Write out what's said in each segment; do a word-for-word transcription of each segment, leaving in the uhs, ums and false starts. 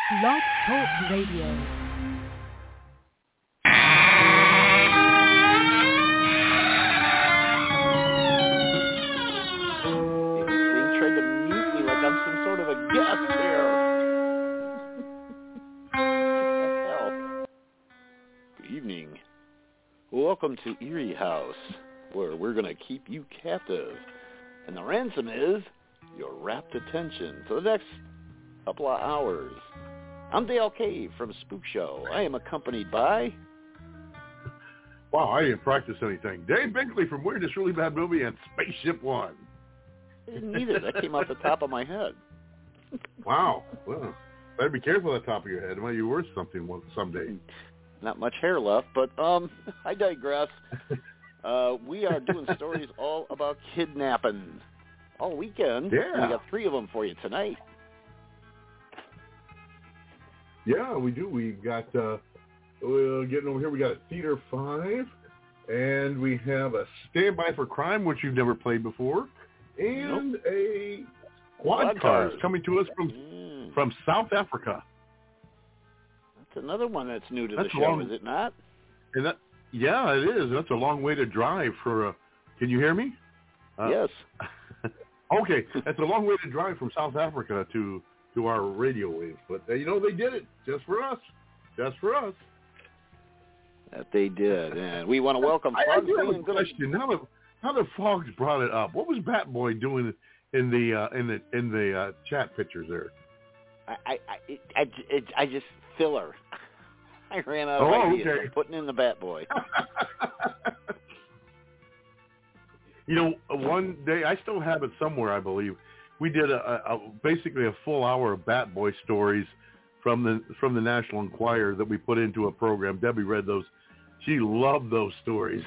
Blog Talk Radio. Welcome to Erie House, where we're going to keep you captive. And the ransom is your rapt attention for the next couple of hours. I'm Dale Cave from Spook Show. I am accompanied by... Wow, I didn't practice anything. Dave Binkley from Weirdest Really Bad Movie and Spaceship One. I didn't either. That came off the top of my head. Wow. Well, better be careful at the top of your head. It might be worth something one someday. Not much hair left, but um, I digress. Uh, we are doing stories all about kidnapping all weekend. Yeah. We got three of them for you tonight. Yeah, we do. We've got, uh, we're getting over here, we got a Theater five, and we have a Stand By for Crime, which you've never played before, and nope. a Quad, Quad Cars coming to us from mm. from South Africa. That's another one that's new to that's the show, long, is it not? And that, yeah, it is. That's a long way to drive for a... Can you hear me? Uh, yes. Okay, that's a long way to drive from South Africa to, to our radio waves. But, uh, you know, they did it just for us. Just for us. That they did. And we want to welcome I, I do have a and question. Now that, now that Fogs brought it up, what was Bat Boy doing in the uh, in the in the uh, chat pictures there? I I I, I, I just filler. I ran out of oh, ideas. Okay. I'm putting in the Bat Boy. You know, one day, I still have it somewhere, I believe. We did a, a, a basically a full hour of Bat Boy stories from the from the National Enquirer that we put into a program. Debbie read those. She loved those stories.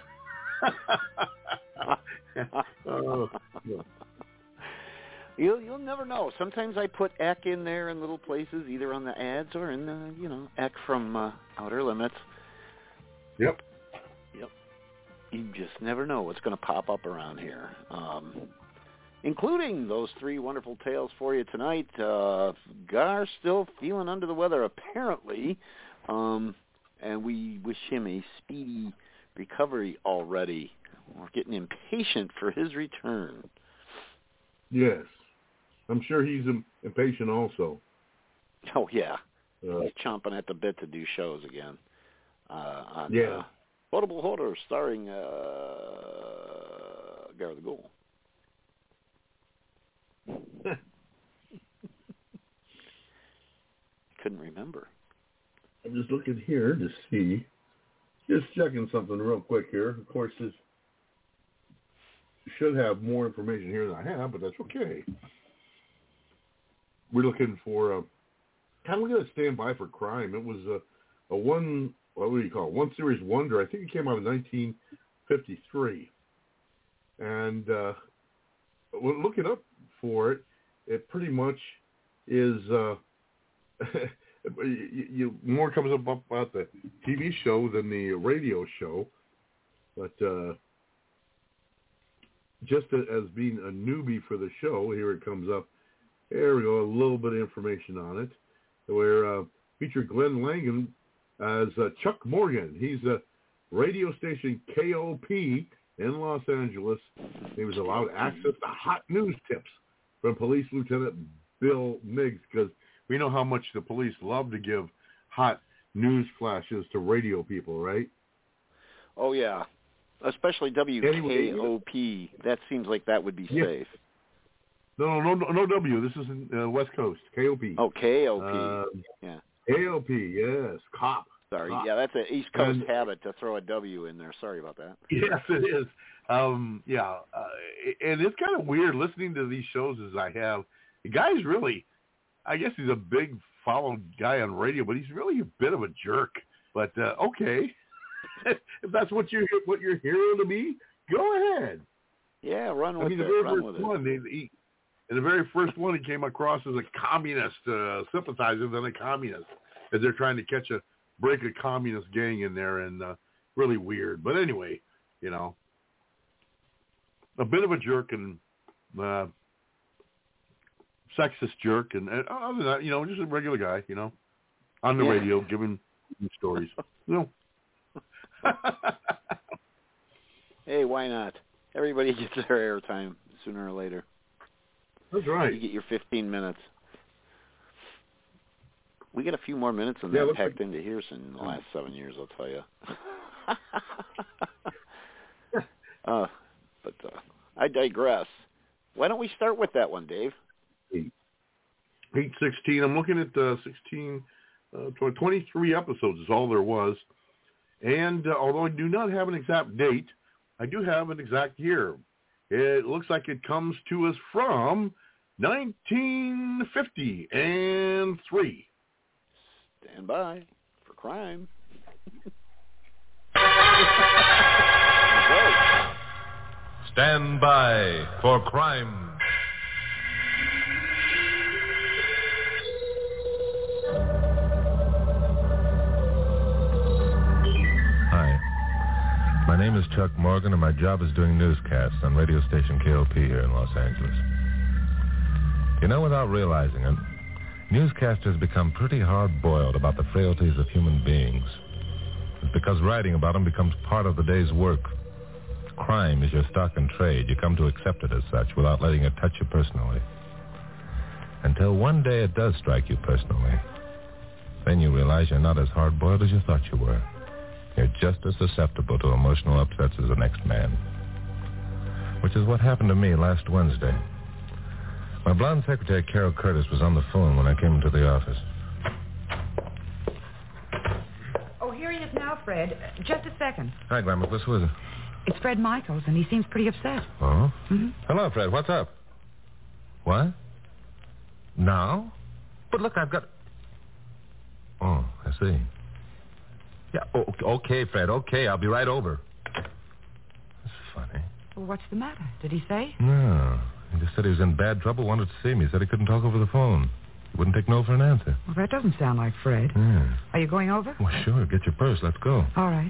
oh, yeah. You'll you'll never know. Sometimes I put Eck in there in little places, either on the ads or in the, you know, Eck from uh, Outer Limits. Yep. Yep. You just never know what's going to pop up around here. Um, including those three wonderful tales for you tonight. Uh, Gar's still feeling under the weather, apparently. Um, and we wish him a speedy recovery already. We're getting impatient for his return. Yes. I'm sure he's impatient also. Oh, yeah. Uh, he's chomping at the bit to do shows again. Uh, on, yeah. Uh, Potable Horror starring uh, Gar the Ghoul. Couldn't remember. I'm just looking here to see. Just checking something real quick here. Of course, this should have more information here than I have, but that's okay. We're looking for a kind of looking at Stand By for Crime. It was a, a one, what do you call it? One series wonder. I think it came out in nineteen fifty-three. And uh, when looking up for it, it pretty much is uh, you, you, more comes up about the T V show than the radio show. But uh, just as being a newbie for the show, here it comes up. There we go, a little bit of information on it. Where uh, featured Glenn Langan as uh, Chuck Morgan. He's a radio station K O P in Los Angeles. He was allowed access to hot news tips from Police Lieutenant Bill Miggs, because we know how much the police love to give hot news flashes to radio people, right? Oh, yeah. Especially W K O P. Anyway, that seems like that would be yeah. safe. No, no, no, no W. This is in uh, West Coast. K O P. Oh, K O P. Uh, yeah. K O P, yes. Cop. Sorry. Cop. Yeah, that's an East Coast and, habit to throw a W in there. Sorry about that. Yes, it is. Um, yeah. Uh, and it's kind of weird listening to these shows as I have. The guy's really, I guess he's a big followed guy on radio, but he's really a bit of a jerk. But, uh, okay. If that's what you're, what you're hearing to be, go ahead. Yeah, run with I mean, it. the very Run first with one, it. They, he, and the very first one, he came across as a communist uh, sympathizer than a communist, as they're trying to catch a break a communist gang in there, and uh, really weird. But anyway, you know, a bit of a jerk and uh, sexist jerk, and, and other than that, you know, just a regular guy, you know. on the Yeah. radio giving stories. You know. Hey, why not? Everybody gets their airtime sooner or later. That's right. You get your fifteen minutes. We get a few more minutes than Yeah, that packed like... into here in the last seven years, I'll tell you. uh, but uh, I digress. Why don't we start with that one, Dave? eight sixteen. I'm looking at uh, sixteen, uh, twenty-three episodes is all there was. And uh, although I do not have an exact date, I do have an exact year. It looks like it comes to us from nineteen fifty and three. Stand by for crime. Stand by for crime. Hi. My name is Chuck Morgan, and my job is doing newscasts on radio station K O P here in Los Angeles. You know, without realizing it, newscasters become pretty hard-boiled about the frailties of human beings. It's because writing about them becomes part of the day's work. Crime is your stock and trade. You come to accept it as such without letting it touch you personally. Until one day it does strike you personally. Then you realize you're not as hard-boiled as you thought you were. You're just as susceptible to emotional upsets as the next man. Which is what happened to me last Wednesday. My blonde secretary, Carol Curtis, was on the phone when I came into the office. Oh, here he is now, Fred. Uh, just a second. Hi, Glamorous. Who is it? It's Fred Michaels, and he seems pretty upset. Oh? Mm-hmm. Hello, Fred. What's up? What? Now? But look, I've got... Oh, I see. Yeah, oh, okay, Fred. Okay, I'll be right over. That's funny. Well, what's the matter? Did he say? No. He just said he was in bad trouble, wanted to see me. He said he couldn't talk over the phone. He wouldn't take no for an answer. Well, that doesn't sound like Fred. Yeah. Are you going over? Well, sure. Get your purse. Let's go. All right.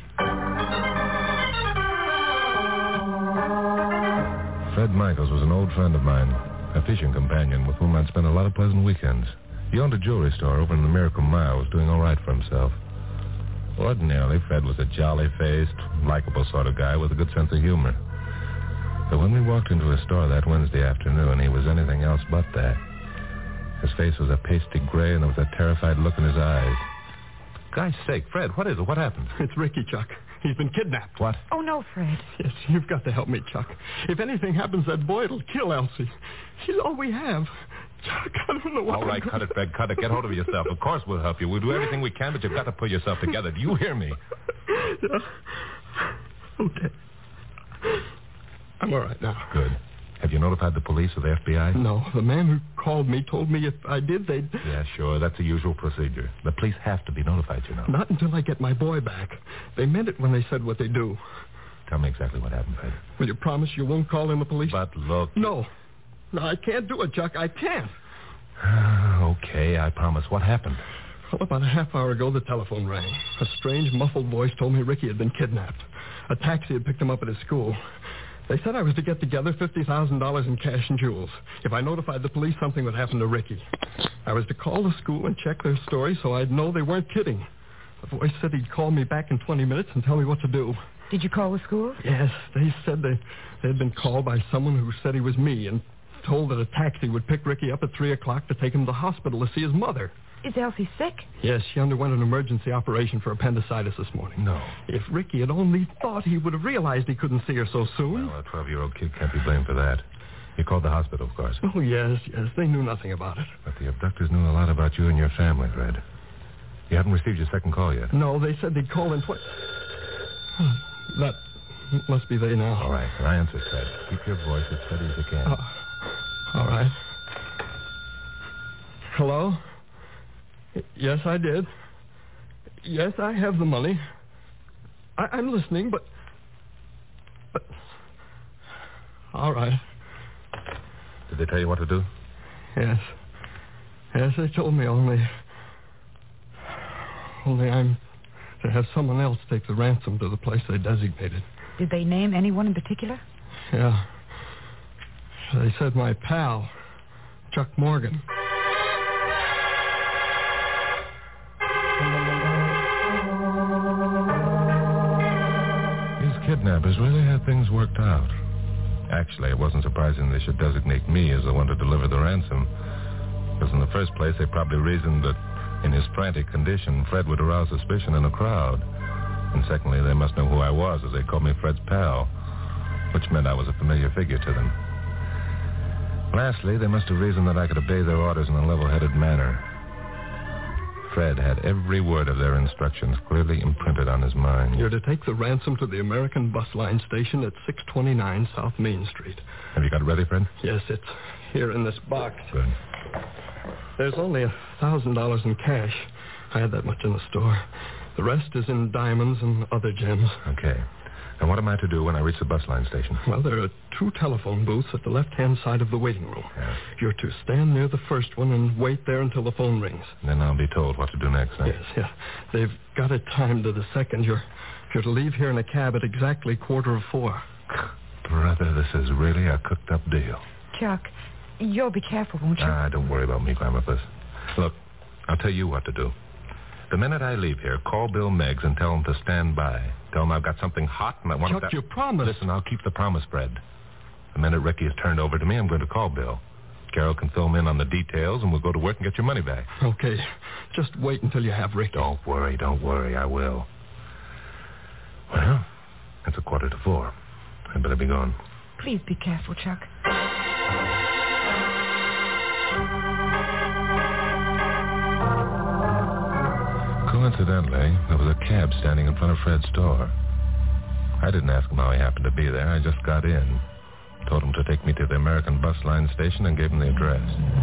Fred Michaels was an old friend of mine, a fishing companion with whom I'd spent a lot of pleasant weekends. He owned a jewelry store over in the Miracle Mile, was doing all right for himself. Ordinarily, Fred was a jolly-faced, likable sort of guy with a good sense of humor. But when we walked into his store that Wednesday afternoon, he was anything else but that. His face was a pasty gray, and there was a terrified look in his eyes. For God's sake, Fred, what is it? What happened? It's Ricky, Chuck. He's been kidnapped. What? Oh, no, Fred. Yes, you've got to help me, Chuck. If anything happens, that boy will kill Elsie. She's all we have. Chuck, I don't know what... All right, cut it, Fred, cut it. Get hold of yourself. Of course we'll help you. We'll do everything we can, but you've got to pull yourself together. Do you hear me? Yeah. Okay. I'm all right now. Good. Have you notified the police or the F B I? No, the man who called me told me if I did, they'd... Yeah, sure. That's the usual procedure. The police have to be notified, you know. Not until I get my boy back. They meant it when they said what they do. Tell me exactly what happened, Fred. Will you promise you won't call in the police? But look... No. No, I can't do it, Chuck. I can't. Okay, I promise. What happened? Well, about a half hour ago, the telephone rang. A strange, muffled voice told me Ricky had been kidnapped. A taxi had picked him up at his school. They said I was to get together fifty thousand dollars in cash and jewels. If I notified the police, something would happen to Ricky. I was to call the school and check their story so I'd know they weren't kidding. The voice said he'd call me back in twenty minutes and tell me what to do. Did you call the school? Yes, they said they, they'd been called by someone who said he was me and told that a taxi would pick Ricky up at three o'clock to take him to the hospital to see his mother. Is Elsie sick? Yes, she underwent an emergency operation for appendicitis this morning. No. If Ricky had only thought, he would have realized he couldn't see her so soon. Well, a twelve-year-old kid can't be blamed for that. You called the hospital, of course. Oh, yes, yes. They knew nothing about it. But the abductors knew a lot about you and your family, Fred. You haven't received your second call yet. No, they said they'd call in twice. That must be they now. All right, I answer, Fred. Keep your voice as steady as you can. Uh, all right. Hello? Yes, I did. Yes, I have the money. I, I'm listening, but... But... All right. Did they tell you what to do? Yes. Yes, they told me only... Only I'm to have someone else take the ransom to the place they designated. Did they name anyone in particular? Yeah. They said my pal, Chuck Morgan. kidnappers really had things worked out. Actually, it wasn't surprising they should designate me as the one to deliver the ransom. Because in the first place, they probably reasoned that in his frantic condition, Fred would arouse suspicion in a crowd. And secondly, they must know who I was, as they called me Fred's pal, which meant I was a familiar figure to them. Lastly, they must have reasoned that I could obey their orders in a level-headed manner. Fred had every word of their instructions clearly imprinted on his mind. You're to take the ransom to the American Bus Line station at six twenty-nine South Main Street. Have you got it ready, Fred? Yes, it's here in this box. Good. There's only a thousand dollars in cash. I had that much in the store. The rest is in diamonds and other gems. Okay. And what am I to do when I reach the bus line station? Well, there are two telephone booths at the left-hand side of the waiting room. Yeah. You're to stand near the first one and wait there until the phone rings. And then I'll be told what to do next, huh? Yes, yeah. They've got it timed to the second. You're, you're to leave here in a cab at exactly quarter of four. Brother, this is really a cooked-up deal. Chuck, you'll be careful, won't you? Ah, don't worry about me, Glamourpuss. Look, I'll tell you what to do. The minute I leave here, call Bill Meggs and tell him to stand by. Tell him I've got something hot and I want Chuck, that... you promised. Listen, I'll keep the promise, Fred. The minute Ricky is turned over to me, I'm going to call Bill. Carol can fill him in on the details, and we'll go to work and get your money back. Okay. Just wait until you have Ricky. Don't worry, don't worry. I will. Well, it's a quarter to four. I'd better be gone. Please be careful, Chuck. Coincidentally, there was a cab standing in front of Fred's store. I didn't ask him how he happened to be there. I just got in, told him to take me to the American Bus Line station, and gave him the address.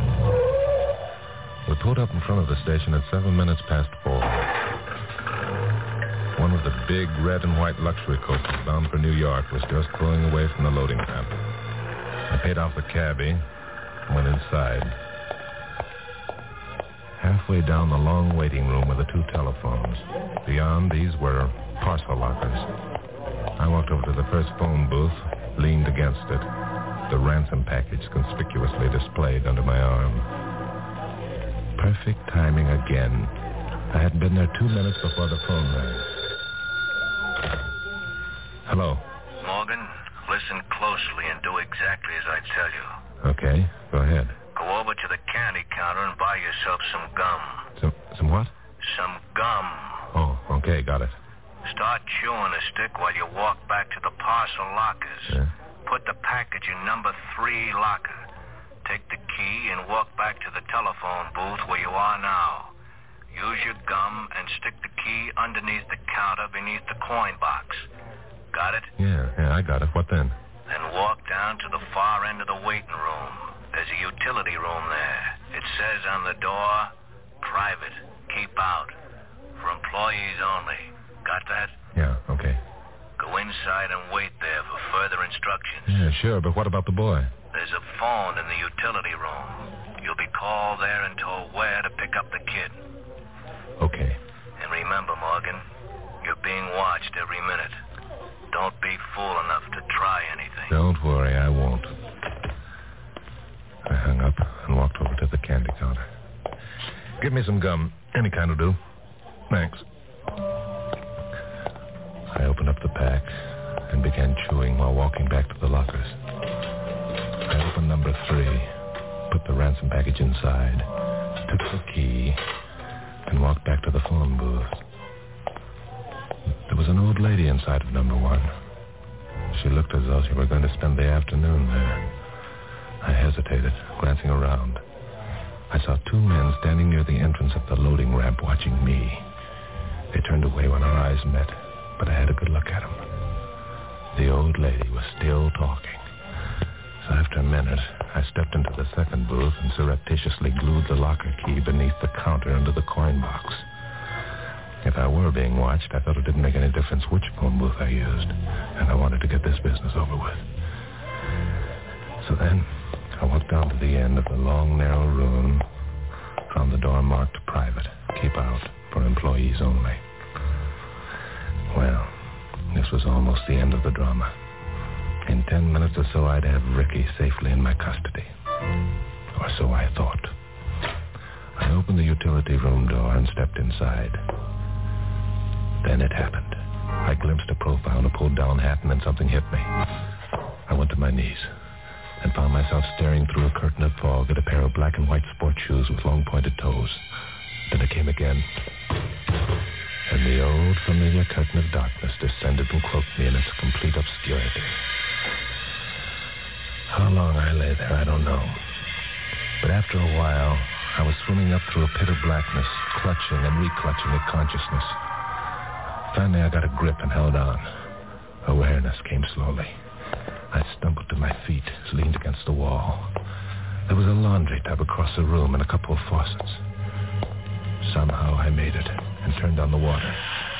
We pulled up in front of the station at seven minutes past four. One of the big red and white luxury coaches bound for New York was just pulling away from the loading ramp. I paid off the cabbie and went inside. Halfway down the long waiting room were the two telephones. Beyond these were parcel lockers. I walked over to the first phone booth, leaned against it, the ransom package conspicuously displayed under my arm. Perfect timing again. I had been there two minutes before the phone rang. Hello. Morgan, listen closely and do exactly as I tell you. Okay, go ahead. Go over to the candy counter and buy yourself some gum. Some, some what? Some gum. Oh, okay, got it. Start chewing a stick while you walk back to the parcel lockers. Yeah. Put the package in number three locker. Take the key and walk back to the telephone booth where you are now. Use your gum and stick the key underneath the counter beneath the coin box. Got it? Yeah, yeah, I got it. What then? Then walk down to the far end of the waiting room. There's a utility room there. It says on the door, private, keep out, for employees only. Got that? Yeah, okay. Go inside and wait there for further instructions. Yeah, sure, but what about the boy? There's a phone in the utility room. You'll be called there and told where to pick up the kid. Okay. And remember, Morgan, you're being watched every minute. Don't be fool enough to try anything. Don't worry, I won't. I hung up and walked over to the candy counter. Give me some gum. Any kind will do. Thanks. I opened up the pack and began chewing while walking back to the lockers. I opened number three, put the ransom package inside, took the key, and walked back to the phone booth. There was an old lady inside of number one. She looked as though she were going to spend the afternoon there. I hesitated, glancing around. I saw two men standing near the entrance of the loading ramp watching me. They turned away when our eyes met, but I had a good look at them. The old lady was still talking. So after a minute, I stepped into the second booth and surreptitiously glued the locker key beneath the counter under the coin box. If I were being watched, I thought it didn't make any difference which phone booth I used, and I wanted to get this business over with. So then, I walked down to the end of the long, narrow room, found the door marked private, keep out, for employees only. Well, this was almost the end of the drama. In ten minutes or so, I'd have Ricky safely in my custody. Or so I thought. I opened the utility room door and stepped inside. Then it happened. I glimpsed a profile and a pulled-down hat, and then something hit me. I went to my knees and found myself staring through a curtain of fog at a pair of black and white sport shoes with long pointed toes. Then it came again, and the old familiar curtain of darkness descended and cloaked me in its complete obscurity. How long I lay there, I don't know. But after a while, I was swimming up through a pit of blackness, clutching and reclutching at consciousness. Finally, I got a grip and held on. Awareness came slowly. I stumbled to my feet, leaned against the wall. There was a laundry tub across the room and a couple of faucets. Somehow I made it and turned on the water.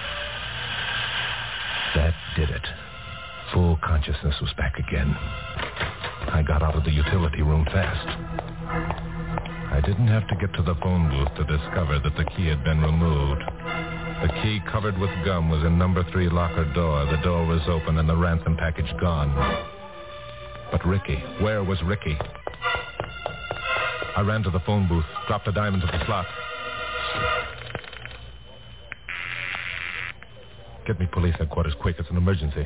That did it. Full consciousness was back again. I got out of the utility room fast. I didn't have to get to the phone booth to discover that the key had been removed. The key, covered with gum, was in number three locker door. The door was open and the ransom package gone. But Ricky, where was Ricky? I ran to the phone booth, dropped a dime into the slot. Get me police headquarters quick. It's an emergency.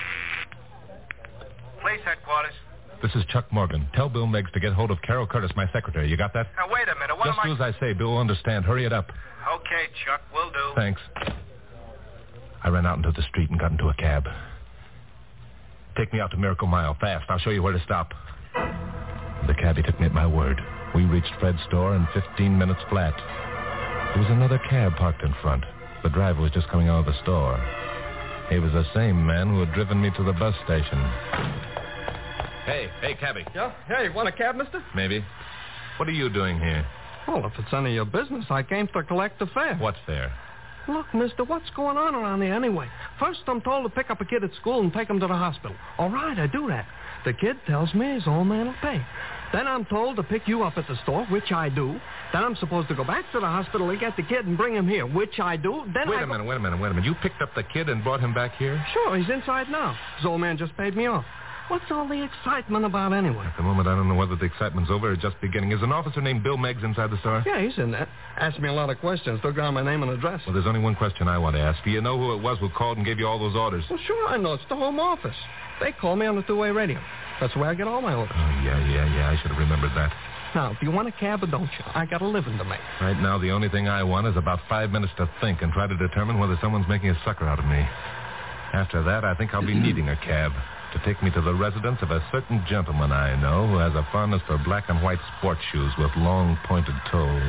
Police headquarters. This is Chuck Morgan. Tell Bill Meggs to get hold of Carol Curtis, my secretary. You got that? Now, wait a minute. What Just am I... do as I say. Bill will understand. Hurry it up. Okay, Chuck, will do. Thanks. I ran out into the street and got into a cab. Take me out to Miracle Mile, fast. I'll show you where to stop. The cabbie took me at my word. We reached Fred's store in fifteen minutes flat. There was another cab parked in front. The driver was just coming out of the store. He was the same man who had driven me to the bus station. Hey, hey, cabbie. Yeah? Hey, want a cab, mister? Maybe. What are you doing here? Well, if it's any of your business, I came to collect the fare. What's there? Look, mister, what's going on around here anyway? First, I'm told to pick up a kid at school and take him to the hospital. All right, I do that. The kid tells me his old man will pay. Then I'm told to pick you up at the store, which I do. Then I'm supposed to go back to the hospital and get the kid and bring him here, which I do. Then Wait I a go... minute, wait a minute, wait a minute. You picked up the kid and brought him back here? Sure, he's inside now. His old man just paid me off. What's all the excitement about anyway? At the moment, I don't know whether the excitement's over or just beginning. Is an officer named Bill Meggs inside the store? Yeah, he's in there. Asked me a lot of questions. Took down my name and address. Well, there's only one question I want to ask. Do you know who it was who called and gave you all those orders? Well, sure I know. It's the home office. They call me on the two-way radio. That's where I get all my orders. Oh, yeah, yeah, yeah. I should have remembered that. Now, do you want a cab or don't you? I got a living to make. Right now, the only thing I want is about five minutes to think and try to determine whether someone's making a sucker out of me. After that, I think I'll be needing a cab to take me to the residence of a certain gentleman I know who has a fondness for black and white sports shoes with long, pointed toes.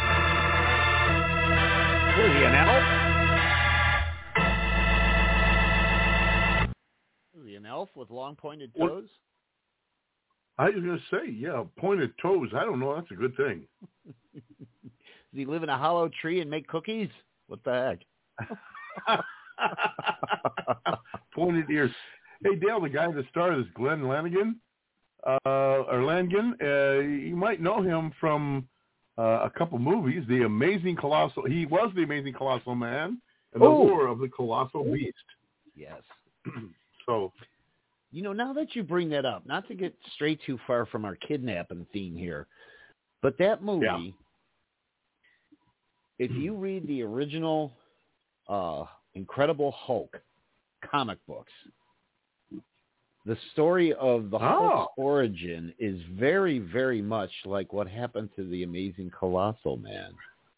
Was he an elf? Was he an elf with long, pointed toes? What? I was going to say, yeah, pointed toes. I don't know. That's a good thing. Does he live in a hollow tree and make cookies? What the heck? Pointed ears. Hey, Dale, the guy that started is Glenn Lanigan, uh, or Langan. Uh, you might know him from uh, a couple movies. The Amazing Colossal. He was the Amazing Colossal Man and the Oh. Lure of the Colossal Beast. Yes. So, You know, now that you bring that up, not to get straight too far from our kidnapping theme here, but that movie, Yeah. if you read the original uh, Incredible Hulk comic books, the story of the Hulk's origin is very, very much like what happened to the Amazing Colossal Man.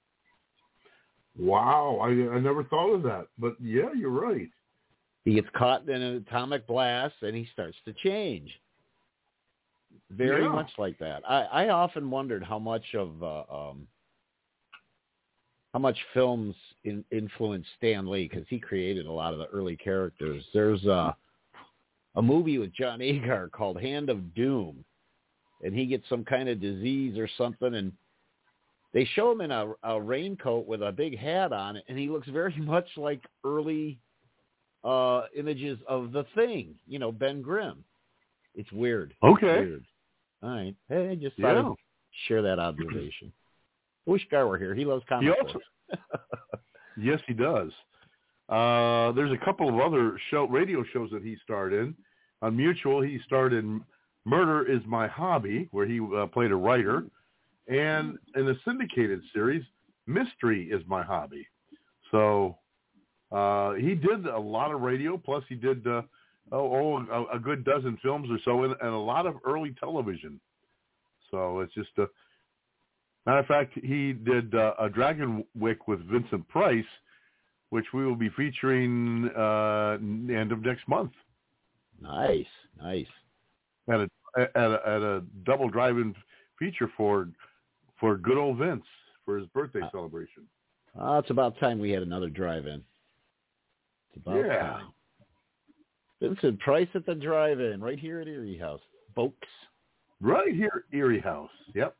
wow, I, I never thought of that. But, yeah, you're right. He gets caught in an atomic blast, and he starts to change. Very Yeah. much like that. I, I often wondered how much of uh, um, how much films in, influenced Stan Lee, because he created a lot of the early characters. There's uh, a movie with John Agar called Hand of Doom, and he gets some kind of disease or something, and they show him in a, a raincoat with a big hat on it, and he looks very much like early uh, images of The Thing, you know, Ben Grimm. It's weird. Okay. It's weird. All right. Hey, just thought Yeah. I'd share that observation. I wish Guy were here. He loves comic He books. also, yes, he does. Uh, there's a couple of other show radio shows that he starred in. On Mutual, he starred in Murder is My Hobby, where he uh, played a writer. And in the syndicated series, Mystery is My Hobby. So Uh, he did a lot of radio, plus he did uh, oh, oh a, a good dozen films or so, and, and a lot of early television. So it's just a matter of fact, he did uh, a Dragon Wick with Vincent Price, which we will be featuring uh, the end of next month. Nice, nice. At a at a, at a double drive-in feature for for good old Vince for his birthday uh, celebration. Uh, it's about time we had another drive-in. It's about yeah. time. Vincent Price at the drive-in, right here at Erie House, folks. Right here at Erie House, yep.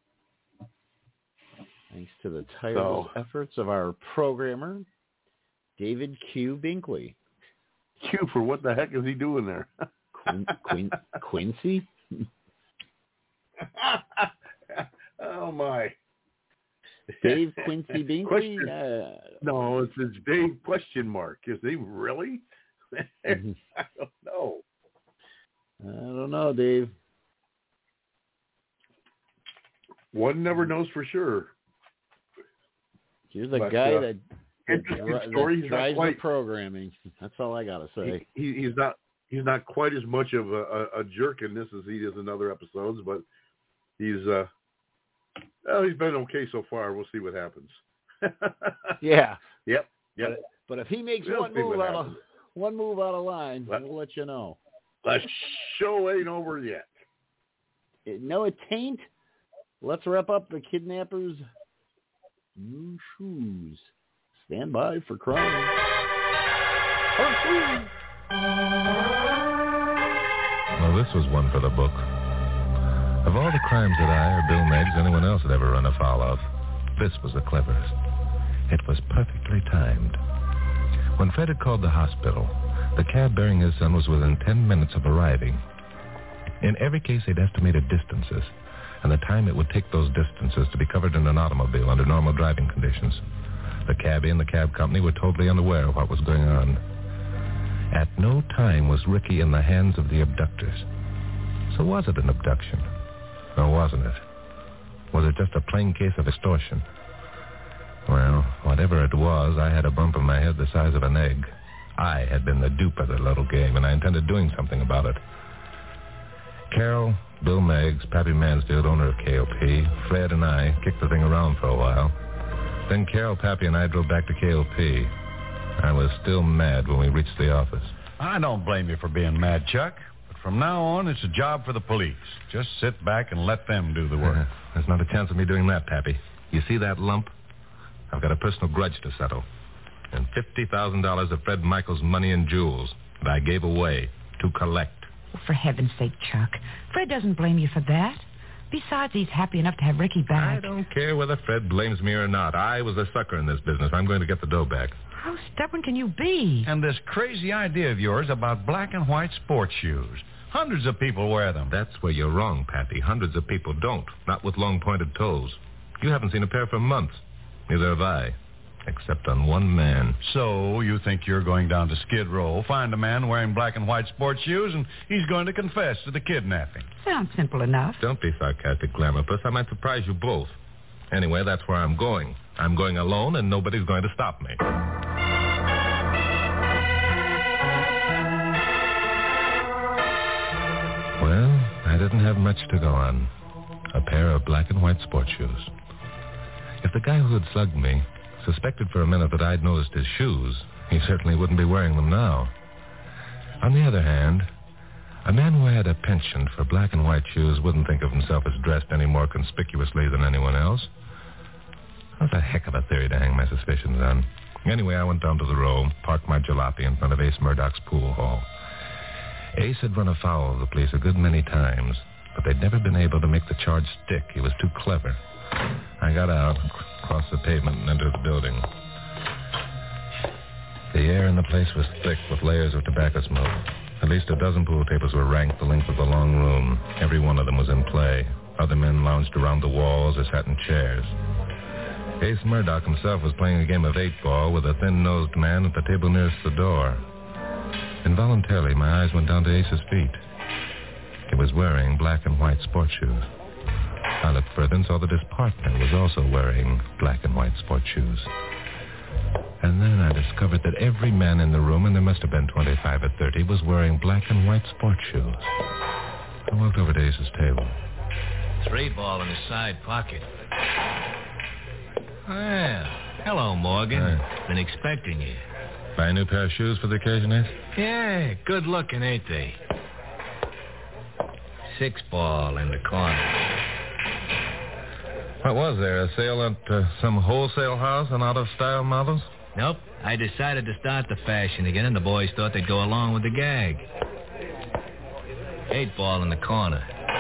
Thanks to the tireless so, efforts of our programmer, David Q. Binkley. Q for what the heck is he doing there? Quin, Quin, Quincy? Oh, my. Dave Quincy Binkley? Question, uh, no, it's, it's Dave question mark. Is he really? I don't know. I don't know, Dave. One never knows for sure. You're the but, guy uh, that, interesting that, story. that He's drives not quite, the programming. That's all I got to say. He, he, he's not he's not quite as much of a, a, a jerk in this as he is in other episodes, but he's uh, well, he's been okay so far. We'll see what happens. yeah. Yep. Yep. But, but if he makes we'll one move out happens. of one move out of line, Let, we'll let you know. The show ain't over yet. It, no, it ain't. Let's wrap up the kidnappers' new shoes. Stand by for crime. Well, this was one for the book. Of all the crimes that I or Bill Meggs or anyone else had ever run afoul of, this was the cleverest. It was perfectly timed. When Fred had called the hospital, the cab bearing his son was within ten minutes of arriving. In every case, they'd estimated distances and the time it would take those distances to be covered in an automobile under normal driving conditions. The cabbie and the cab company were totally unaware of what was going on. At no time was Ricky in the hands of the abductors. So was it an abduction? Or wasn't it? Was it just a plain case of extortion? Well, whatever it was, I had a bump in my head the size of an egg. I had been the dupe of the little game, and I intended doing something about it. Carol, Bill Meggs, Pappy Mansfield, owner of K O P, Fred and I kicked the thing around for a while. Then Carol, Pappy, and I drove back to K O P. I was still mad when we reached the office. I don't blame you for being mad, Chuck. But from now on, it's a job for the police. Just sit back and let them do the work. Uh, there's not a chance of me doing that, Pappy. You see that lump? I've got a personal grudge to settle. And fifty thousand dollars of Fred Michaels' money and jewels that I gave away to collect. Oh, for heaven's sake, Chuck. Fred doesn't blame you for that. Besides, he's happy enough to have Ricky back. I don't care whether Fred blames me or not. I was a sucker in this business. I'm going to get the dough back. How stubborn can you be? And this crazy idea of yours about black and white sports shoes. Hundreds of people wear them. That's where you're wrong, Pappy. Hundreds of people don't. Not with long pointed toes. You haven't seen a pair for months. Neither have I. Except on one man. So you think you're going down to Skid Row, find a man wearing black and white sports shoes, and he's going to confess to the kidnapping. Sounds simple enough. Don't be sarcastic, Glamourpuss. I might surprise you both. Anyway, that's where I'm going. I'm going alone, and nobody's going to stop me. Well, I didn't have much to go on. A pair of black and white sports shoes. If the guy who had slugged me suspected for a minute that I'd noticed his shoes, he certainly wouldn't be wearing them now. On the other hand, a man who had a penchant for black and white shoes wouldn't think of himself as dressed any more conspicuously than anyone else. That's a heck of a theory to hang my suspicions on. Anyway, I went down to the row, parked my jalopy in front of Ace Murdoch's pool hall. Ace had run afoul of the police a good many times, but they'd never been able to make the charge stick. He was too clever. I got out, crossed the pavement, and entered the building. The air in the place was thick with layers of tobacco smoke. At least a dozen pool tables were ranked the length of the long room. Every one of them was in play. Other men lounged around the walls or sat in chairs. Ace Murdoch himself was playing a game of eight-ball with a thin-nosed man at the table nearest the door. Involuntarily, my eyes went down to Ace's feet. He was wearing black and white sports shoes. I looked further and saw that his partner was also wearing black and white sports shoes. And then I discovered that every man in the room, and there must have been twenty-five or thirty, was wearing black and white sports shoes. I walked over to Ace's table. Three ball in his side pocket. Well, hello, Morgan. Hi. Been expecting you. Buy a new pair of shoes for the occasion, Ace? Yeah, good looking, ain't they? Six ball in the corner. What was there, a sale at uh, some wholesale house on out-of-style models? Nope. I decided to start the fashion again, and the boys thought they'd go along with the gag. Eight ball in the corner.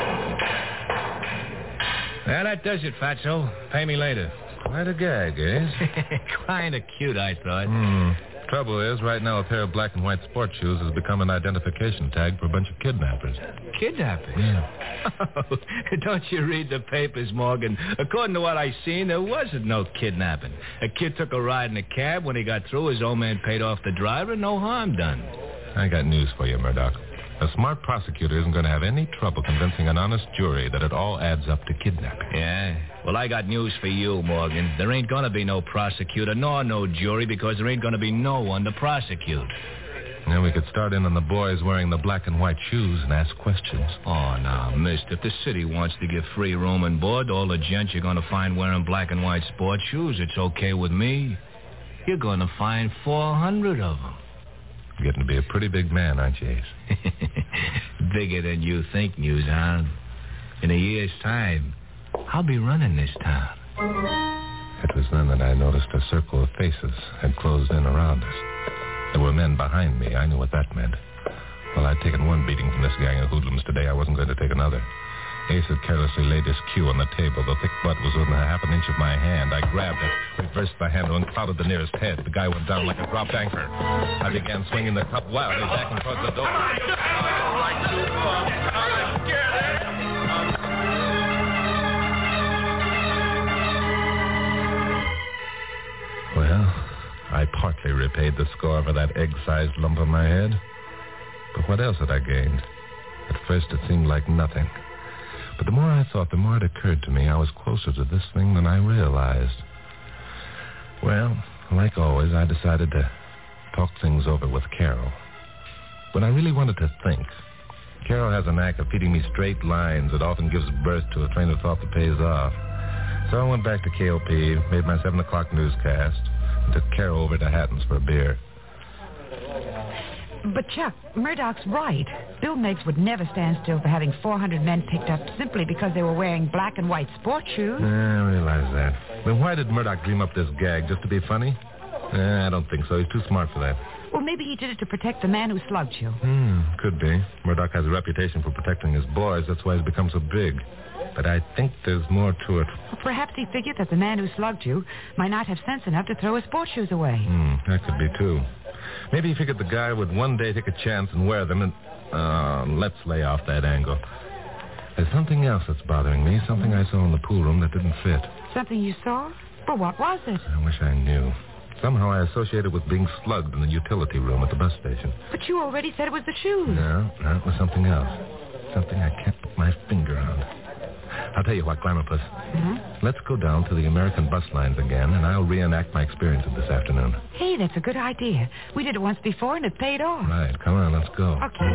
Well, that does it, Fatso. Pay me later. Quite a gag, eh? Kind of cute, I thought. Hmm. Trouble is, right now, a pair of black and white sports shoes has become an identification tag for a bunch of kidnappers. Kidnappers? Yeah. Oh, don't you read the papers, Morgan? According to what I seen, there wasn't no kidnapping. A kid took a ride in a cab. When he got through, his old man paid off the driver. No harm done. I got news for you, Murdoch. A smart prosecutor isn't going to have any trouble convincing an honest jury that it all adds up to kidnapping. Yeah? Well, I got news for you, Morgan. There ain't going to be no prosecutor nor no jury because there ain't going to be no one to prosecute. Then we could start in on the boys wearing the black and white shoes and ask questions. Oh, now, mister, if the city wants to give free room and board, all the gents you're going to find wearing black and white sports shoes, it's okay with me. You're going to find four hundred of them. You're getting to be a pretty big man, aren't you, Ace? Bigger than you think, Newshound. In a year's time, I'll be running this town. It was then that I noticed a circle of faces had closed in around us. There were men behind me. I knew what that meant. Well, I'd taken one beating from this gang of hoodlums today. I wasn't going to take another. Ace had carelessly laid his cue on the table. The thick butt was within a half an inch of my hand. I grabbed it, reversed the handle, and clouded the nearest head. The guy went down like a dropped anchor. I began swinging the cup wildly, backing towards the door. Well, I partly repaid the score for that egg-sized lump on my head. But what else had I gained? At first, it seemed like nothing. But the more I thought, the more it occurred to me I was closer to this thing than I realized. Well, like always, I decided to talk things over with Carol. When I really wanted to think, Carol has a knack of feeding me straight lines that often gives birth to a train of thought that pays off. So I went back to K O P, made my seven o'clock newscast, and took Carol over to Hatton's for a beer. But, Chuck, Murdoch's right. Bill Meigs would never stand still for having four hundred men picked up simply because they were wearing black and white sports shoes. Yeah, I realize that. Then why did Murdoch dream up this gag? Just to be funny? Eh, I don't think so. He's too smart for that. Well, maybe he did it to protect the man who slugged you. Hmm, could be. Murdoch has a reputation for protecting his boys. That's why he's become so big. But I think there's more to it. Well, perhaps he figured that the man who slugged you might not have sense enough to throw his sports shoes away. Hmm, that could be, too. Maybe he figured the guy would one day take a chance and wear them, and uh, let's lay off that angle. There's something else that's bothering me, something I saw in the pool room that didn't fit. Something you saw? But what was it? I wish I knew. Somehow I associated it with being slugged in the utility room at the bus station. But you already said it was the shoes. No, no, it was something else. Something I can't put my finger on. I'll tell you what, Glamourpuss. Mm-hmm. Let's go down to the American bus lines again, and I'll reenact my experience of this afternoon. Hey, that's a good idea. We did it once before, and it paid off. Right. Come on, let's go. Okay.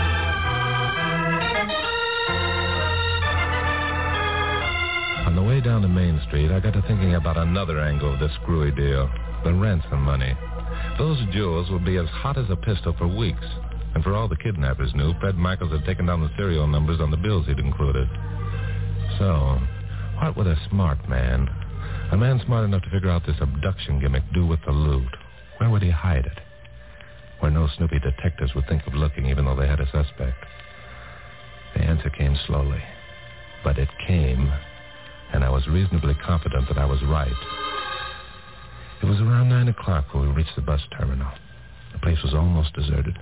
On the way down to Main Street, I got to thinking about another angle of this screwy deal. The ransom money. Those jewels would be as hot as a pistol for weeks. And for all the kidnappers knew, Fred Michaels had taken down the serial numbers on the bills he'd included. So, what would a smart man, a man smart enough to figure out this abduction gimmick, do with the loot? Where would he hide it? Where no snoopy detectives would think of looking, even though they had a suspect. The answer came slowly. But it came, and I was reasonably confident that I was right. It was around nine o'clock when we reached the bus terminal. The place was almost deserted.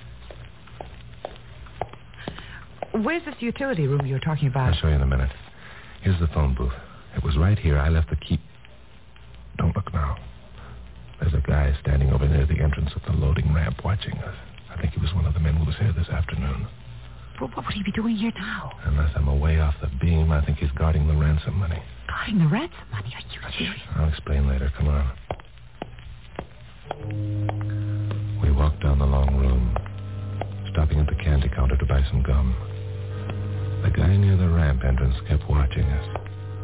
Where's this utility room you were talking about? I'll show you in a minute. Here's the phone booth. It was right here. I left the key. Don't look now. There's a guy standing over near the entrance of the loading ramp watching us. I think he was one of the men who was here this afternoon. Well, what would he be doing here now? Unless I'm away off the beam, I think he's guarding the ransom money. Guarding the ransom money? Are you serious? I'll explain later. Come on. some gum. The guy near the ramp entrance kept watching us.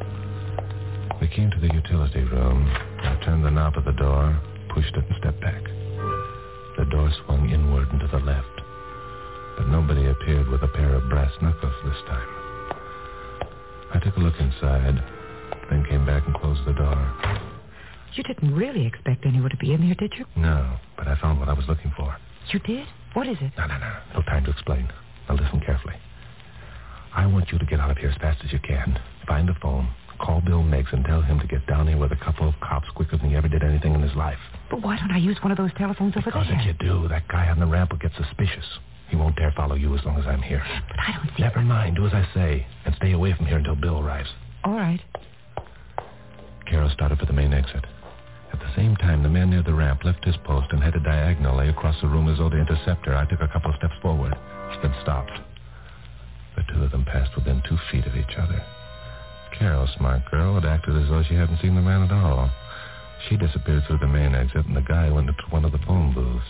We came to the utility room. I turned the knob of the door, pushed it, and stepped back. The door swung inward and to the left, but nobody appeared with a pair of brass knuckles this time. I took a look inside, then came back and closed the door. You didn't really expect anyone to be in there, did you? No, but I found what I was looking for. You did? What is it? No, no, no. No time to explain. Now listen carefully. I want you to get out of here as fast as you can. Find a phone. Call Bill Miggs and tell him to get down here with a couple of cops quicker than he ever did anything in his life. But why don't I use one of those telephones over because there? Because if you do, that guy on the ramp will get suspicious. He won't dare follow you as long as I'm here. But I don't see... Never mind. Do as I say. And stay away from here until Bill arrives. All right. Carol started for the main exit. At the same time, the man near the ramp left his post and headed diagonally across the room as though to intercept her. I took a couple of steps forward, then stopped. The two of them passed within two feet of each other. Carol, smart girl, had acted as though she hadn't seen the man at all. She disappeared through the main exit, and the guy went into one of the phone booths.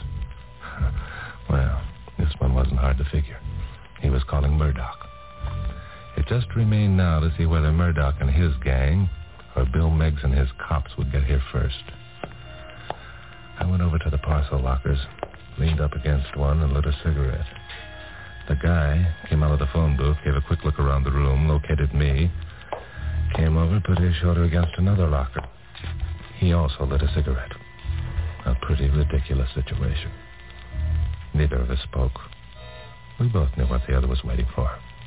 Well, this one wasn't hard to figure. He was calling Murdoch. It just remained now to see whether Murdoch and his gang or Bill Miggs and his cops would get here first. I went over to the parcel lockers, leaned up against one, and lit a cigarette. The guy came out of the phone booth, gave a quick look around the room, located me, came over, put his shoulder against another locker. He also lit a cigarette. A pretty ridiculous situation. Neither of us spoke. We both knew what the other was waiting for.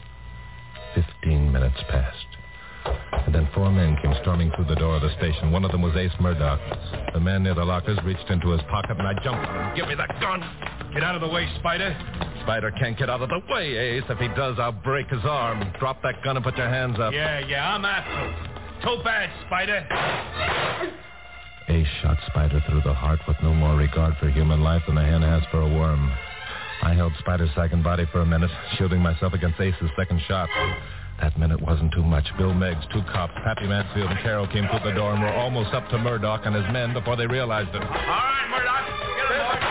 Fifteen minutes passed. And then four men came storming through the door of the station. One of them was Ace Murdoch. The man near the lockers reached into his pocket, and I jumped on him. Give me that gun! Get out of the way, Spider. Spider can't get out of the way, Ace. If he does, I'll break his arm. Drop that gun and put your hands up. Yeah, yeah, I'm after him. Too bad, Spider. Ace shot Spider through the heart with no more regard for human life than a hen has for a worm. I held Spider's second body for a minute, shielding myself against Ace's second shot. That minute wasn't too much. Bill Miggs, two cops, Pappy Mansfield, and Carol came through the door and were almost up to Murdoch and his men before they realized it. All right, Murdoch, get him, boy.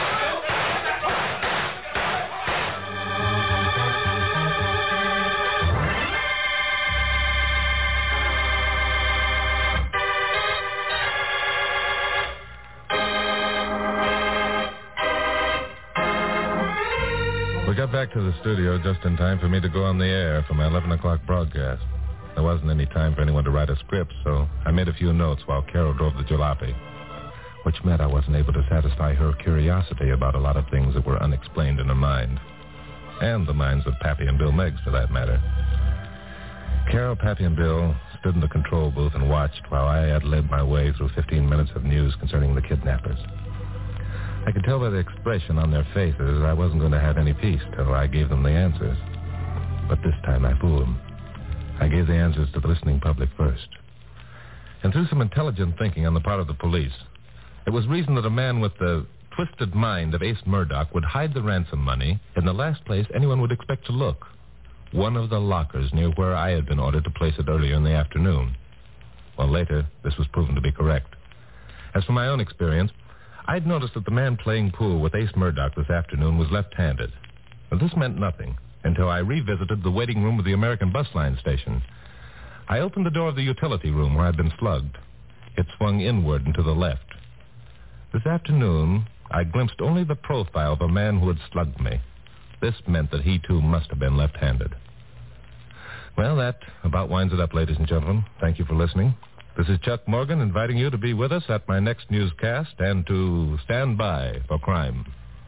We got back to the studio just in time for me to go on the air for my eleven o'clock broadcast. There wasn't any time for anyone to write a script, so I made a few notes while Carol drove the jalopy, which meant I wasn't able to satisfy her curiosity about a lot of things that were unexplained in her mind, and the minds of Pappy and Bill Miggs, for that matter. Carol, Pappy, and Bill stood in the control booth and watched while I had led my way through fifteen minutes of news concerning the kidnappers. I could tell by the expression on their faces I wasn't going to have any peace till I gave them the answers. But this time I fooled them. I gave the answers to the listening public first. And through some intelligent thinking on the part of the police, it was reasoned that a man with the twisted mind of Ace Murdoch would hide the ransom money in the last place anyone would expect to look, one of the lockers near where I had been ordered to place it earlier in the afternoon. Well, later, this was proven to be correct. As for my own experience, I'd noticed that the man playing pool with Ace Murdoch this afternoon was left-handed. But this meant nothing until I revisited the waiting room of the American Bus Line station. I opened the door of the utility room where I'd been slugged. It swung inward and to the left. This afternoon, I glimpsed only the profile of a man who had slugged me. This meant that he, too, must have been left-handed. Well, that about winds it up, ladies and gentlemen. Thank you for listening. This is Chuck Morgan inviting you to be with us at my next newscast and to stand by for crime.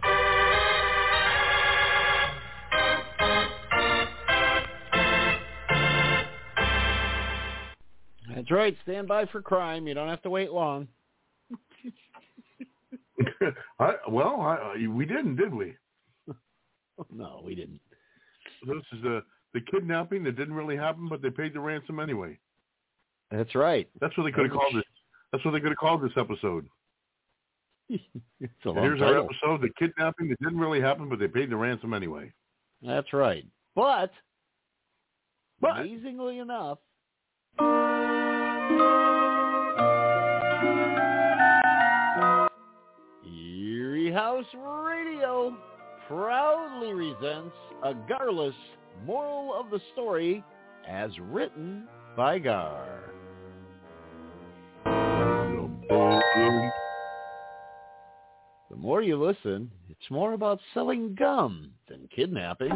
That's right. Stand by for crime. You don't have to wait long. I, well, I, we didn't, did we? No, we didn't. This is the the kidnapping that didn't really happen, but they paid the ransom anyway. That's right. That's what they could have called this. That's what they could have called this episode. It's a long Here's title. our episode: the kidnapping that didn't really happen, but they paid the ransom anyway. That's right. But, but amazingly enough, Erie House Radio proudly resents a Garless moral of the story as written by Gar. The more you listen, it's more about selling gum than kidnapping.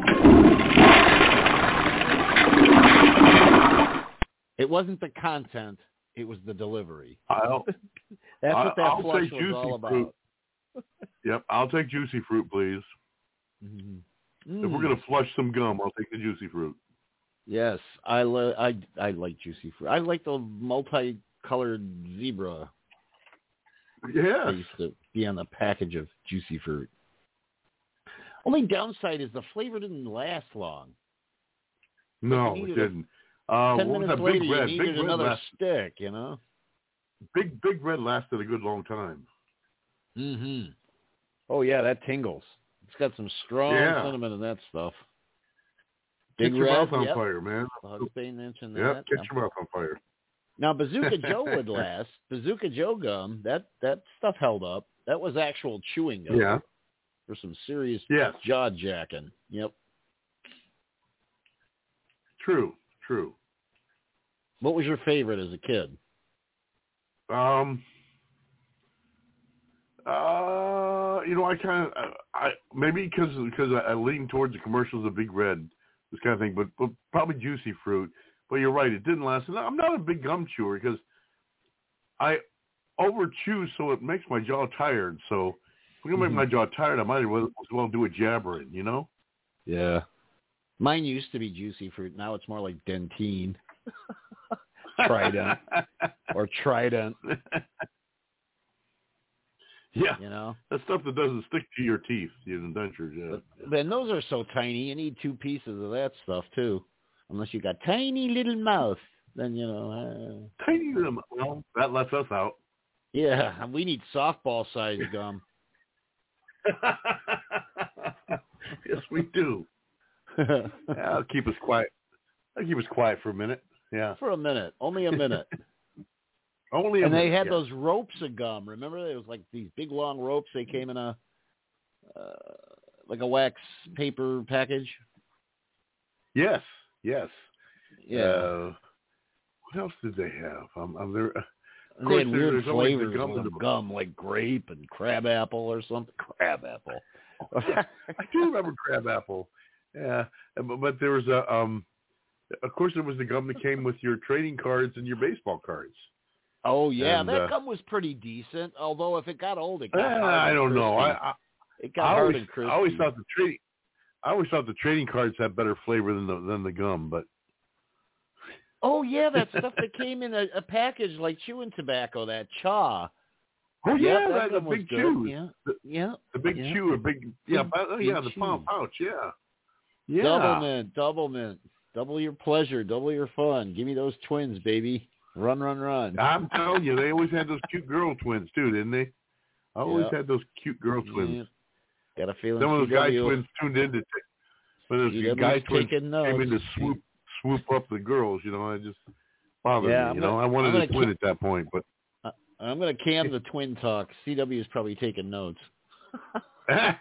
It wasn't the content, it was the delivery. I'll, That's what that I'll flush take was juicy all about. fruit. Yep, I'll take juicy fruit, please. Mm-hmm. If we're going to flush some gum, I'll take the juicy fruit. Yes, I, lo- I, I like juicy fruit. I like the multicolored zebra. Yeah. That used to be on the package of juicy fruit. Only downside is the flavor didn't last long. No, You it needed a- didn't. Uh, Ten what was minutes that? later, Big you Red. needed Big Red another last, stick, you know? Big Big Red lasted a good long time. Mm-hmm. Oh, yeah, that tingles. It's got some strong Yeah. cinnamon in that stuff. Get Big your Red, mouth on yep. fire, man. Hugsbane mentioned Yep, that. get your mouth on fire. Now, Bazooka Joe would last. Bazooka Joe gum, that, that stuff held up. That was actual chewing gum. Yeah. For some serious Yes. jaw jacking. Yep. True, true. What was your favorite as a kid? Um, uh, you know, I kind of, I, I maybe because because I, I lean towards the commercials of Big Red, this kind of thing, but, but probably juicy fruit. But you're right, it didn't last. And I'm not a big gum chewer because I over chew, so it makes my jaw tired. So if we're gonna make Mhm. my jaw tired, I might as well, as well do a jabbering, you know? Yeah. Mine used to be juicy fruit. Now it's more like Dentyne. Trident. Or Trident. Yeah. You know? That stuff that doesn't stick to your teeth, your dentures, yeah. But, then those are so tiny, you need two pieces of that stuff, too. Unless you got tiny little mouth. Then, you know. Uh, Tiny little, well, that lets us out. Yeah, we need softball-sized gum. Yes, we do. Yeah, I'll keep us quiet. I'll keep us quiet for a minute. Yeah. For a minute. Only a minute. Only a and minute. they had yeah. those ropes of gum. Remember? There was like these big, long ropes. They came in a, uh, like a wax paper package. Yes, yes. Yeah. Uh, what else did they have? Um, um, there, uh, of they course, had there, weird there's always flavors the gum, of the, gum, like grape and crabapple or something. Crabapple. I do remember crabapple. Yeah, but, but there was a, um, of course, there was the gum that came with your trading cards and your baseball cards. Oh yeah, and, that uh, gum was pretty decent. Although if it got old, it got uh, hard I and don't know. crispy. I, I, it got I hard always, and crispy. I always thought the trading, I always thought the trading cards had better flavor than the than the gum, but. Oh yeah, that stuff that came in a, a package like chewing tobacco, that chaw. Oh yeah, Yep, that, the gum was big good. chew. Yeah, The, yeah. the big yeah. chew, a big yeah, Big- oh, yeah, big the chew. palm pouch, yeah, yeah. Double mint, double mint, double your pleasure, double your fun. Give me those twins, baby. Run, run, run. I'm telling you, they always had those cute girl twins too, didn't they? I always Yep. had those cute girl twins. Yeah. Got a feeling. Some of those guy C W twins tuned in to, when those C W guy is twins taking notes. came in to swoop swoop up the girls. You know, I just bothered Yeah, me. I'm You gonna- know, I wanted I'm a gonna twin keep- at that point, but. I'm going to can the twin talk. C W is probably taking notes. and,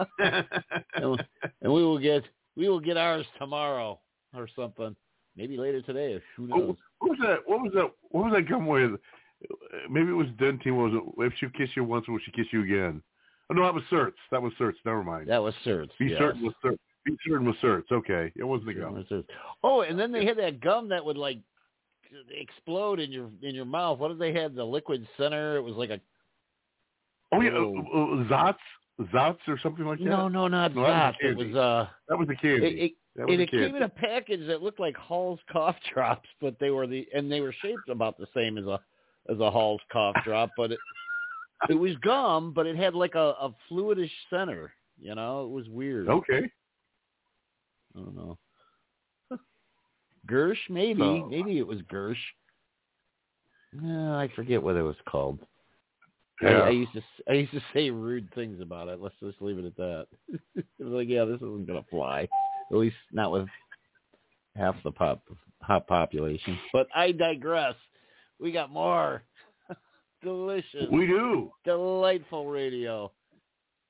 and we will get we will get ours tomorrow or something. Maybe later today. Who knows? What was that? What was that? What was that gum with? Maybe it was Dentyne. Was it? If she kiss you once, will she kiss you again? Oh no, that was Certs. That was Certs. Never mind. That was Certs. Be yes. certain was Certs. Be certain was Certs. Okay, it wasn't the gum. Oh, and then they had that gum that would like explode in your in your mouth. What did they have? The liquid center. It was like a. Oh yeah, little... uh, uh, Zotz, Zotz or something like that. No, no, not No, that that. was It was uh. That was the candy. It, it, that was and the it candy. came in a package that looked like Hall's cough drops, but they were the and they were shaped about the same as a as a Hall's cough drop, but it it was gum, but it had like a, a fluidish center. You know, it was weird. Okay. I don't know. Gersh, maybe, So, maybe it was Gersh. No, I forget what it was called. Yeah. I, I used to I used to say rude things about it. Let's just leave it at that. It was like, yeah, this isn't gonna fly. At least not with half the pop hot population. But I digress. We got more delicious, we do. delightful radio.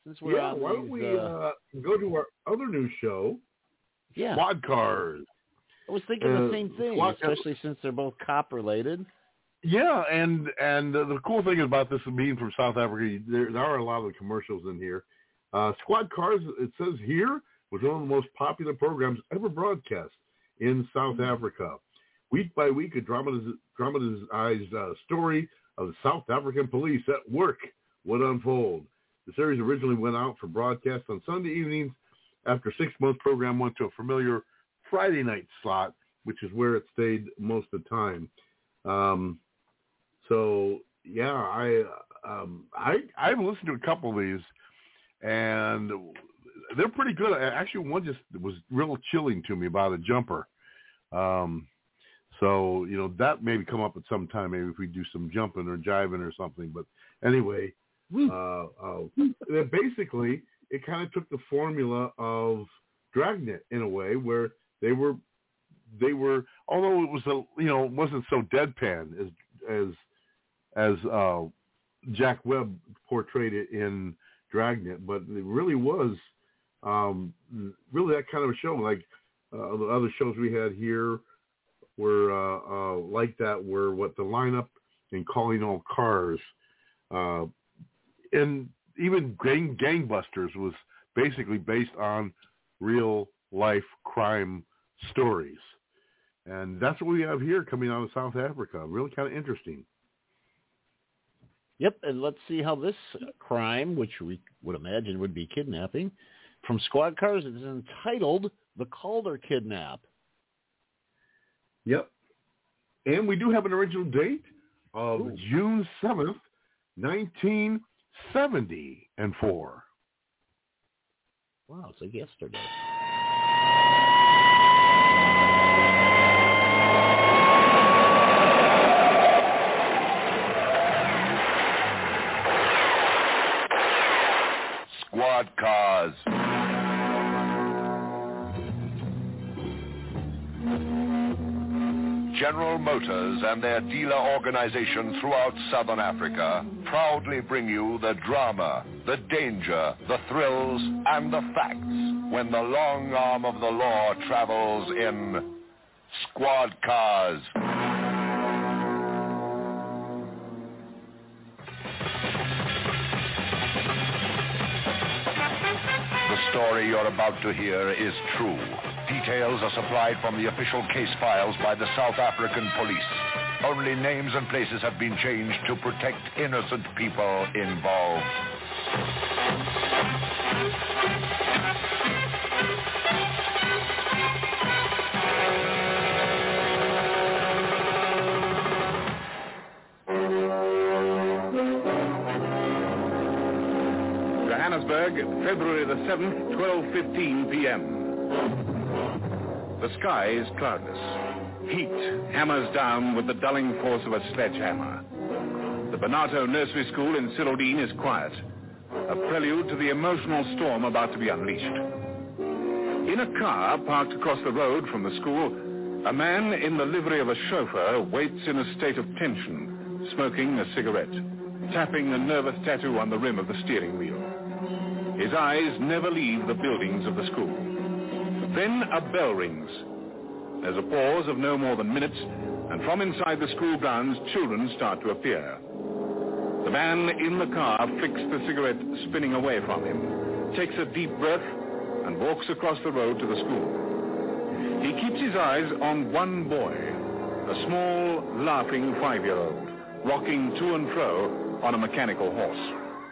Since we're yeah, on why don't these, we uh, uh, go to our other new show, yeah. Squad Cars. I was thinking uh, the same thing, Squad especially Cars. Since they're both cop-related. Yeah, and and uh, the cool thing about this being from South Africa, there, there are a lot of commercials in here. Uh, Squad Cars, it says here, was one of the most popular programs ever broadcast in South mm-hmm. Africa. Week by week, a dramatized, dramatized uh, story of the South African police at work would unfold. The series originally went out for broadcast on Sunday evenings. After six months, program went to a familiar Friday night slot, which is where it stayed most of the time. Um, so yeah, I um, I I've listened to a couple of these, and they're pretty good. Actually, one just was real chilling to me about a jumper. Um, so you know that maybe come up at some time. Maybe if we do some jumping or jiving or something. But anyway, uh, uh, basically it kind of took the formula of Dragnet in a way, where they were they were although it was a you know it wasn't so deadpan as as as uh, Jack Webb portrayed it in Dragnet, but it really was um, really that kind of a show. Like uh, the other shows we had here were uh, uh, like that, were what the lineup and Calling All Cars, uh, and even Gang Gangbusters was basically based on real life crime stories, and that's what we have here coming out of South Africa. Really kind of interesting. Yep, and let's see how this crime, which we would imagine would be kidnapping, from Squad Cars is entitled The Calder Kidnap. Yep. And we do have an original date of Ooh. June seventh, nineteen seventy-four. Wow, it's like yesterday. Squad Cars. General Motors and their dealer organization throughout Southern Africa proudly bring you the drama, the danger, the thrills, and the facts when the long arm of the law travels in Squad Cars. The story you're about to hear is true. Details are supplied from the official case files by the South African police. Only names and places have been changed to protect innocent people involved. Johannesburg, February the seventh, twelve fifteen p.m. The sky is cloudless. Heat hammers down with the dulling force of a sledgehammer. The Bonato Nursery School in Silodine is quiet, a prelude to the emotional storm about to be unleashed. In a car parked across the road from the school, a man in the livery of a chauffeur waits in a state of tension, smoking a cigarette, tapping a nervous tattoo on the rim of the steering wheel. His eyes never leave the buildings of the school. Then a bell rings. There's a pause of no more than minutes, and from inside the school grounds, children start to appear. The man in the car flicks the cigarette spinning away from him, takes a deep breath, and walks across the road to the school. He keeps his eyes on one boy, a small, laughing five-year-old, rocking to and fro on a mechanical horse.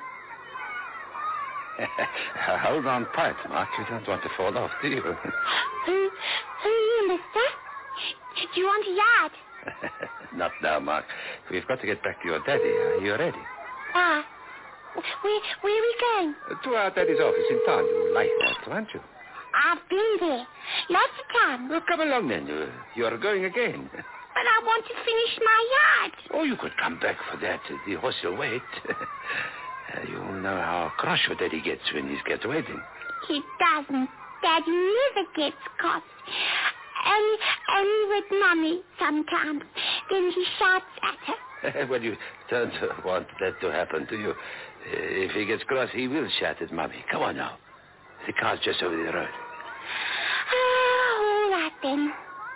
Hold on tight, Mark. You don't want to fall off, do you? Who, who are you, mister? Do you want a yard? Not now, Mark. We've got to get back to your daddy. Are you ready? Ah. Where, where are we going? To our daddy's office in town. You like that, aren't you? I've been there. Lots of times. Well, come along then. You're going again. But I want to finish my yard. Oh, you could come back for that. The horse will wait. You know how cross your daddy gets when he's gets waiting. He doesn't. Daddy never gets cross. Only, only with Mommy sometimes. Then he shouts at her. Well, you don't want that to happen to you. If he gets cross, he will shout at Mommy. Come on now. The car's just over the road. Oh, all right then.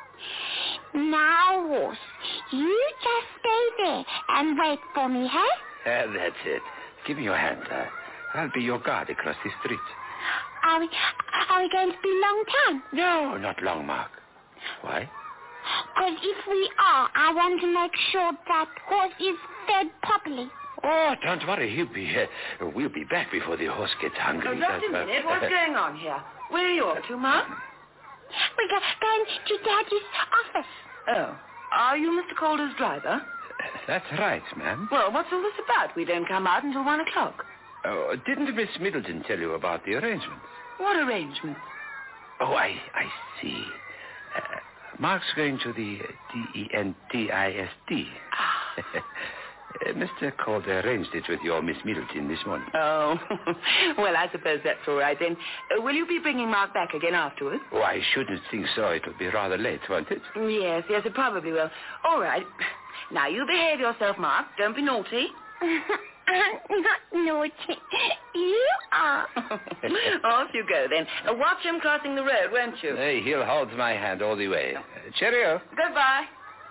Now, horse, you just stay there and wait for me, hey? Uh, that's it. Give me your hand. Uh, I'll be your guard across the street. Are we, are we going to be a long time? No, not long, Mark. Why? Because if we are, I want to make sure that horse is fed properly. Oh, don't worry. He'll be here. We'll be back before the horse gets hungry. Oh, just a minute. What's going on here? Where are you off to, Mark? We're go- going to Daddy's office. Oh. Are you Mister Calder's driver? That's right, ma'am. Well, what's all this about? We don't come out until one o'clock. Oh, didn't Miss Middleton tell you about the arrangements? What arrangements? Oh, I, I see. Uh, Mark's going to the D E N T I S D. Ah. Uh, Mister Calder arranged it with your Miss Middleton this morning. Oh, well, I suppose that's all right then. Uh, will you be bringing Mark back again afterwards? Oh, I shouldn't think so. It'll be rather late, won't it? Yes, yes, it probably will. All right. Now, you behave yourself, Mark. Don't be naughty. I'm not naughty. You are. Off you go, then. Uh, watch him crossing the road, won't you? Hey, he'll hold my hand all the way. Uh, cheerio. Goodbye.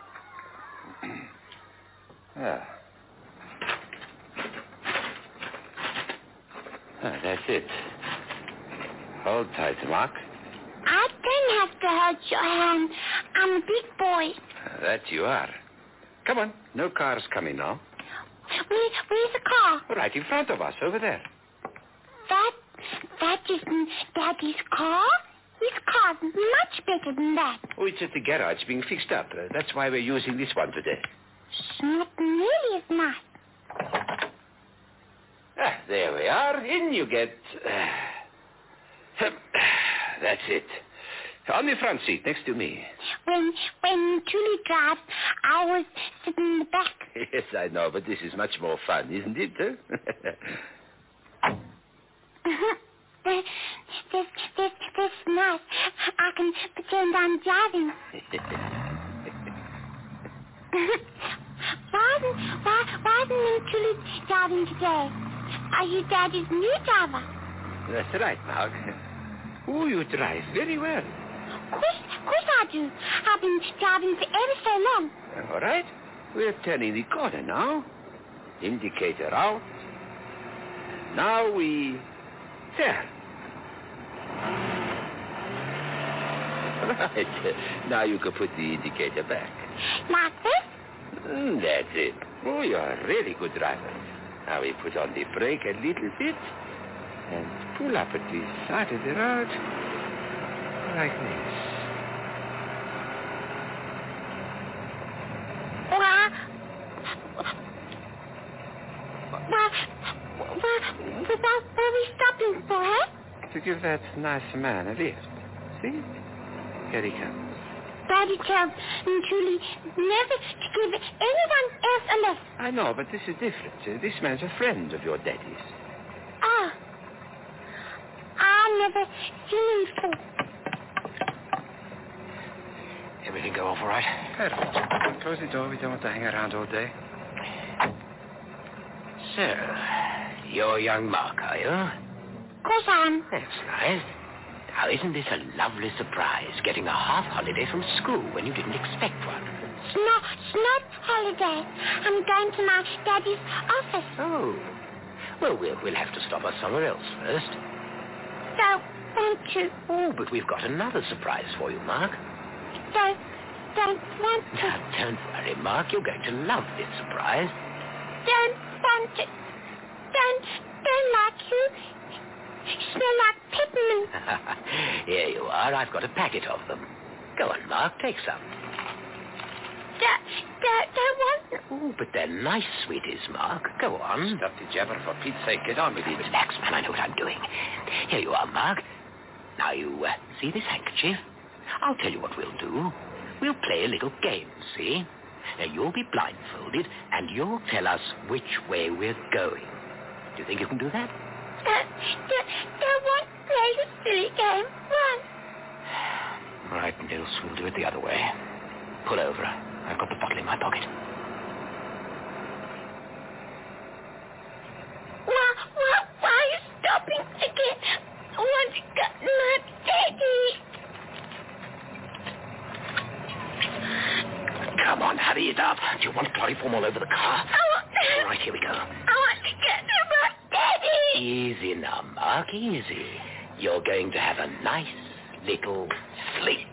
Ah. Ah, that's it. Hold tight, Mark. I don't have to hold your hand. I'm a big boy. Uh, that you are. Come on. No cars coming now. Where, where's the car? Right in front of us, over there. That, that isn't Daddy's car. His car's much better than that. Oh, it's at the garage being fixed up. Uh, that's why we're using this one today. It's not nearly as nice. Ah, there we are. In you get. Uh, that's it. On the front seat, next to me. When when Julie drives, I was sitting in the back. Yes, I know, but this is much more fun, isn't it? Huh? this, this, this, this is nice. I can pretend I'm driving. why isn't, why, why isn't me Julie driving today? Are you Daddy's new driver? That's right, Mark. Oh, you drive very well. Of course, of course I do. I've been driving for ever so long. All right. We're turning the corner now. Indicator out. Now we turn. Right. Now you can put the indicator back. Like this? Mm, that's it. Oh, you're a really good driver. Now we put on the brake a little bit and pull up at the side of the road like this. Well, well, well, what are we stopping for, eh? To give that nice man a lift. See? Here he comes. Daddy tells Julie never to give anyone else a lift. I know, but this is different. Uh, this man's a friend of your daddy's. Ah. I've never seen him before. Everything go off all right? Perfect. Close the door. We don't want to hang around all day. So, you're young Mark, are you? Of course I am. That's nice. Now, isn't this a lovely surprise, getting a half holiday from school when you didn't expect one? It's not, it's not holiday. I'm going to my Daddy's office. Oh. Well, we'll, we'll have to stop us somewhere else first. Don't want to. Oh, but we've got another surprise for you, Mark. Don't, don't want to. Now, don't worry, Mark. You're going to love this surprise. Don't want to. Don't, don't like you. Smell like peppermint. Here you are. I've got a packet of them. Go on, Mark. Take some. Don't, don't, don't want them. Oh, but they're nice sweeties, Mark. Go on. Stop the jabber, for Pete's sake. Get on with it. Relax, man. I know what I'm doing. Here you are, Mark. Now, you uh, see this handkerchief? I'll tell you what we'll do. We'll play a little game, see? Now, you'll be blindfolded, and you'll tell us which way we're going. Do you think you can do that? Don't, don't, don't want to play the silly game. Run. All right, Nils, we'll do it the other way. Pull over. I've got the bottle in my pocket. Well, shopping again. I want to get my daddy. Come on, hurry it up. Do you want chloroform all over the car? I want to... All right, here we go. I want to get to my daddy. Easy now, Mark, easy. You're going to have a nice little sleep.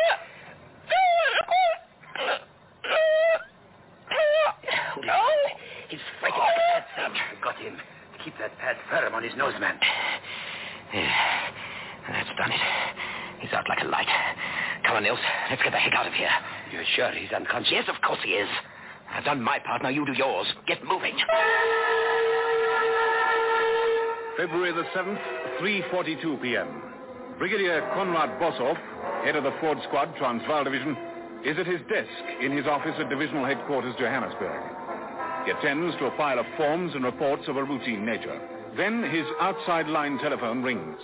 No. He's fighting like a mad thing. Got him. Keep that pad firm on his nose, man. Yeah, that's done it. He's out like a light. Come on, Nils. Let's get the heck out of here. You're sure he's unconscious? Yes, of course he is. I've done my part. Now you do yours. Get moving. February the seventh, three forty-two p.m. Brigadier Konrad Bossoff, head of the Ford Squad, Transvaal Division, is at his desk in his office at Divisional Headquarters, Johannesburg. He attends to a pile of forms and reports of a routine nature. Then his outside line telephone rings.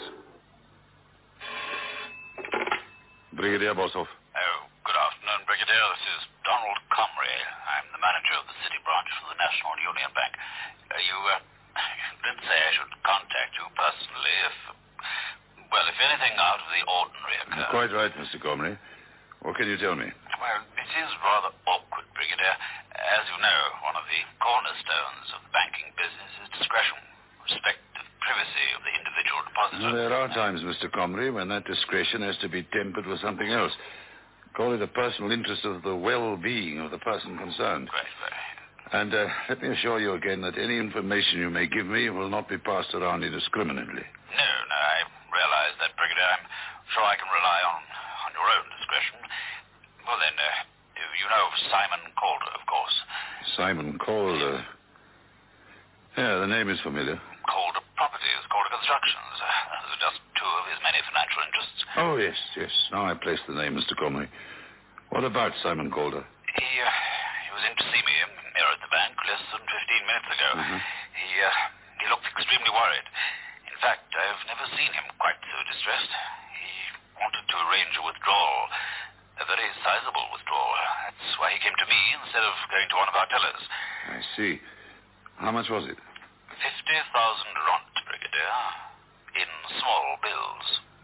Brigadier Bossoff. Oh, good afternoon, Brigadier. This is Donald Comrie. I'm the manager of the city branch of the National Union Bank. Uh, you, uh, did say I should contact you personally if, well, if anything out of the ordinary occurs. Quite right, Mister Comrie. What can you tell me? Well, it is rather awkward, Brigadier. As you know, one of the cornerstones of the banking business is discretion, respect of privacy of the individual depositor. Well, there are times, Mister Comrie, when that discretion has to be tempered with something else. Call it the personal interest of the well-being of the person concerned. Great, very. And uh, let me assure you again that any information you may give me will not be passed around indiscriminately. No, no, I realize that, Brigadier. I'm sure I can rely on, on your own discretion. Well, then, uh, you know of Simon Calder, of course. Simon Calder? Yeah, the name is familiar. Calder Properties, Calder Constructions. Uh, those are just two of his many financial interests. Oh, yes, yes. Now I place the name, Mister Comrie. What about Simon Calder? He, uh, he was in to see me here at the bank less than fifteen minutes ago. Mm-hmm. He, uh, he looked extremely worried. In fact, I've never seen him quite so distressed. He wanted to arrange a withdrawal, a very sizable withdrawal. That's why he came to me instead of going to one of our tellers. I see. How much was it? Fifty thousand rand, Brigadier, in small bills.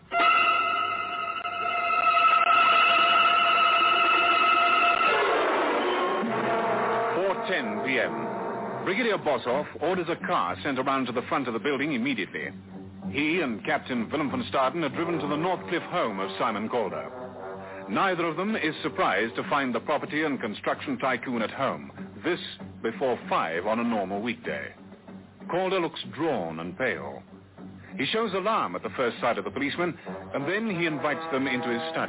four ten p.m. Brigadier Bossoff orders a car sent around to the front of the building immediately. He and Captain Willem van Staden are driven to the Northcliffe home of Simon Calder. Neither of them is surprised to find the property and construction tycoon at home. This before five on a normal weekday. Calder looks drawn and pale. He shows alarm at the first sight of the policeman, and then he invites them into his study.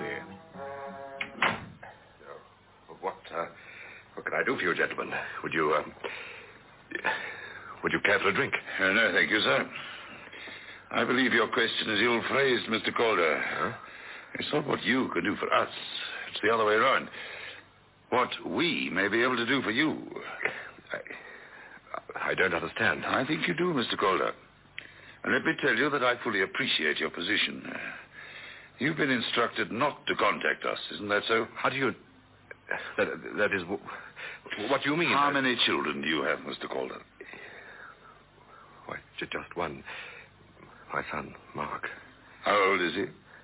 What, uh, what can I do for you, gentlemen? Would you, uh, would you care for a drink? Uh, no, thank you, sir. I believe your question is ill-phrased, Mister Calder. Huh? It's not what you can do for us. It's the other way around. What we may be able to do for you. I, I don't understand. I think you do, Mister Calder. And let me tell you that I fully appreciate your position. Uh, you've been instructed not to contact us, isn't that so? How do you... That, that is... What do you mean? How many children do you have, Mister Calder? Why, just one. My son, Mark. How old is he?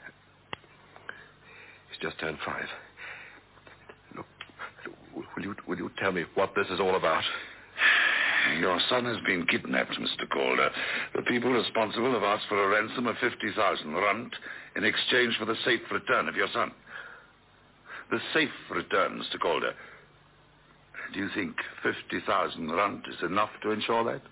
He's just turned five. Look, will you, will you tell me what this is all about? Your son has been kidnapped, Mister Calder. The people responsible have asked for a ransom of fifty thousand rand in exchange for the safe return of your son. The safe return, Mister Calder. Do you think fifty thousand rand is enough to ensure that?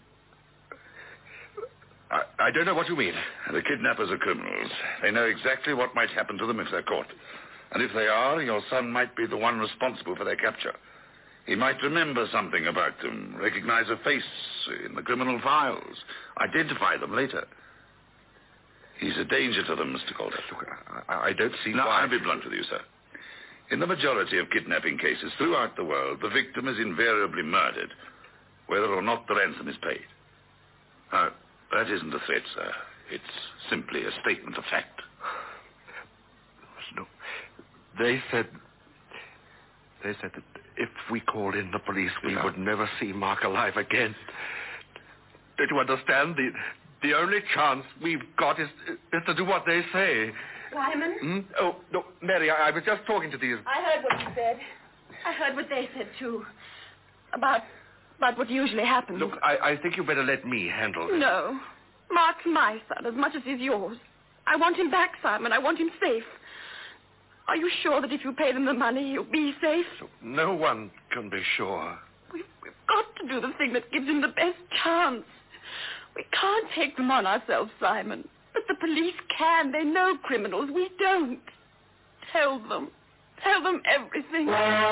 I, I don't know what you mean. The kidnappers are criminals. They know exactly what might happen to them if they're caught. And if they are, your son might be the one responsible for their capture. He might remember something about them, recognize a face in the criminal files, identify them later. He's a danger to them, Mister Calder. Look, I, I don't see now, why... I'll be blunt with you, sir. In the majority of kidnapping cases throughout the world, the victim is invariably murdered, whether or not the ransom is paid. Now, that isn't a threat, sir. It's simply a statement of fact. No. They said... They said that if we called in the police, we yeah. would never see Mark alive again. Don't you understand? The, The only chance we've got is, is to do what they say. Simon? Hmm? Oh, no, Mary, I, I was just talking to these... I heard what you said. I heard what they said, too. About, about what usually happens. Look, I, I think you better let me handle this. No. Mark's my son as much as he's yours. I want him back, Simon. I want him safe. Are you sure that if you pay them the money, he'll be safe? No one can be sure. We've, we've got to do the thing that gives him the best chance. We can't take them on ourselves, Simon. But the police can. They know criminals. We don't. Tell them. Tell them everything.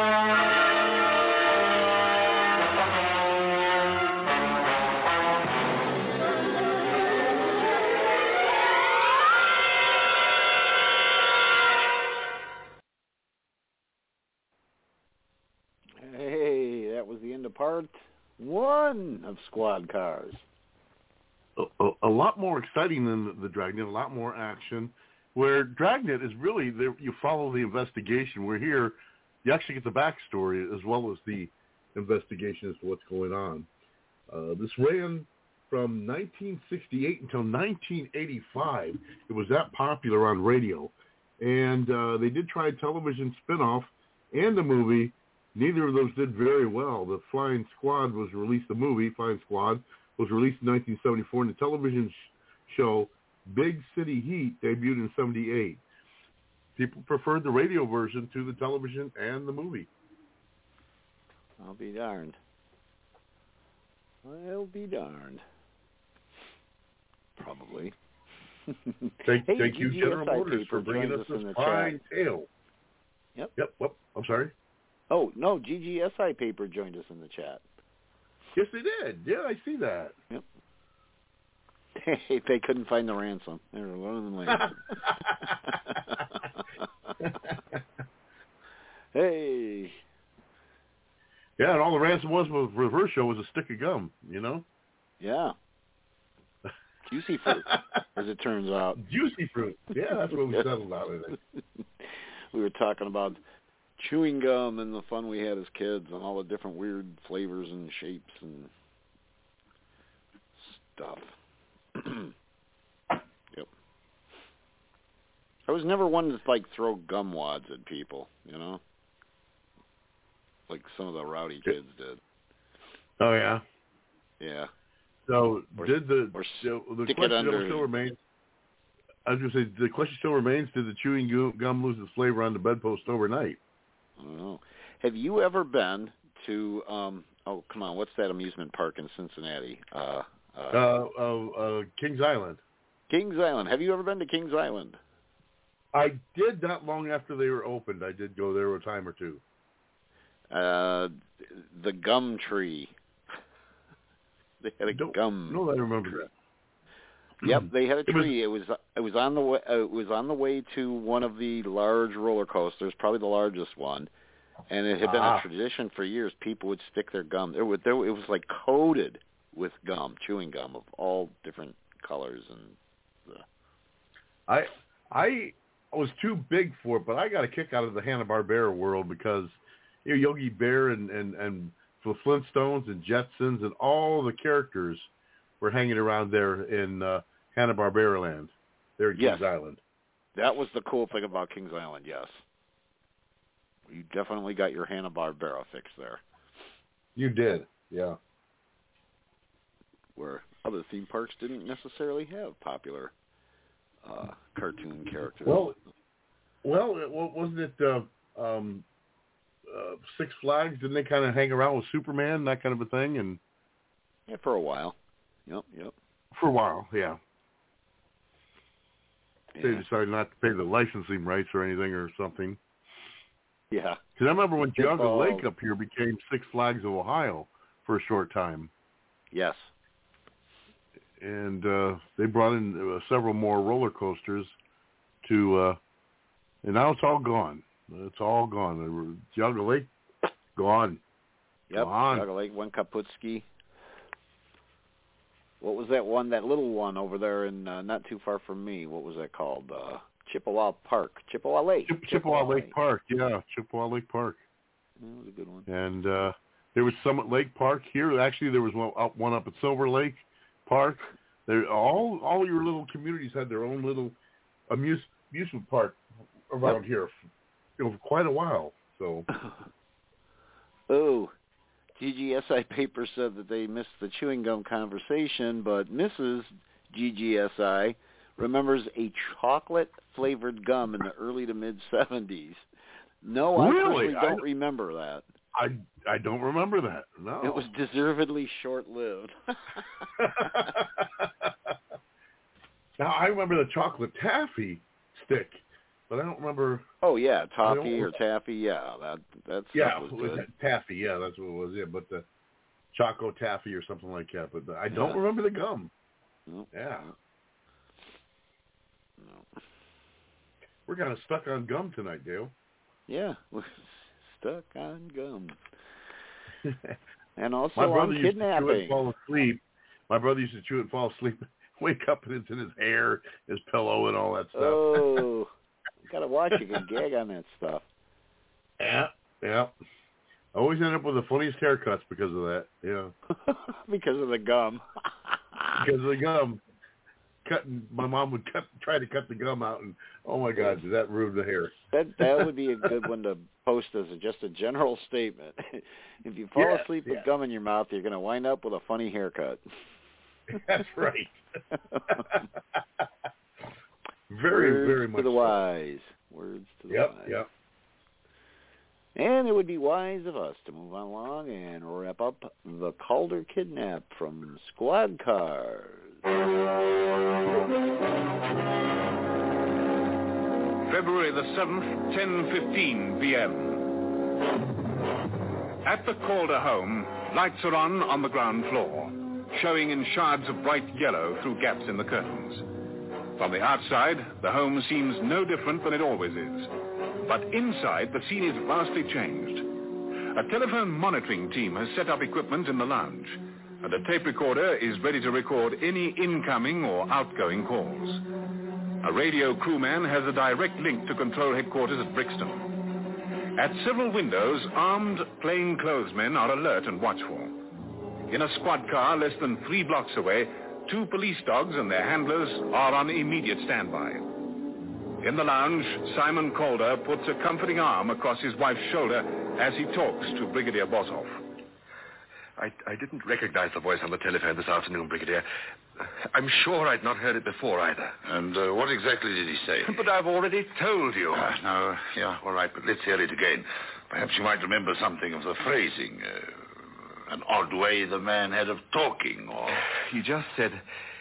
Hey, that was the end of part one of Squad Cars. A, a, a lot more exciting than the, the Dragnet, a lot more action. Where Dragnet is really, there, you follow the investigation. We're here, you actually get the backstory as well as the investigation as to what's going on. Uh, this ran from nineteen sixty-eight until nineteen eighty-five. It was that popular on radio. And uh, they did try a television spinoff and a movie. Neither of those did very well. The Flying Squad was released, the movie, Flying Squad, was released in nineteen seventy-four, and the television sh- show Big City Heat debuted in seventy-eight. People preferred the radio version to the television and the movie. I'll be darned. I'll be darned. Probably. Thank, hey, thank you, G G S I General Motors, for bringing us this fine tale. Yep. Yep. Whoop, I'm sorry. Oh, no, G G S I paper joined us in the chat. Yes, they did. Yeah, I see that. Yep. Hey, they couldn't find the ransom. They were learning the ransom. Hey. Yeah, and all the ransom was with Reverse Show was a stick of gum, you know? Yeah. Juicy fruit, as it turns out. Juicy fruit. Yeah, that's what we settled on. We were talking about chewing gum and the fun we had as kids and all the different weird flavors and shapes and stuff. Yep. I was never one to, like, throw gum wads at people, you know? Like some of the rowdy kids did. Oh, yeah? Yeah. So, or, did the, or the, the stick question it under, still remains, I was going to say, the question still remains, did the chewing gum lose its flavor on the bedpost overnight? I don't know. Have you ever been to, um, oh, come on, what's that amusement park in Cincinnati? Uh, uh, uh, uh, uh, Kings Island. Kings Island. Have you ever been to Kings Island? I did not long after they were opened. I did go there a time or two. Uh, the gum tree. They had a Don't, gum. No, I remember that. Yep, they had a tree. It was it was on the way uh, it was on the way to one of the large roller coasters, probably the largest one, and it had been ah. a tradition for years. People would stick their gum. There was there, it was like coated with gum, chewing gum of all different colors and. Uh, I I was too big for it, but I got a kick out of the Hanna-Barbera world because you know, Yogi Bear and and and the Flintstones and Jetsons and all the characters were hanging around there in uh, Hanna-Barbera land, there in yes. Kings Island. That was the cool thing about Kings Island, yes. You definitely got your Hanna-Barbera fix there. You did, yeah. Where other theme parks didn't necessarily have popular uh, cartoon characters. Well, well, wasn't it uh, um, uh, Six Flags? Didn't they kind of hang around with Superman, that kind of a thing? And yeah, for a while. Yep, yep. For a while, yeah. yeah. They decided not to pay the licensing rights or anything or something. Yeah. Because I remember when Geauga uh, Lake up here became Six Flags of Ohio for a short time. Yes. And uh, they brought in uh, several more roller coasters to, uh, and now it's all gone. It's all gone. Geauga Lake, gone. Yep, gone. Geauga Lake, one Kaputski. What was that one, that little one over there in uh, not too far from me? What was that called? Uh, Chippewa Park. Chippewa Lake. Chip, Chippewa, Chippewa Lake, Lake Park, yeah. Chippewa Lake Park. That was a good one. And uh, there was Summit Lake Park here. Actually, there was one up, one up at Silver Lake Park. They're all all your little communities had their own little amuse, amusement park around yep. here for, you know, for quite a while. So, oh, G G S I paper said that they missed the chewing gum conversation, but Missus G G S I remembers a chocolate-flavored gum in the early to mid-seventies. No, I really? personally don't I, remember that. I I don't remember that. No. It was deservedly short-lived. Now, I remember the chocolate taffy stick, but I don't remember... Oh, yeah, toffee or taffy, yeah. that that Yeah, was it was good. taffy, yeah, that's what it was, yeah, but the choco taffy or something like that, but I don't yeah. remember the gum. Nope. Yeah. No. We're kind of stuck on gum tonight, Dale. Yeah, we're stuck on gum. And also My brother on used kidnapping. to chew it and fall asleep. My brother used to chew it and fall asleep, wake up and it's in his hair, his pillow, and all that stuff. Oh, you got to watch. You can gag on that stuff. Yeah, yeah. I always end up with the funniest haircuts because of that, yeah. Because of the gum. Because of the gum. Cutting, my mom would cut, try to cut the gum out, and oh my God, did that ruin the hair? That that would be a good one to post as a, just a general statement. If you fall yes, asleep yes. with gum in your mouth, you're going to wind up with a funny haircut. That's right. very, Words very much to the so. wise. Words to the yep, wise. Yep. And it would be wise of us to move on along and wrap up the Calder kidnap from Squad Cars. February the seventh, ten fifteen p.m. At the Calder home, lights are on on the ground floor, showing in shards of bright yellow through gaps in the curtains. From the outside, the home seems no different than it always is. But inside, the scene is vastly changed. A telephone monitoring team has set up equipment in the lounge, and a tape recorder is ready to record any incoming or outgoing calls. A radio crewman has a direct link to control headquarters at Brixton. At several windows, armed plainclothesmen are alert and watchful. In a squad car less than three blocks away, two police dogs and their handlers are on immediate standby. In the lounge, Simon Calder puts a comforting arm across his wife's shoulder as he talks to Brigadier Boshoff. I, I didn't recognize the voice on the telephone this afternoon, Brigadier. I'm sure I'd not heard it before either. And uh, what exactly did he say? But I've already told you. Uh, no, yeah, all right, but let's hear it again. Perhaps you might remember something of the phrasing. Uh, an odd way the man had of talking, or... He just said,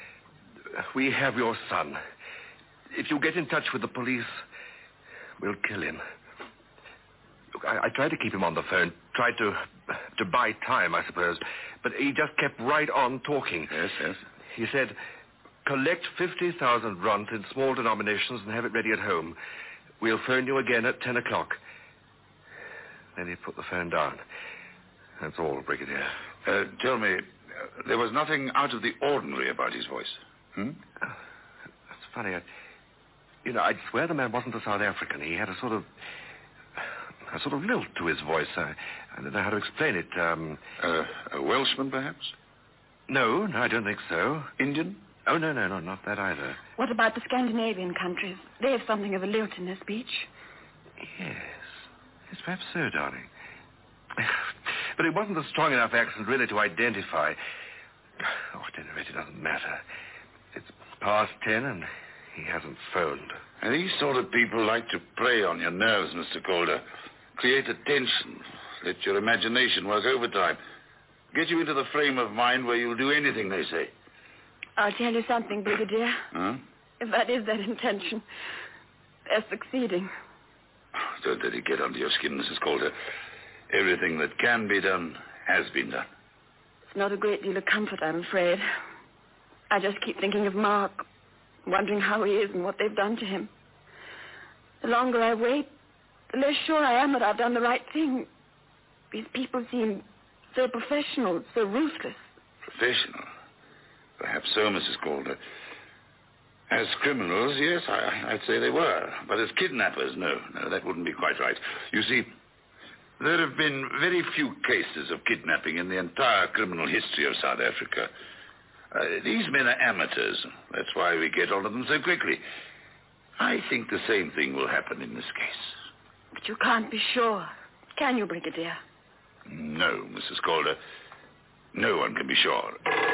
"We have your son. If you get in touch with the police, we'll kill him." Look, I, I tried to keep him on the phone, tried to to buy time, I suppose, but he just kept right on talking. Yes, yes. He said, "Collect fifty thousand runs in small denominations and have it ready at home. We'll phone you again at ten o'clock. Then he put the phone down. That's all, Brigadier. Uh, tell me, uh, there was nothing out of the ordinary about his voice. Hmm? Uh, that's funny. I, you know, I'd swear the man wasn't a South African. He had a sort of... a sort of lilt to his voice. I, I don't know how to explain it. Um, uh, a Welshman, perhaps? No, no, I don't think so. Indian? Oh, no, no, no, not that either. What about the Scandinavian countries? They have something of a lilt in their speech. Yes. Yes, perhaps so, darling. But it wasn't a strong enough accent, really, to identify. Oh, at any rate, it doesn't matter. It's past ten, and he hasn't phoned. And these sort of people like to prey on your nerves, Mister Calder. Create a tension. Let your imagination work overtime. Get you into the frame of mind where you'll do anything they say. I'll tell you something, Brigadier. Huh? If that is their intention, they're succeeding. Don't let it get under your skin, Missus Calder. Everything that can be done has been done. It's not a great deal of comfort, I'm afraid. I just keep thinking of Mark, wondering how he is and what they've done to him. The longer I wait, the less sure I am that I've done the right thing. These people seem so professional, so ruthless. Professional? Perhaps so, Missus Calder. As criminals, yes, I, I'd say they were. But as kidnappers, no. No, that wouldn't be quite right. You see, there have been very few cases of kidnapping in the entire criminal history of South Africa. Uh, these men are amateurs. That's why we get onto them so quickly. I think the same thing will happen in this case. But you can't be sure. Can you, Brigadier? No, Missus Calder. No one can be sure.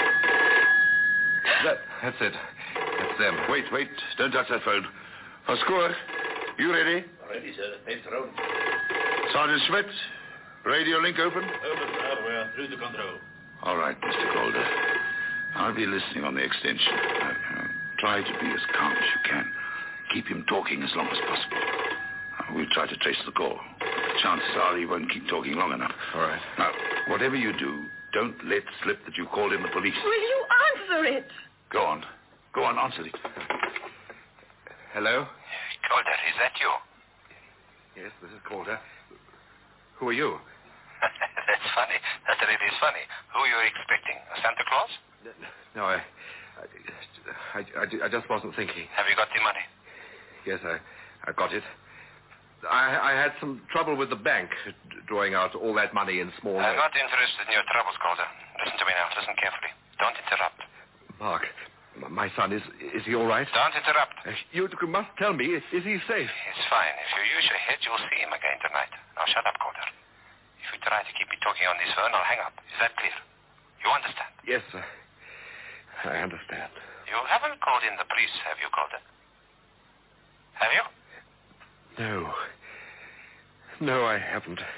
That, that's it. That's them. Wait, wait. Don't touch that phone. Oscar, you ready? Ready, sir. It's road. Sergeant Schmidt, radio link open? Open, sir. We're through to control. All right, Mister Calder. I'll be listening on the extension. Uh, uh, try to be as calm as you can. Keep him talking as long as possible. Uh, we'll try to trace the call. Chances are he won't keep talking long enough. All right. Now, whatever you do, don't let slip that you called in the police. Will you answer it? Go on. Go on, answer it. Hello? Calder, is that you? Yes, this is Calder. Who are you? That's funny. That really is funny. Who are you expecting? A Santa Claus? No, I I, I, I just wasn't thinking. Have you got the money? Yes, I, I got it. I, I had some trouble with the bank, drawing out all that money in small I'm notes. not interested in your troubles, Calder. Listen to me now. Listen carefully. Don't interrupt. Mark, m- my son, is is he all right? Don't interrupt. Uh, you must tell me, is, is he safe? It's fine. If you use your head, you'll see him again tonight. Now shut up, Calder. If you try to keep me talking on this phone, I'll hang up. Is that clear? You understand? Yes, sir. I understand. You haven't called in the police, have you, Calder? Have you? No. No, I haven't. Uh,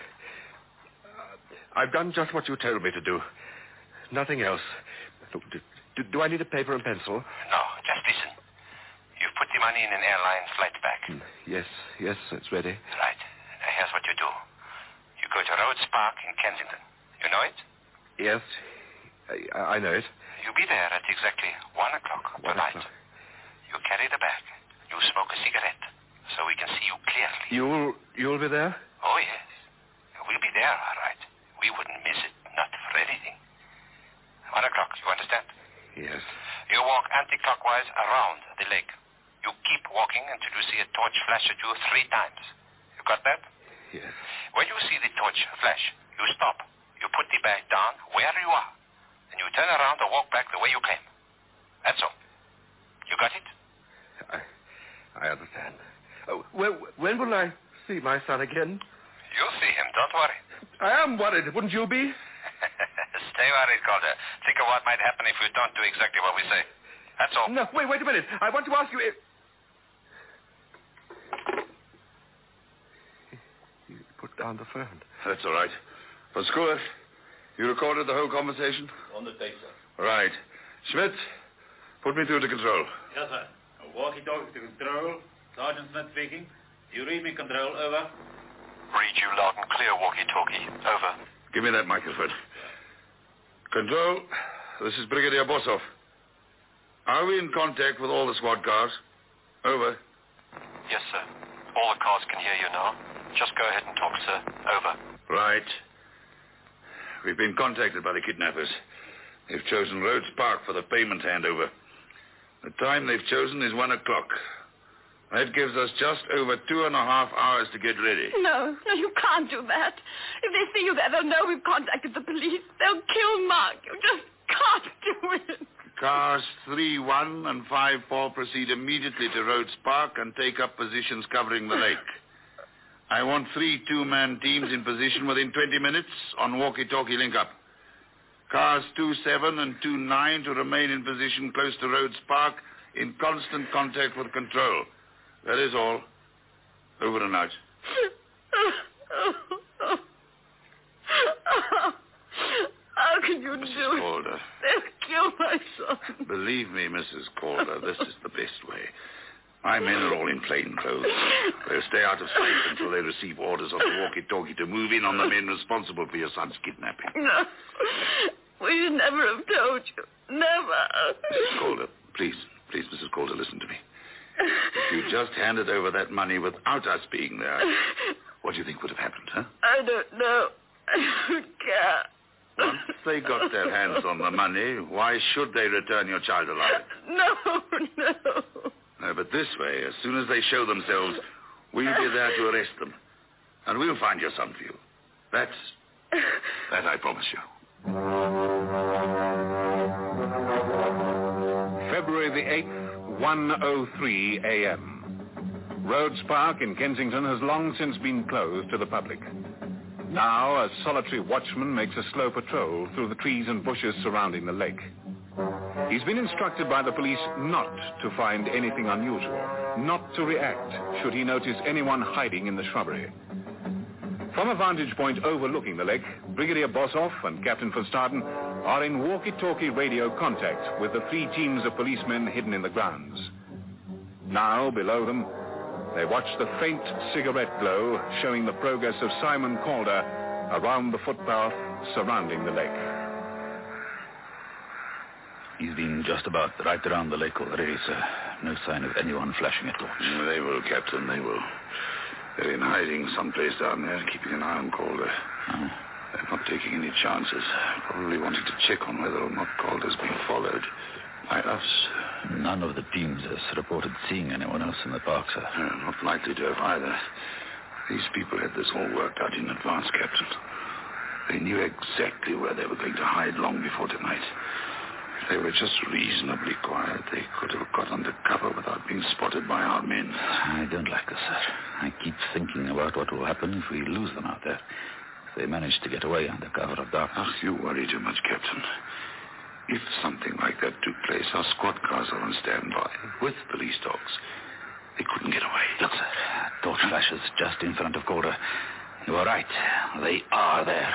I've done just what you told me to do. Nothing else. Look, do, do, do I need a paper and pencil? No, just listen. You've put the money in an airline flight bag. Mm, yes, yes, it's ready. Right. Now here's what you do. You go to Rhodes Park in Kensington. You know it? Yes, I, I know it. You be there at exactly one o'clock One tonight. o'clock. You carry the bag. You smoke a cigarette so we can see you clearly. You'll you'll be there? Oh, yes. We'll be there, all right. We wouldn't miss it, not for anything. One o'clock, you understand? Yes. You walk anti-clockwise around the lake. You keep walking until you see a torch flash at you three times. You got that? Yes. When you see the torch flash, you stop. You put the bag down where you are. And you turn around and walk back the way you came. That's all. You got it? I, I understand. Oh, when, when will I see my son again? You'll see him. Don't worry. I am worried. Wouldn't you be? Stay worried, Calder. Think of what might happen if you don't do exactly what we say. That's all. No, wait, wait a minute. I want to ask you if... You put down the phone. That's all right. Oscar, you recorded the whole conversation? On the tape, sir. Right. Schmidt, put me through to control. Yes, sir. A walkie-talkie to control. Sergeant Smith speaking. You read me, control. Over. Read you loud and clear, walkie-talkie. Over. Give me that microphone. Control, this is Brigadier Bossoff. Are we in contact with all the squad cars? Over. Yes, sir. All the cars can hear you now. Just go ahead and talk, sir. Over. Right. We've been contacted by the kidnappers. They've chosen Rhodes Park for the payment handover. The time they've chosen is one o'clock. That gives us just over two and a half hours to get ready. No, no, you can't do that. If they see you there, they'll know we've contacted the police. They'll kill Mark. You just can't do it. Cars three one and five four proceed immediately to Rhodes Park and take up positions covering the lake. I want three two-man teams in position within twenty minutes on walkie-talkie link-up. Cars two seven and two nine to remain in position close to Rhodes Park in constant contact with control. That is all. Over and out. How can you Missus do it? Calder. They'll kill my son. Believe me, Missus Calder, this is the best way. My men are all in plain clothes. They'll stay out of sight until they receive orders off the walkie-talkie to move in on the men responsible for your son's kidnapping. No. We should never have told you. Never. Missus Calder, please, please, Missus Calder, listen to me. If you just handed over that money without us being there, what do you think would have happened, huh? I don't know. I don't care. Once they got their hands on the money, why should they return your child alive? No, no. No, but this way, as soon as they show themselves, we'll be there to arrest them. And we'll find your son for you. That's... that I promise you. February the eighth, one oh three a.m. Rhodes Park in Kensington has long since been closed to the public. Now, a solitary watchman makes a slow patrol through the trees and bushes surrounding the lake. He's been instructed by the police not to find anything unusual, not to react should he notice anyone hiding in the shrubbery. From a vantage point overlooking the lake, Brigadier Boshoff and Captain Verstaden are in walkie-talkie radio contact with the three teams of policemen hidden in the grounds. Now, below them, they watch the faint cigarette glow showing the progress of Simon Calder around the footpath surrounding the lake. He's been just about right around the lake already, sir. No sign of anyone flashing a torch. They will, Captain, they will. They're in hiding someplace down there, keeping an eye on Calder. Oh. They're not taking any chances. Probably wanting to check on whether or not Calder's being followed by us. None of the teams has reported seeing anyone else in the park, sir. Uh, not likely to have either. These people had this all worked out in advance, Captain. They knew exactly where they were going to hide long before tonight. If they were just reasonably quiet, they could have got under cover without being spotted by our men. I don't like this, sir. I keep thinking about what will happen if we lose them out there. If they manage to get away under cover of darkness. Ach, you worry too much, Captain. If something like that took place, our squad cars are on standby with police dogs. They couldn't get away. Look, sir, torch flashes just in front of Calder. You are right. They are there.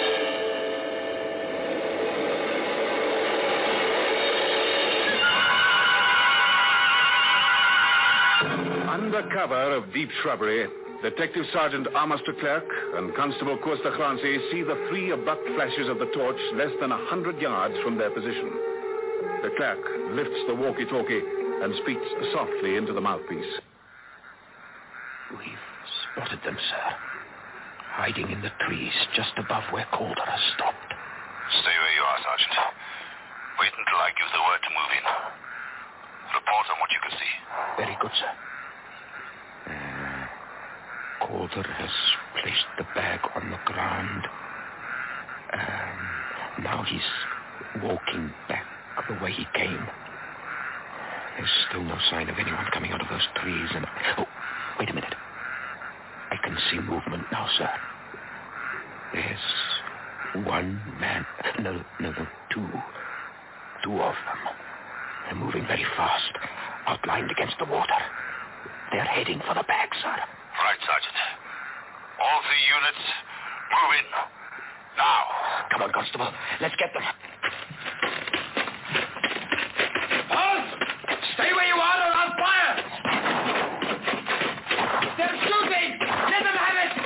Under cover of deep shrubbery, Detective Sergeant Amos de Klerk and Constable Koos de Grancy see the three abrupt flashes of the torch less than a hundred yards from their position. De Klerk lifts the walkie-talkie and speaks softly into the mouthpiece. We've spotted them, sir. Hiding in the trees just above where Calder has stopped. Stay where you are, Sergeant. Wait until I give the word to move in. Report on what you can see. Very good, sir. Uh, Calder has placed the bag on the ground. Um, now he's walking back the way he came. There's still no sign of anyone coming out of those trees. And oh, wait a minute. I can see movement now, sir. There's one man. No, no, no, two. Two of them. They're moving very fast, outlined against the water. They're heading for the bag, sir. Right, Sergeant. All three units, move in. Now. Come on, Constable. Let's get them. Halt! Stay where you are or I'll fire! They're shooting! Let them have it!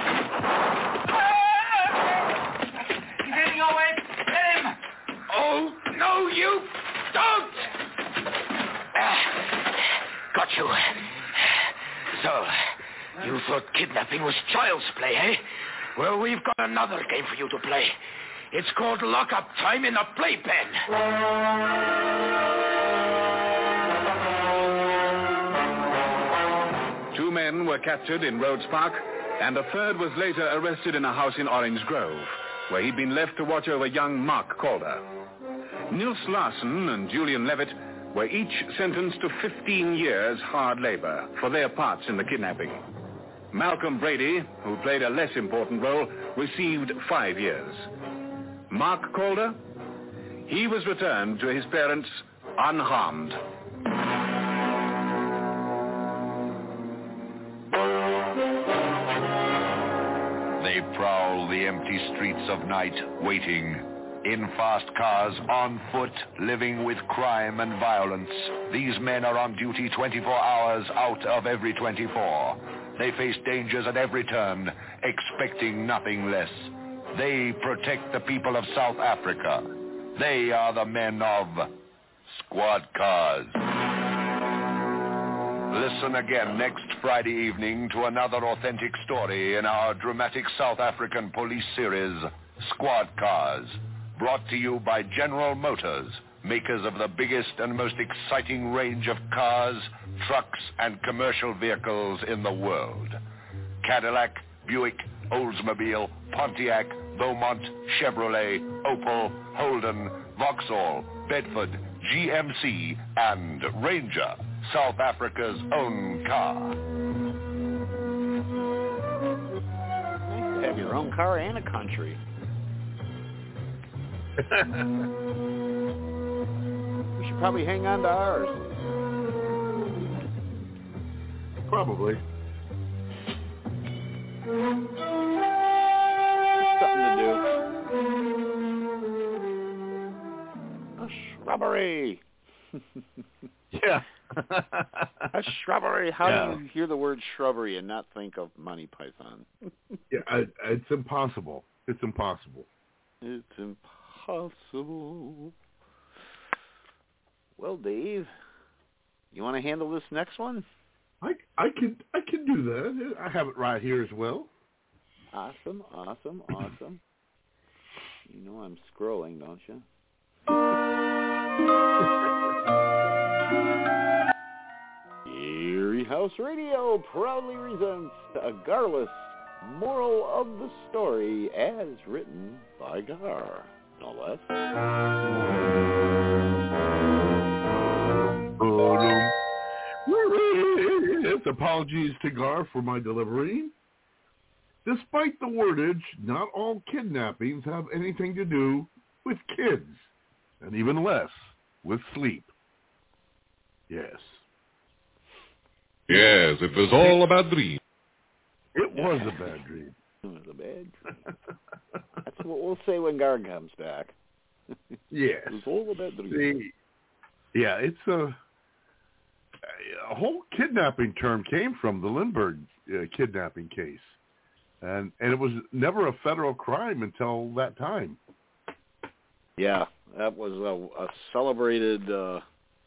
He's heading our way. Let him! Oh, no, you don't! Uh, got you. So, you thought kidnapping was child's play, eh? Well, we've got another game for you to play. It's called Lock-Up Time in the Playpen. Two men were captured in Rhodes Park, and a third was later arrested in a house in Orange Grove, where he'd been left to watch over young Mark Calder. Nils Larsen and Julian Levitt were each sentenced to fifteen years hard labor for their parts in the kidnapping. Malcolm Brady, who played a less important role, received five years. Mark Calder, he was returned to his parents unharmed. They prowl the empty streets of night, waiting. In fast cars, on foot, living with crime and violence. These men are on duty twenty-four hours out of every twenty-four. They face dangers at every turn, expecting nothing less. They protect the people of South Africa. They are the men of Squad Cars. Listen again next Friday evening to another authentic story in our dramatic South African police series, Squad Cars. Brought to you by General Motors, makers of the biggest and most exciting range of cars, trucks, and commercial vehicles in the world. Cadillac, Buick, Oldsmobile, Pontiac, Beaumont, Chevrolet, Opel, Holden, Vauxhall, Bedford, G M C, and Ranger, South Africa's own car. Nice to have your own car and a country. We should probably hang on to ours. Probably. Something to do. A shrubbery. Yeah. A shrubbery. How Yeah. do you hear the word shrubbery and not think of Monty Python? Yeah, I, it's impossible. It's impossible. It's impossible. Well, Dave, you want to handle this next one? I I can I can do that. I have it right here as well. Awesome, awesome, awesome. You know I'm scrolling, don't you? Erie House Radio proudly presents a Garless moral of the story as written by Gar. No less. Oh, no. Apologies to Gar for my delivery. Despite the wordage, not all kidnappings have anything to do with kids, and even less with sleep. Yes. Yes, it was all a bad dream. It was a bad dream. It was a bad dream. That's what we'll say when Gar comes back. Yes. It was all a bad dream. See, yeah, it's a, a whole kidnapping term came from the Lindbergh uh, kidnapping case. And and it was never a federal crime until that time. Yeah, that was a, a celebrated uh,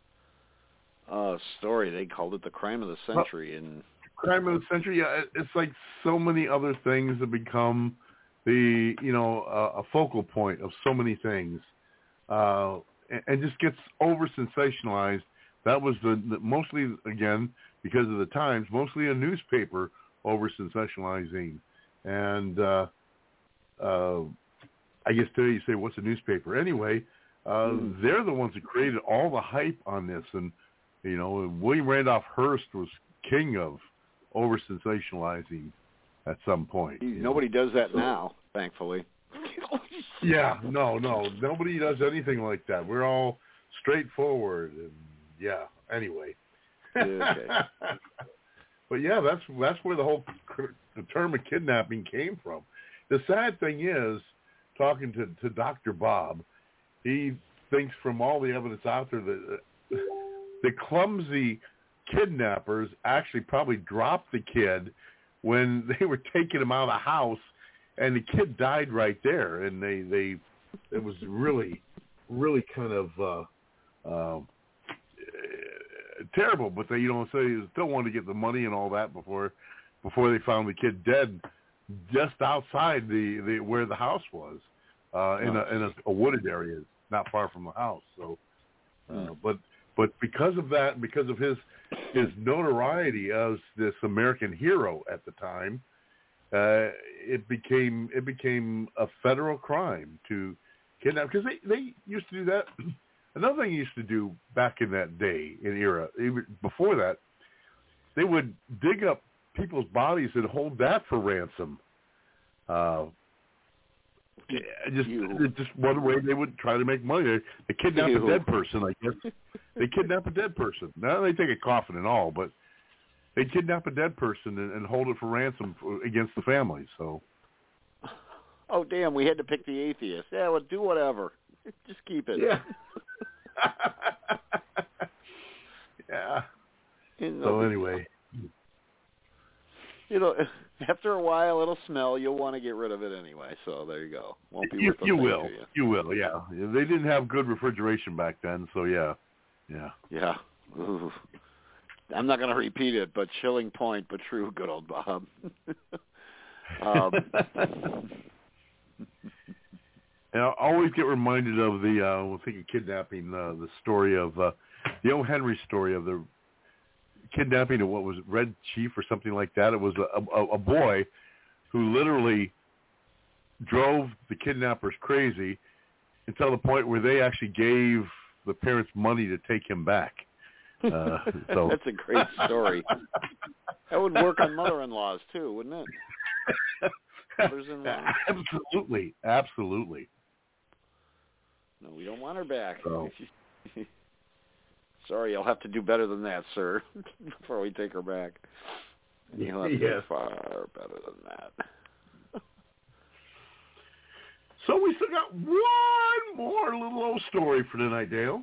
uh, story. They called it the crime of the century. And crime of the century. Yeah, it's like so many other things that become the you know uh, a focal point of so many things, uh, and, and just gets over sensationalized. That was the, the mostly again because of the times, mostly a newspaper over sensationalizing. And uh, uh, I guess today you say, what's a newspaper? Anyway, uh, mm. they're the ones that created all the hype on this. And, you know, William Randolph Hearst was king of over-sensationalizing at some point. Nobody know? does that so, now, thankfully. Yeah, no, no. Nobody does anything like that. We're all straightforward. And, yeah, anyway. Okay. But, yeah, that's that's where the whole the term of kidnapping came from. The sad thing is, talking to, to Doctor Bob, he thinks from all the evidence out there that uh, the clumsy kidnappers actually probably dropped the kid when they were taking him out of the house, and the kid died right there. And they, they it was really, really kind of uh, uh, terrible. But they, you know, say so still wanted to get the money and all that before before they found the kid dead just outside the, the where the house was uh, in a in a, a wooded area, not far from the house. So, uh, but but because of that, because of his his notoriety as this American hero at the time, uh, it became it became a federal crime to kidnap, because they, they used to do that. Another thing they used to do back in that day, in era, even before that, they would dig up people's bodies and hold that for ransom. Uh, just just one way they would try to make money. They, they kidnap Ew. a dead person, I guess. They kidnap a dead person. Now they take a coffin and all, but they kidnap a dead person and, and hold it for ransom for, against the family. So. Oh damn! We had to pick the atheist. Yeah, well, do whatever. Just keep it. Yeah. Yeah. So anyway. You know, after a while, it'll smell. You'll want to get rid of it anyway. So there you go. Won't be you, worth the you thing will. to you. You will. Yeah. They didn't have good refrigeration back then, so yeah. Yeah. Yeah. Ooh. I'm not going to repeat it, but chilling point, but true. Good old Bob. um, and I always get reminded of the uh, when I think of kidnapping, uh, the story of uh, the O. Henry story of the kidnapping of what was it, Red Chief or something like that. It was a, a, a boy who literally drove the kidnappers crazy until the point where they actually gave the parents money to take him back. Uh, so that's a great story. That would work on mother-in-laws too, wouldn't it? Mothers-in-law. Absolutely, absolutely. No, we don't want her back. So. Sorry, you'll have to do better than that, sir, before we take her back. You'll have to yes. do far better than that. So we still got one more little old story for tonight, Dale.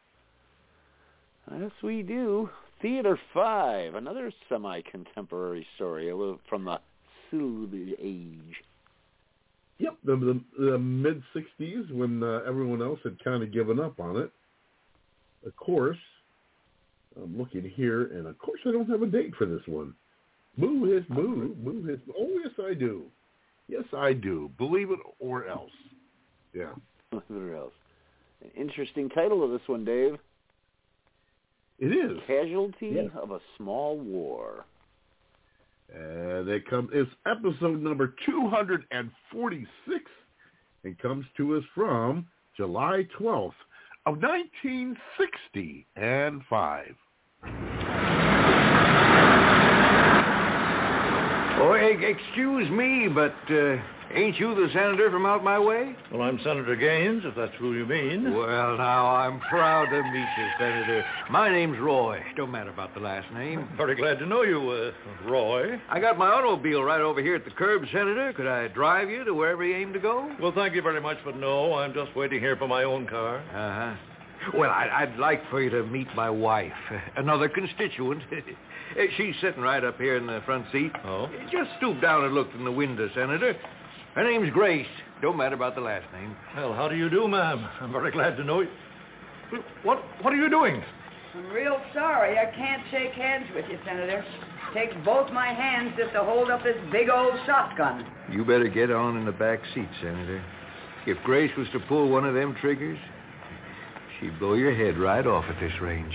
Yes, we do. Theater five, another semi-contemporary story, a little from the Silver Age. Yep, the, the, the mid-sixties when uh, everyone else had kind of given up on it. Of course, I'm looking here, and of course I don't have a date for this one. Moo his moo, moo his. Oh, yes, I do. Yes, I do. Believe it or else. Yeah. Believe it or else. An interesting title of this one, Dave. It is. Casualty yes. of a Small War. Uh, they come. It's episode number two hundred forty-six, and comes to us from July twelfth of nineteen sixty and five. Oh, excuse me, but uh, ain't you the senator from out my way? Well, I'm Senator Gaines, if that's who you mean. Well, now, I'm proud to meet you, Senator. My name's Roy. Don't matter about the last name. Very glad to know you, uh, Roy. I got my automobile right over here at the curb, Senator. Could I drive you to wherever you aim to go? Well, thank you very much, but no, I'm just waiting here for my own car. Uh-huh. Well, I'd, I'd like for you to meet my wife, another constituent. She's sitting right up here in the front seat. Oh? Just stoop down and look in the window, Senator. Her name's Grace. Don't matter about the last name. Well, how do you do, ma'am? I'm very glad to know you. What, what are you doing? I'm real sorry. I can't shake hands with you, Senator. Takes both my hands just to hold up this big old shotgun. You better get on in the back seat, Senator. If Grace was to pull one of them triggers, she'd blow your head right off at this range.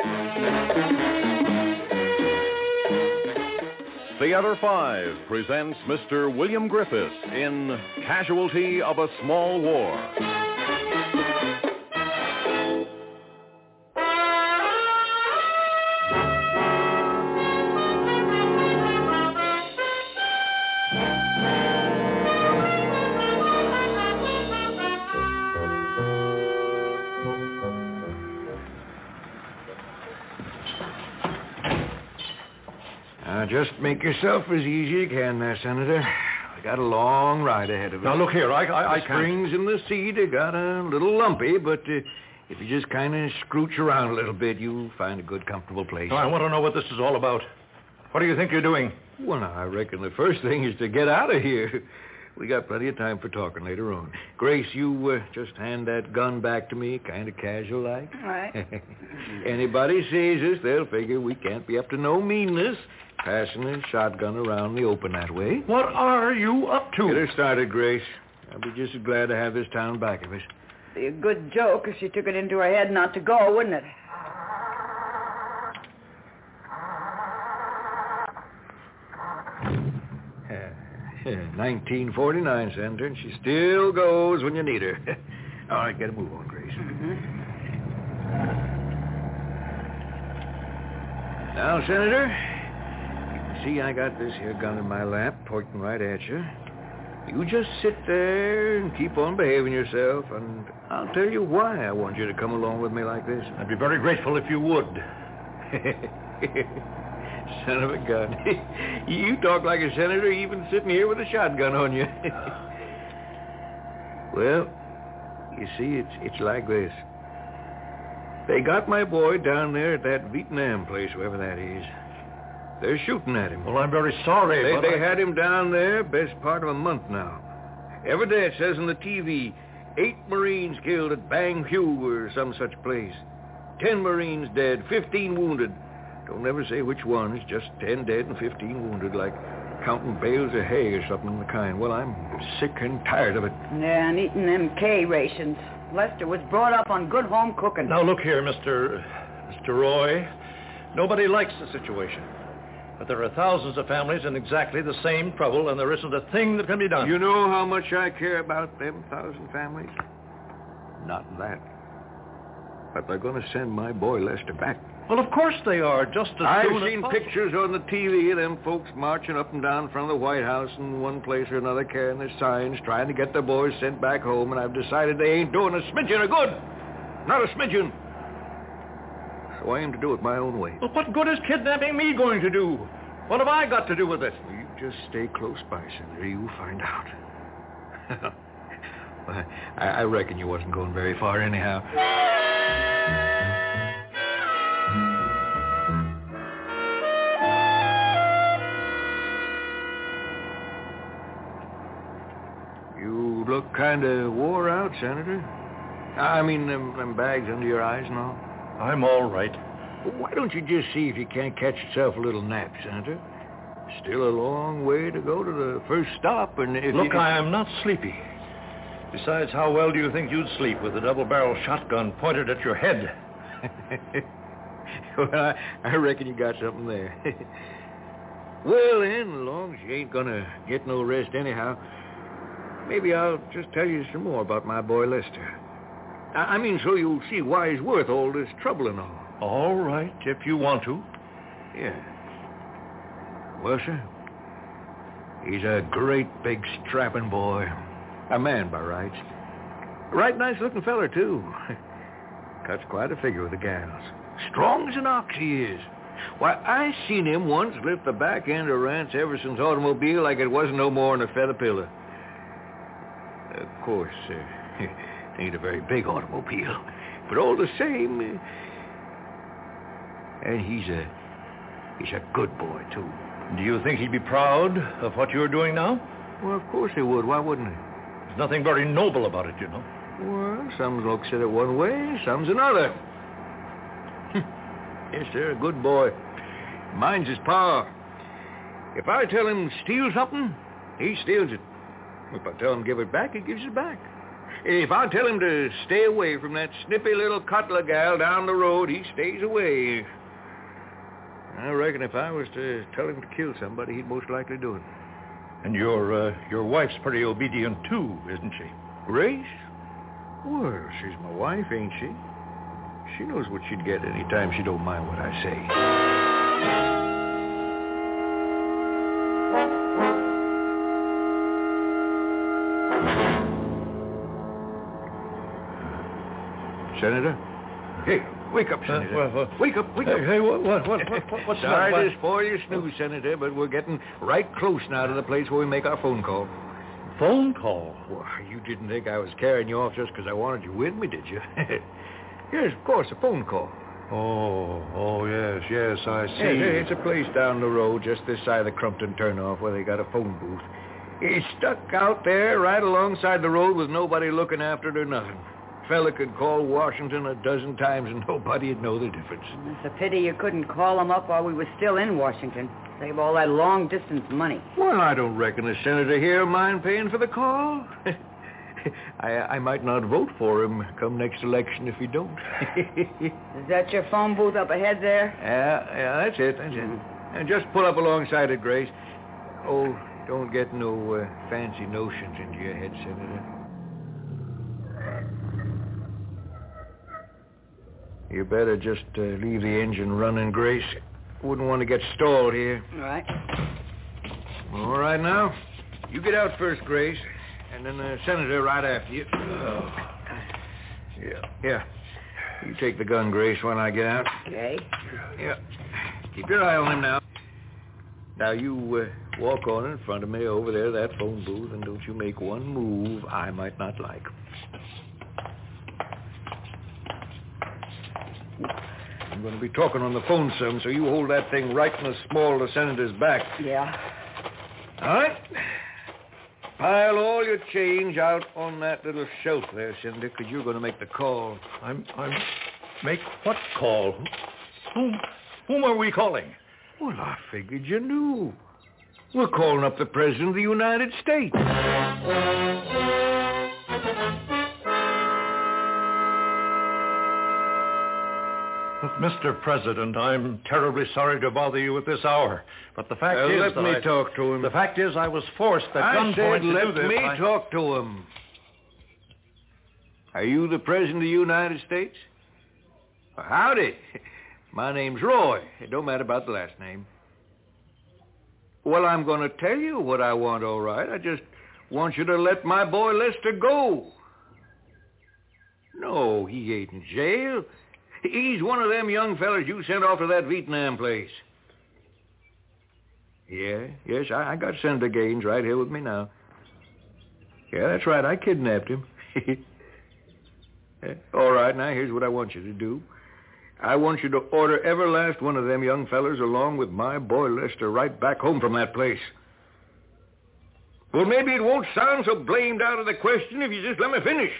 Theater five presents Mister William Griffiths in Casualty of a Small War. Now, just make yourself as easy as you can there, Senator. I got a long ride ahead of us. Now, look here, I, I, I the can't... springs in the seat have got a little lumpy, but uh, if you just kind of scrooch around a little bit, you'll find a good, comfortable place. Now, I want to know what this is all about. What do you think you're doing? Well, now, I reckon the first thing is to get out of here. We got plenty of time for talking later on. Grace, you uh, just hand that gun back to me, kind of casual-like. All right. Anybody sees us, they'll figure we can't be up to no meanness, passing a shotgun around the open that way. What are you up to? Get her started, Grace. I'll be just as glad to have this town back of us. Be a good joke if she took it into her head not to go, wouldn't it? nineteen forty-nine, Senator, and she still goes when you need her. All right, get a move on, Grace. Mm-hmm. Now, Senator, you can see I got this here gun in my lap, pointing right at you. You just sit there and keep on behaving yourself, and I'll tell you why I want you to come along with me like this. I'd be very grateful if you would. Son of a gun. You talk like a senator even sitting here with a shotgun on you. Well, you see, it's it's like this. They got my boy down there at that Vietnam place, wherever that is. They're shooting at him. Well, I'm very sorry, They, but they I... had him down there best part of a month now. Every day it says on the T V, eight Marines killed at Bang Phu or some such place. Ten Marines dead, fifteen wounded. Don't ever say which ones, just ten dead and fifteen wounded, like counting bales of hay or something of the kind. Well, I'm sick and tired of it. Yeah, and eating them K rations. Lester was brought up on good home cooking. Now, look here, Mister Mister Roy. Nobody likes the situation. But there are thousands of families in exactly the same trouble, and there isn't a thing that can be done. You know how much I care about them thousand families? Not that. But they're going to send my boy Lester back. Well, of course they are, just as I've soon as seen possible. pictures on the T V of them folks marching up and down in front of the White House in one place or another, carrying their signs, trying to get their boys sent back home, and I've decided they ain't doing a smidgen of good. Not a smidgen. So I aim to do it my own way. Well, what good is kidnapping me going to do? What have I got to do with it? You just stay close by, Senator. You'll find out. Well, I, I reckon you wasn't going very far anyhow. You look kind of wore out, Senator. I mean, them, them bags under your eyes and all. I'm all right. Well, why don't you just see if you can't catch yourself a little nap, Senator? Still a long way to go to the first stop, and if Look, you... I am not sleepy. Besides, how well do you think you'd sleep with a double-barrel shotgun pointed at your head? Well, I, I reckon you got something there. Well, then, as long as you ain't gonna get no rest anyhow, maybe I'll just tell you some more about my boy Lester. I, I mean, so you'll see why he's worth all this trouble and all. All right, if you want to. Yeah. Well, sir, he's a great big strapping boy. A man by rights. Right nice-looking feller, too. Cuts quite a figure with the gals. Strong as an ox he is. Why, I seen him once lift the back end of Rance Everson's automobile like it wasn't no more than a feather pillow. Of course, uh, it ain't a very big automobile, but all the same, uh, and he's a he's a good boy too. Do you think he'd be proud of what you're doing now? Well, of course he would. Why wouldn't he? There's nothing very noble about it, you know. Well, some looks at it one way, some's another. Yes, sir, a good boy. Mine's his power. If I tell him steal something, he steals it. If I tell him give it back, he gives it back. If I tell him to stay away from that snippy little Cutler gal down the road, he stays away. I reckon if I was to tell him to kill somebody, he'd most likely do it. And your uh, your wife's pretty obedient, too, isn't she? Grace? Well, she's my wife, ain't she? She knows what she'd get any time she don't mind what I say. Senator? Hey, wake up, Senator. Uh, well, uh, wake up, wake hey, up. Hey, what, what, what, what, what what's Sorry that? to spoil your snooze, Senator, but we're getting right close now to the place where we make our phone call. Phone call? Why, you didn't think I was carrying you off just because I wanted you with me, did you? Yes, of course, a phone call. Oh, oh, yes, yes, I see. Hey, hey, it's a place down the road just this side of the Crumpton turnoff where they got a phone booth. It's stuck out there right alongside the road with nobody looking after it or nothing. Fella could call Washington a dozen times and nobody'd know the difference. It's a pity you couldn't call them up while we were still in Washington. Save all that long-distance money. Well, I don't reckon the senator here mind paying for the call. I, I might not vote for him come next election if he don't. Is that your phone booth up ahead there? Yeah, yeah, that's it, that's it. And just pull up alongside it, Grace. Oh, don't get no uh, fancy notions into your head, Senator. You better just uh, leave the engine running, Grace. Wouldn't want to get stalled here. All right. All right, now. You get out first, Grace. And then the senator right after you. Oh. Yeah. Yeah. You take the gun, Grace, when I get out. Okay. Yeah. Keep your eye on him now. Now, you uh, walk on in front of me over there, that phone booth, and don't you make one move I might not like. I'm going to be talking on the phone some, so you hold that thing right in the small of the senator's back. Yeah. All right. Pile all your change out on that little shelf there, Senator, because you're going to make the call. I'm... I'm... Make what call? Whom... Whom are we calling? Well, I figured you knew. We're calling up the President of the United States. But, Mister President, I'm terribly sorry to bother you at this hour. But the fact uh, is let that me I... talk to him. The fact is I was forced at I gunpoint said to let do this. me I... talk to him. Are you the President of the United States? Howdy. My name's Roy. It don't matter about the last name. Well, I'm going to tell you what I want, all right. I just want you to let my boy Lester go. No, he ain't in jail. He's one of them young fellas you sent off to that Vietnam place. Yeah, yes, I, I got Senator Gaines right here with me now. Yeah, that's right. I kidnapped him. All right, now here's what I want you to do. I want you to order every last one of them young fellers along with my boy Lester right back home from that place. Well, maybe it won't sound so blamed out of the question if you just let me finish.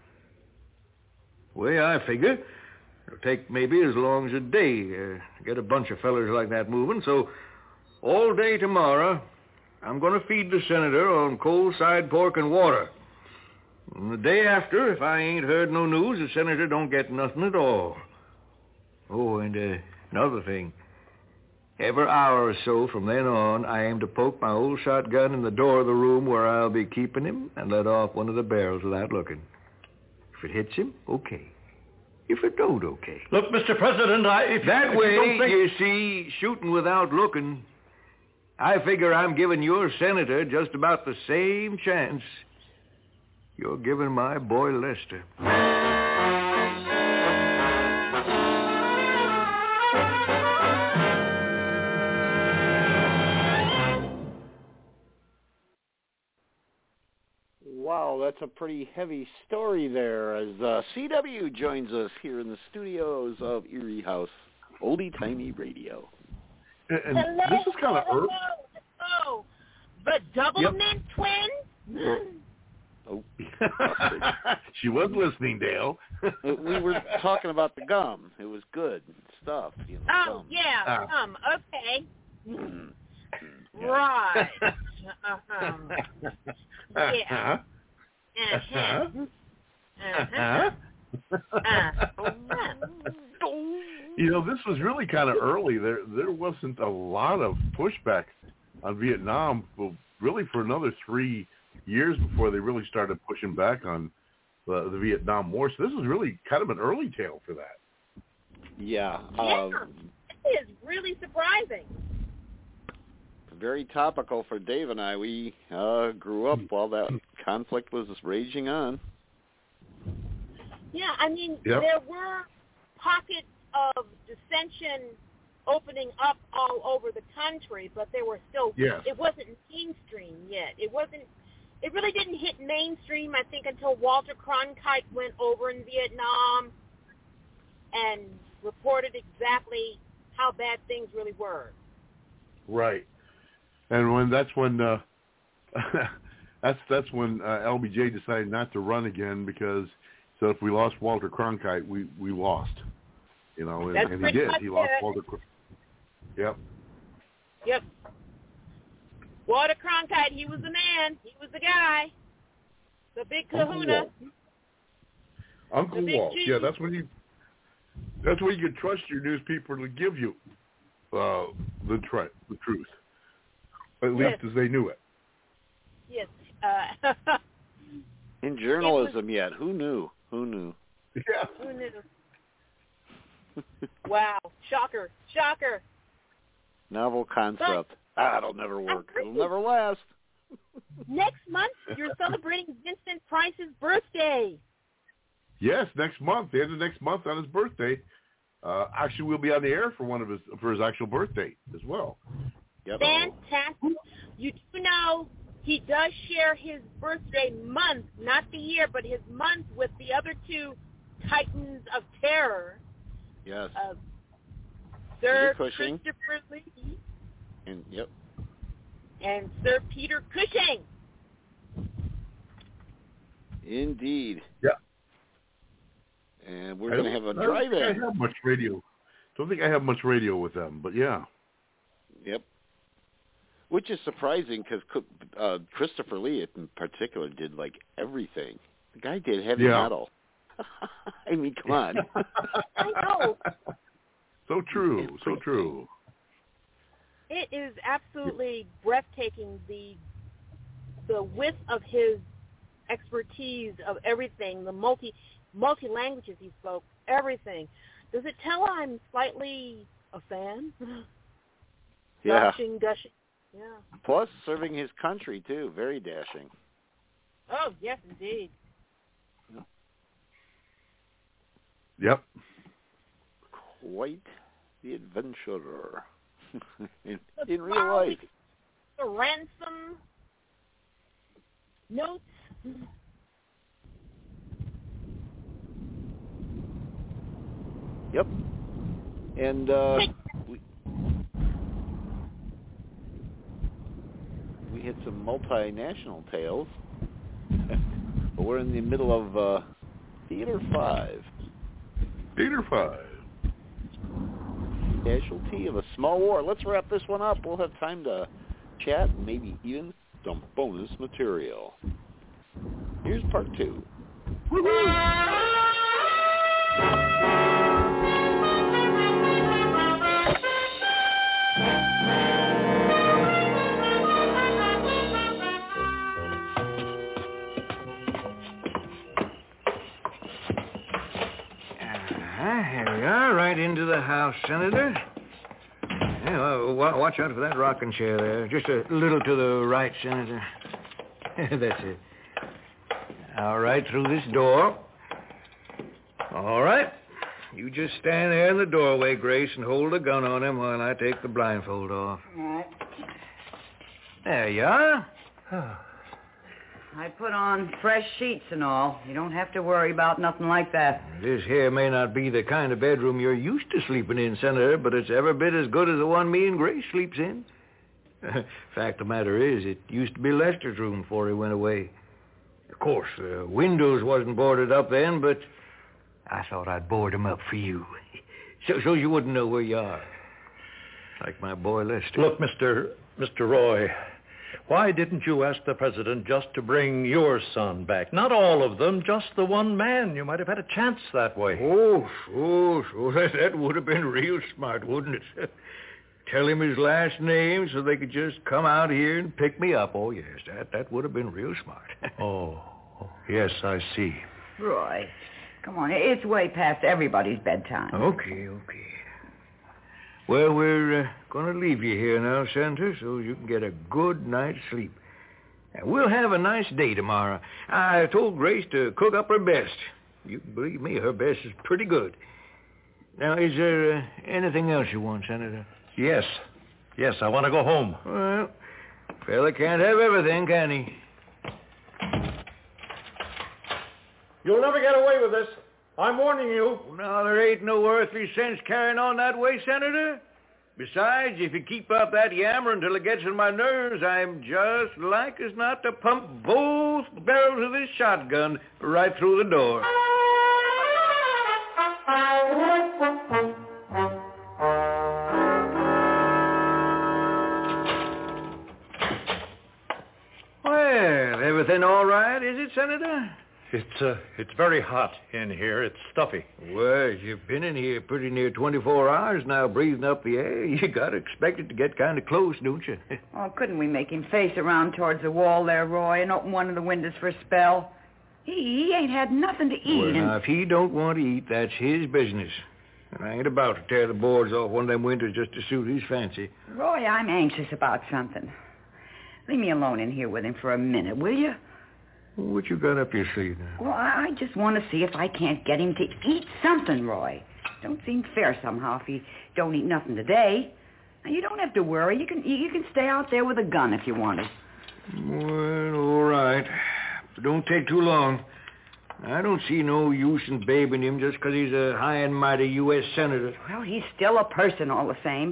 The way I figure, it'll take maybe as long as a day uh, to get a bunch of fellers like that moving, so all day tomorrow, I'm going to feed the senator on cold side pork and water. And the day after, if I ain't heard no news, the senator don't get nothing at all. Oh, and uh, another thing. Every hour or so from then on, I aim to poke my old shotgun in the door of the room where I'll be keeping him and let off one of the barrels without looking. If it hits him, okay. If it don't, okay. Look, Mister President, I... If, that if way, you, don't think... you see, shooting without looking, I figure I'm giving your senator just about the same chance you're giving my boy Lester. Wow, that's a pretty heavy story there as uh, C W joins us here in the studios of Erie House, Oldie Timey Radio. And, and hello, this is kind of early. Hello, the double Yep. mint twins? Oh. She was listening, Dale. We were talking about the gum. It was good stuff. You know, Oh, gum. yeah, Ah. um, okay. Mm-hmm. Right. Uh-huh. Yeah. Uh-huh. Uh-huh. Uh-huh. You know, this was really kind of early. There there wasn't a lot of pushback on Vietnam, well, really for another three years before they really started pushing back on the, the Vietnam War. So this was really kind of an early tale for that. Yeah. Yeah, Uh, it is really surprising. very topical for Dave and I. We uh, grew up while that conflict was raging on. Yeah, I mean, Yep. there were pockets of dissension opening up all over the country, but there were still, Yes. it wasn't mainstream yet. It wasn't, it really didn't hit mainstream, I think, until Walter Cronkite went over in Vietnam and reported exactly how bad things really were. Right. And when that's when uh, that's that's when uh, L B J decided not to run again because so if we lost Walter Cronkite, we, we lost. You know, and, That's and he pretty did. much He lost it. Walter. Cron- Yep. Yep. Walter Cronkite, he was the man. He was the guy. The big Uncle kahuna. Walt. Uncle The big Walt. G. Yeah, that's when you. That's when you can trust your newspaper to give you uh, the tri- the truth, at least Yes. as they knew it. Yes. Uh, In journalism yet, who knew? Who knew? Yeah. who knew? Wow. Shocker. Shocker. Novel concept. Ah, it'll never work. It'll never last. Next month, you're celebrating Vincent Price's birthday. Yes, next month, the end of next month on his birthday. Uh, actually, we'll be on the air for one of his for his actual birthday as well. Yep. Fantastic. You do know he does share his birthday month, not the year, but his month with the other two titans of terror. Yes. Uh, Sir Peter Cushing. Christopher Lee And yep. and Sir Peter Cushing. Indeed. Yeah. And we're I going to don't- have a I don't think drive-in. I have much radio. Don't think I have much radio with them, but yeah. Yep. Which is surprising because uh, Christopher Lee in particular did like everything. The guy did heavy Yeah. metal. I mean, come on. I know. So true. So true. It is absolutely breathtaking, the the width of his expertise of everything, the multi multi languages he spoke, everything. Does it tell I'm slightly a fan? Yeah. Gushing, gushing. Yeah. Plus, serving his country, too. Very dashing. Oh, yes, indeed. Yep. Quite the adventurer in, The in real life. The ransom notes. Yep. And uh, we, we hit some multinational tales. But we're in the middle of uh, Theater five. Theater five. Casualty of a small war. Let's wrap this one up. We'll have time to chat and maybe even some bonus material. Here's part two. Here we are, right into the house, Senator. Yeah, well, wa- watch out for that rocking chair there. Just a little to the right, Senator. That's it. All right, through this door. All right. You just stand there in the doorway, Grace, and hold a gun on him while I take the blindfold off. All right. There you are. I put on fresh sheets and all. You don't have to worry about nothing like that. This here may not be the kind of bedroom you're used to sleeping in, Senator, but it's every bit as good as the one me and Grace sleeps in. Fact of the matter is, it used to be Lester's room before he went away. Of course, the windows wasn't boarded up then, but I thought I'd board them up for you. so, so you wouldn't know where you are. Like my boy Lester. Look, Mister Mister Roy, why didn't you ask the president just to bring your son back? Not all of them, just the one man. You might have had a chance that way. Oh, sure, sure. That, that would have been real smart, wouldn't it? Tell him his last name so they could just come out here and pick me up. Oh, yes, that, that would have been real smart. oh, oh, yes, I see. Roy, come on. It's way past everybody's bedtime. Okay, okay. Well, we're uh, going to leave you here now, Senator, so you can get a good night's sleep. And we'll have a nice day tomorrow. I told Grace to cook up her best. You can believe me, her best is pretty good. Now, is there uh, anything else you want, Senator? Yes. Yes, I want to go home. Well, fella can't have everything, can he? You'll never get away with this. I'm warning you. Now, there ain't no earthly sense carrying on that way, Senator. Besides, if you keep up that yammer until it gets on my nerves, I'm just like as not to pump both barrels of this shotgun right through the door. Well, everything all right, is it, Senator? It's uh, it's very hot in here. It's stuffy. Well, you've been in here pretty near twenty-four hours now breathing up the air. You got to expect it to get kind of close, don't you? Oh, couldn't we make him face around towards the wall there, Roy, and open one of the windows for a spell? He, he ain't had nothing to eat. Well, and... now, if he don't want to eat, that's his business. And I ain't about to tear the boards off one of them windows just to suit his fancy. Roy, I'm anxious about something. Leave me alone in here with him for a minute, will you? What you got up your sleeve now? Well, I I just want to see if I can't get him to eat something, Roy. Don't seem fair somehow if he don't eat nothing today. Now, you don't have to worry. You can you can stay out there with a gun if you want to. Well, all right. But don't take too long. I don't see no use in babying him just 'cause he's a high and mighty U S senator. Well, he's still a person all the same.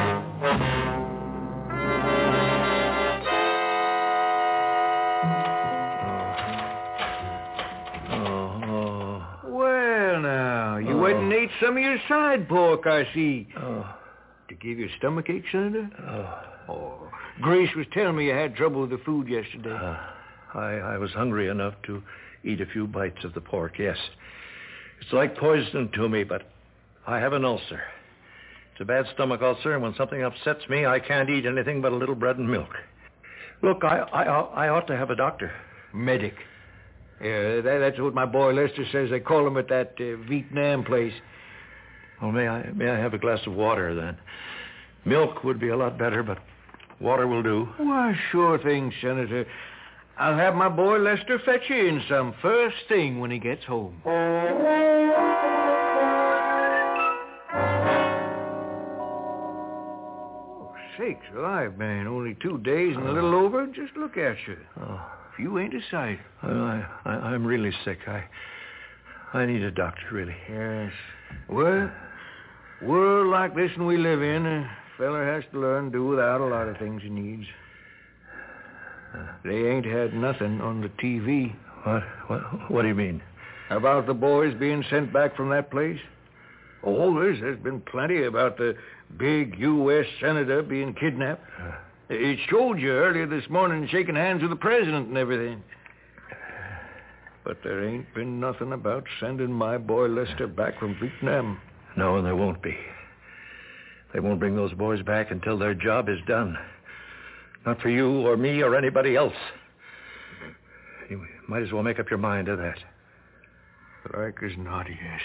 Went and ate some of your side pork, I see. Oh. To give you stomach ache, Senator? Oh. Oh. Grace was telling me you had trouble with the food yesterday. Uh, I, I was hungry enough to eat a few bites of the pork, yes. It's like poison to me, but I have an ulcer. It's a bad stomach ulcer, and when something upsets me, I can't eat anything but a little bread and milk. Look, I, I, I ought to have a doctor. Medic. Yeah, that, that's what my boy Lester says they call him at that uh, Vietnam place. Well, may I may I have a glass of water, then? Milk would be a lot better, but water will do. Why, sure thing, Senator. I'll have my boy Lester fetch you in some first thing when he gets home. Oh, sakes alive, man. Only two days and a little over. Just look at you. Oh. If you ain't a sight. I, I, I'm really sick. I I need a doctor, really. Yes. Well, world like this one we live in, a feller has to learn to do without a lot of things he needs. They ain't had nothing on the T V. What? What, what do you mean? About the boys being sent back from that place? Oh, there's, there's been plenty about the big U S senator being kidnapped. Uh, it showed you earlier this morning shaking hands with the president and everything. But there ain't been nothing about sending my boy Lester back from Vietnam. No, and there won't be. They won't bring those boys back until their job is done. Not for you or me or anybody else. You might as well make up your mind to that. Like as not, yes.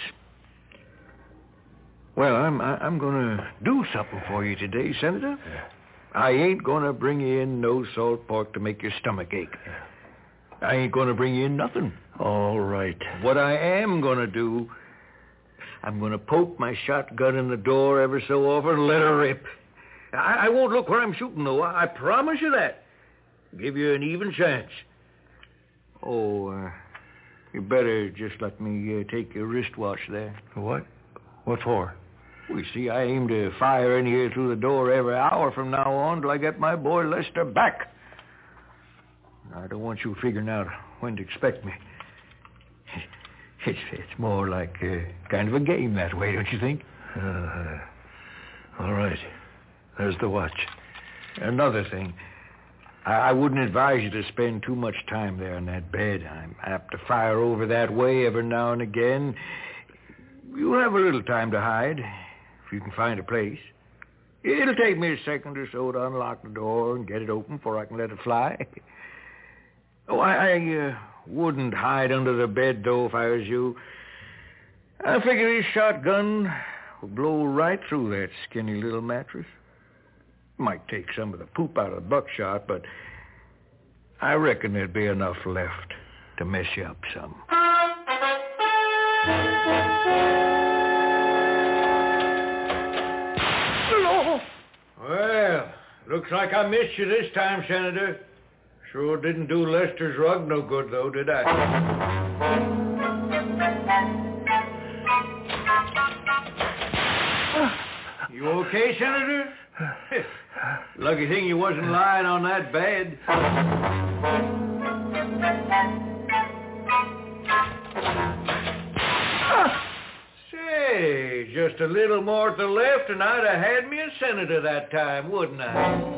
Well, I'm I'm going to do something for you today, Senator. Yeah. I ain't going to bring you in no salt pork to make your stomach ache. Yeah. I ain't going to bring you in nothing. All right. What I am going to do, I'm going to poke my shotgun in the door ever so often and let her rip. I, I won't look where I'm shooting, though. I, I promise you that. Give you an even chance. Oh, uh, you better just let me uh, take your wristwatch there. What? What for? We see, I aim to fire in here through the door every hour from now on till I get my boy Lester back. I don't want you figuring out when to expect me. It's, it's more like uh, kind of a game that way, don't you think? Uh, all right. There's the watch. Another thing. I, I wouldn't advise you to spend too much time there in that bed. I'm apt to fire over that way every now and again. You'll have a little time to hide, if you can find a place. It'll take me a second or so to unlock the door and get it open before I can let it fly. Oh, I, I uh, wouldn't hide under the bed, though, if I was you. I figure this shotgun will blow right through that skinny little mattress. Might take some of the poop out of the buckshot, but I reckon there'd be enough left to mess you up some. Well, looks like I missed you this time, Senator. Sure didn't do Lester's rug no good, though, did I? You okay, Senator? Lucky thing you wasn't lying on that bed. Say, just a little more to the left and I'd have had me a senator that time, wouldn't I?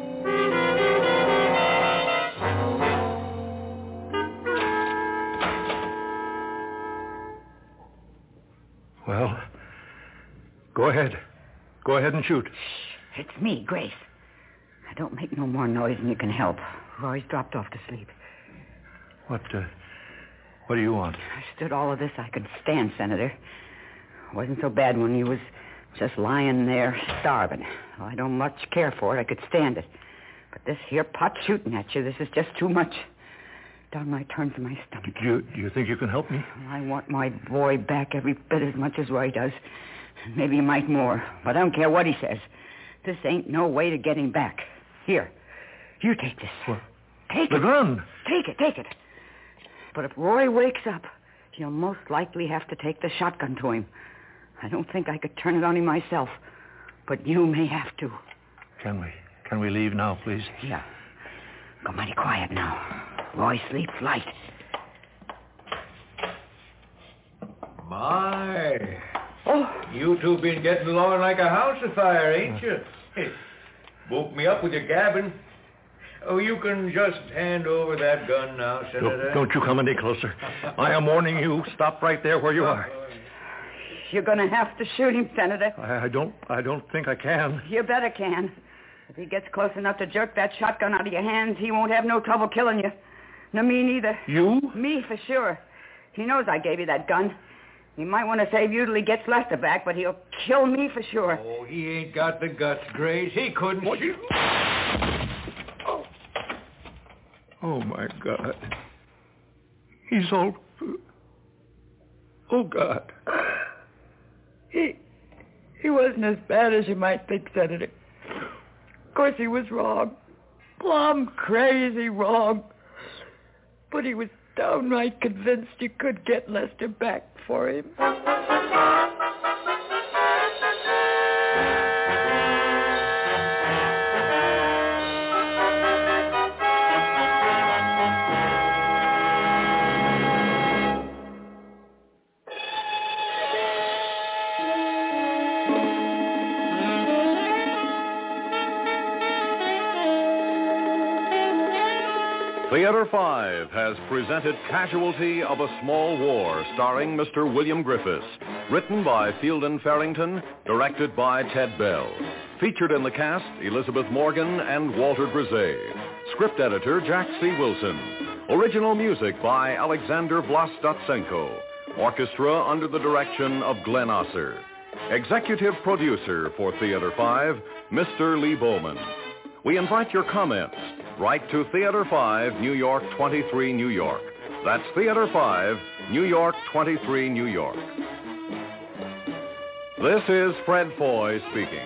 Well, go ahead. Go ahead and shoot. Shh. It's me, Grace. Now, don't make no more noise than you can help. Roy's dropped off to sleep. What, uh, what do you want? I stood all of this I could stand, Senator. It wasn't so bad when you was just lying there starving. Well, I don't much care for it. I could stand it. But this here pot shooting at you, this is just too much. Downright turns my stomach. Do you, do you think you can help me? I want my boy back every bit as much as Roy does. Maybe he might more. But I don't care what he says. This ain't no way to get him back. Here, you take this. What? Take the it. The gun. Take it, take it. But if Roy wakes up, you'll most likely have to take the shotgun to him. I don't think I could turn it on him myself. But you may have to. Can we? Can we leave now, please? Yeah. Go mighty quiet now. Roy sleeps light. My. Oh. You two been getting along like a house afire, ain't you? Woke me up with your gabbing. Oh, you can just hand over that gun now, Senator. Don't, don't you come any closer. I am warning you. Stop right there where you are. You're going to have to shoot him, Senator. I, I don't I don't think I can. You better can. If he gets close enough to jerk that shotgun out of your hands, he won't have no trouble killing you. No, me neither. You? Me, for sure. He knows I gave you that gun. He might want to save you till he gets Lester back, but he'll kill me for sure. Oh, he ain't got the guts, Grace. He couldn't shoot. Oh. Oh, my God. He's all... Oh, God. He... He wasn't as bad as you might think, Senator. Of course, he was wrong. Plumb crazy wrong. But he was downright convinced you could get Lester back for him. Theater Five has presented Casualty of a Small War, starring Mister William Griffiths. Written by Fielden Farrington, directed by Ted Bell. Featured in the cast, Elizabeth Morgan and Walter Brzee. Script editor, Jack C. Wilson. Original music by Alexander Vlastotsenko. Orchestra under the direction of Glenn Osser. Executive producer for Theater Five, Mister Lee Bowman. We invite your comments. Write to Theater Five, New York twenty-three, New York. That's Theater Five, New York twenty-three, New York. This is Fred Foy speaking.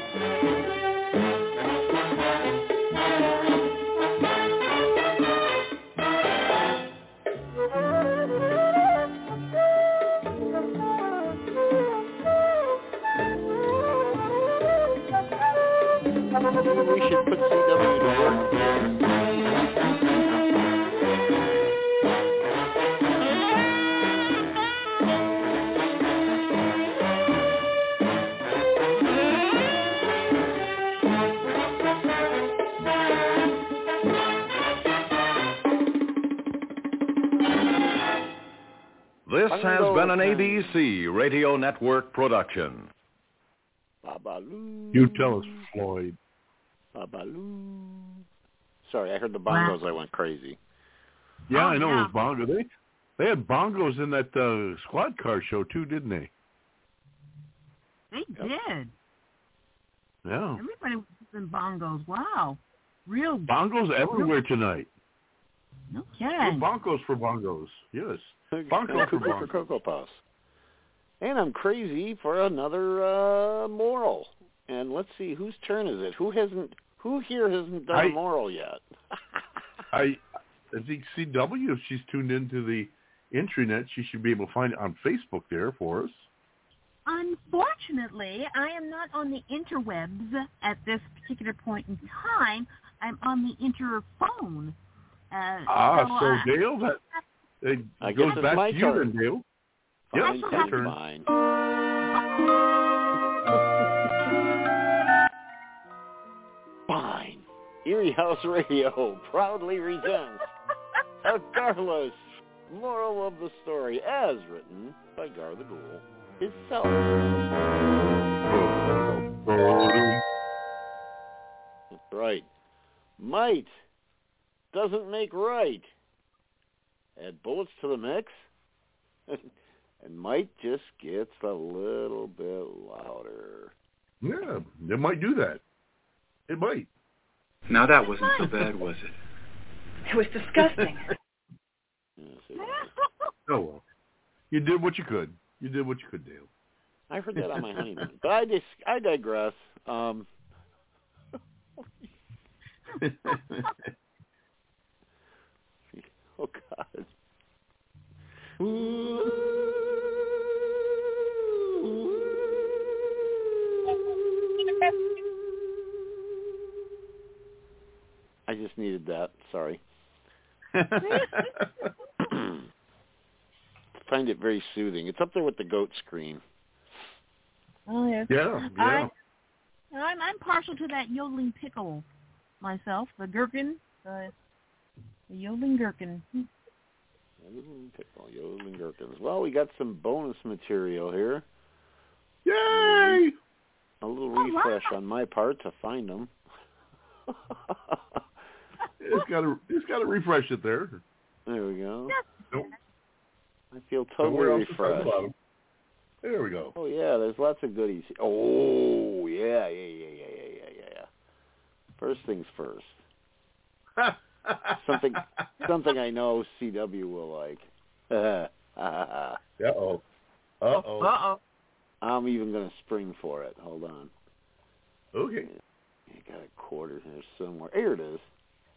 We should put C W to work. This has been an A B C Radio Network production. Babaloo. You tell us, Floyd. Babaloo. Sorry, I heard the bongos. Wow. I went crazy. Yeah, oh, I know yeah. it was bongos. They, they had bongos in that uh, squad car show, too, didn't they? They did. Yeah. Everybody was using bongos. Wow. Real bongos everywhere tonight. No kidding. Bongos for bongos. Yes. Bongos for bongos. For Cocoa Puffs. And I'm crazy for another uh, moral. And let's see, whose turn is it? Who hasn't? Who here hasn't done I, a moral yet? I, I think C W, if she's tuned into the intranet, she should be able to find it on Facebook there for us. Unfortunately, I am not on the interwebs at this particular point in time. I'm on the interphone. Uh, ah, so, so uh, Dale, that it I goes guess back my to turn. you then, Dale. Fine, Yes, fine, turn. fine. Fine. Erie House Radio proudly presents a Garless moral of the story, as written by Gar the Ghoul himself. That's right. Might doesn't make right. Add bullets to the mix, and might just gets a little bit louder. Yeah, it might do that. It might. Now that wasn't so bad, was it? It was disgusting. Yes, it was. Oh, well. You did what you could. You did what you could, Dale. I heard that on my honeymoon. But I, dis- I digress. Um, oh, God. I just needed that. Sorry. Find it very soothing. It's up there with the goat scream. Oh, yes. Yeah, yeah. I, I'm, I'm partial to that yodeling pickle myself. The gherkin, the, the yodeling gherkin. Yodeling pickle, yodeling gherkins. Well, we got some bonus material here. Yay! A little refresh oh, wow. on my part to find them. It's got to, it's got to refresh it there. There we go. Nope. I feel totally refreshed. There we go. Oh, yeah, there's lots of goodies. Oh, yeah, yeah, yeah, yeah, yeah, yeah, yeah. First things first. something something I know C W will like. Uh-oh. Uh-oh. Uh-oh. I'm even going to spring for it. Hold on. Okay. You got a quarter here somewhere. Here it is.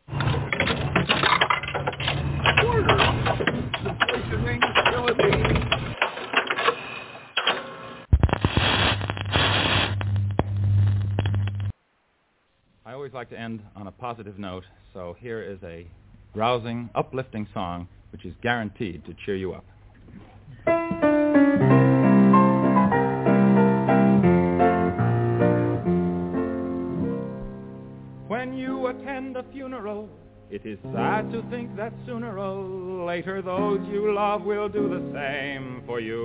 Quarter. The place of incredibility. I always like to end on a positive note, so here is a rousing, uplifting song which is guaranteed to cheer you up. When you attend a funeral, it is sad to think that sooner or later those you love will do the same for you.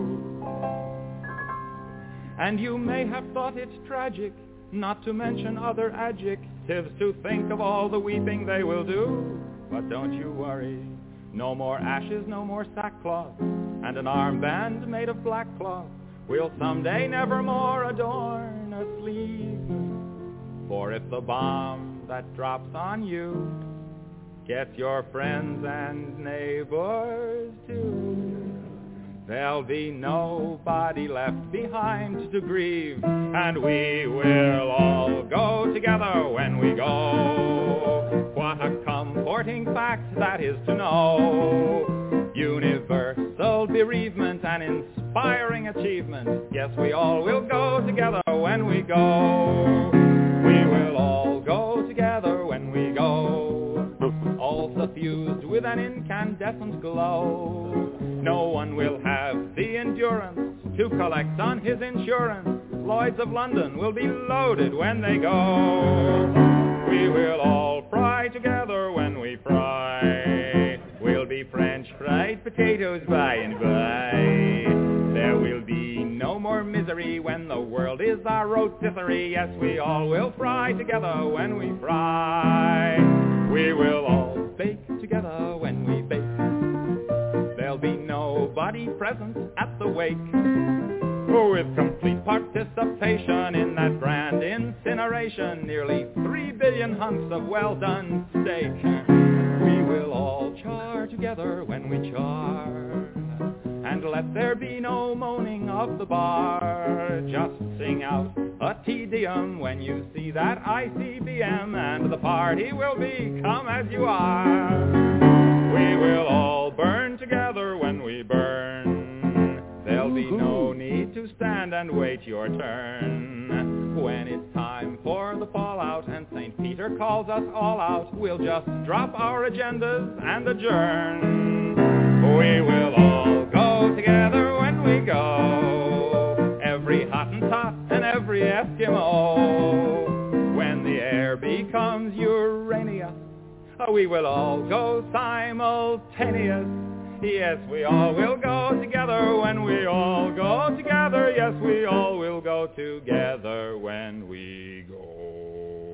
And you may have thought it tragic, not to mention other adjectives, to think of all the weeping they will do. But don't you worry, no more ashes, no more sackcloth, and an armband made of black cloth will someday nevermore adorn a sleeve. For if the bomb that drops on you gets your friends and neighbors too, there'll be nobody left behind to grieve, and we will all go together when we go. What a comforting fact that is to know. Universal bereavement and inspiring achievement. Yes, we all will go together when we go. We will all go together when we go. All suffused with an incandescent glow. No one will have the endurance to collect on his insurance. Lloyds of London will be loaded when they go. We will all fry together when we fry. We'll be French fried potatoes by and by. There will be no more misery when the world is our rotisserie. Yes, we all will fry together when we fry. We will all bake together when we bake. There'll be nobody present at the wake. With complete participation in that grand incineration, nearly three billion hunks of well-done steak. We will all char together when we char, and let there be no moaning of the bar. Just sing out a Te Deum when you see that I C B M, and the party will be come as you are. We will all burn together when we burn. There'll be no need to stand and wait your turn. When it's time for the fallout and Saint Peter calls us all out, we'll just drop our agendas and adjourn. We will all go together when we go. Every Hottentot and every Eskimo. When the air becomes Urania, we will all go simultaneous. Yes, we all will go together when we all go together. Yes, we all will go together when we go.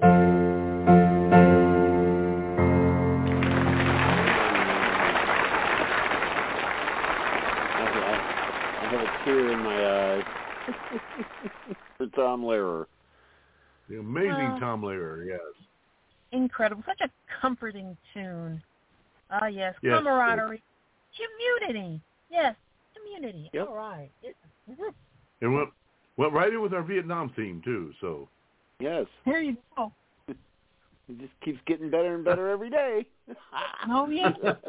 I have a tear in my eye for Tom Lehrer. The amazing Uh, Tom Lehrer, yes. Incredible. Such a comforting tune. Ah, yes. Yes, Camaraderie. Community. Yes. Community. Yep. All right. And went, went right in with our Vietnam theme, too, so. Yes. Here you go. It just keeps getting better and better every day. Oh, yeah.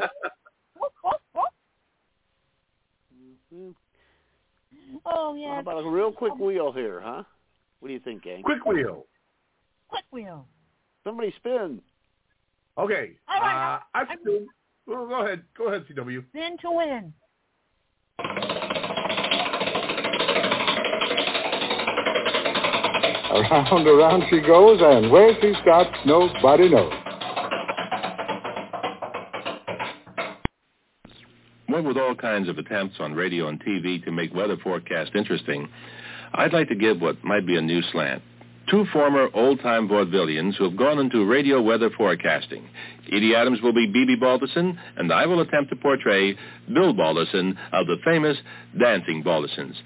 Mm-hmm. Oh, yeah. How about a real quick wheel here, huh? What do you think, gang? Quick wheel. Quick wheel. Somebody spin. Okay. All right. Uh, I spin. Well, go ahead. Go ahead, C W. Spin to win. Around, around she goes, and where she stops, nobody knows. What with all kinds of attempts on radio and T V to make weather forecast interesting, I'd like to give what might be a new slant. two former old-time vaudevillians who have gone into radio weather forecasting. Edie Adams will be B B Balderson, and I will attempt to portray Bill Balderson of the famous Dancing Baldersons.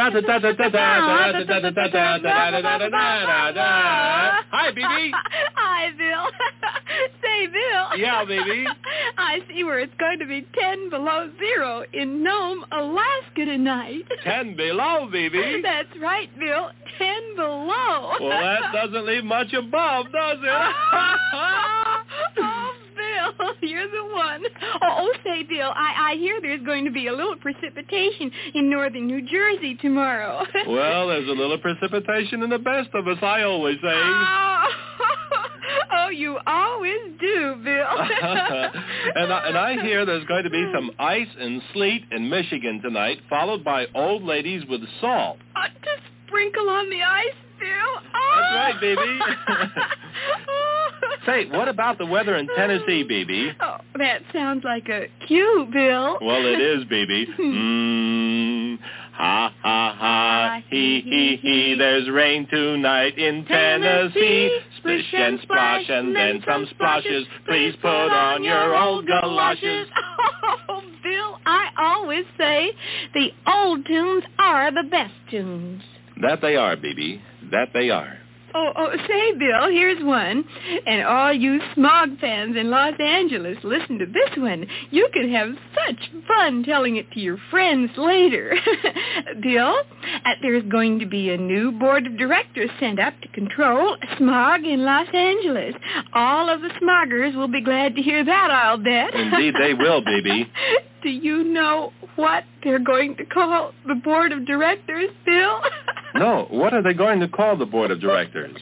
Hi, B B. Hi, Bill. Say, Bill. Yeah, baby. I see where it's going to be ten below zero in Nome, Alaska tonight. Ten below, baby. That's right, Bill. Ten below. Well, that doesn't leave much above, does it? Oh, Bill, you're the one. Oh, oh, say, Bill, I, I hear there's going to be a little precipitation in northern New Jersey tomorrow. Well, there's a little precipitation in the best of us, I always say. Oh, oh you always do, Bill. and, I, and I hear there's going to be some ice and sleet in Michigan tonight, followed by old ladies with salt. Uh, to sprinkle on the ice, Bill. Oh. That's right, baby. Say, what about the weather in Tennessee, B B? Oh, that sounds like a cue, Bill. Well, it is, B B. Mmm, ha, ha, ha, he, he, he, there's rain tonight in Tennessee. Splish and splash and then some splashes. Please put on your old galoshes. Oh, Bill, I always say the old tunes are the best tunes. That they are, B B. That they are. Oh, oh, say, Bill, here's one. And all you Smog fans in Los Angeles, listen to this one. You can have such fun telling it to your friends later. Bill, uh, there's going to be a new board of directors sent up to control smog in Los Angeles. All of the smoggers will be glad to hear that, I'll bet. Indeed, they will, baby. Do you know what they're going to call the board of directors, Bill? No, what are they going to call the board of directors?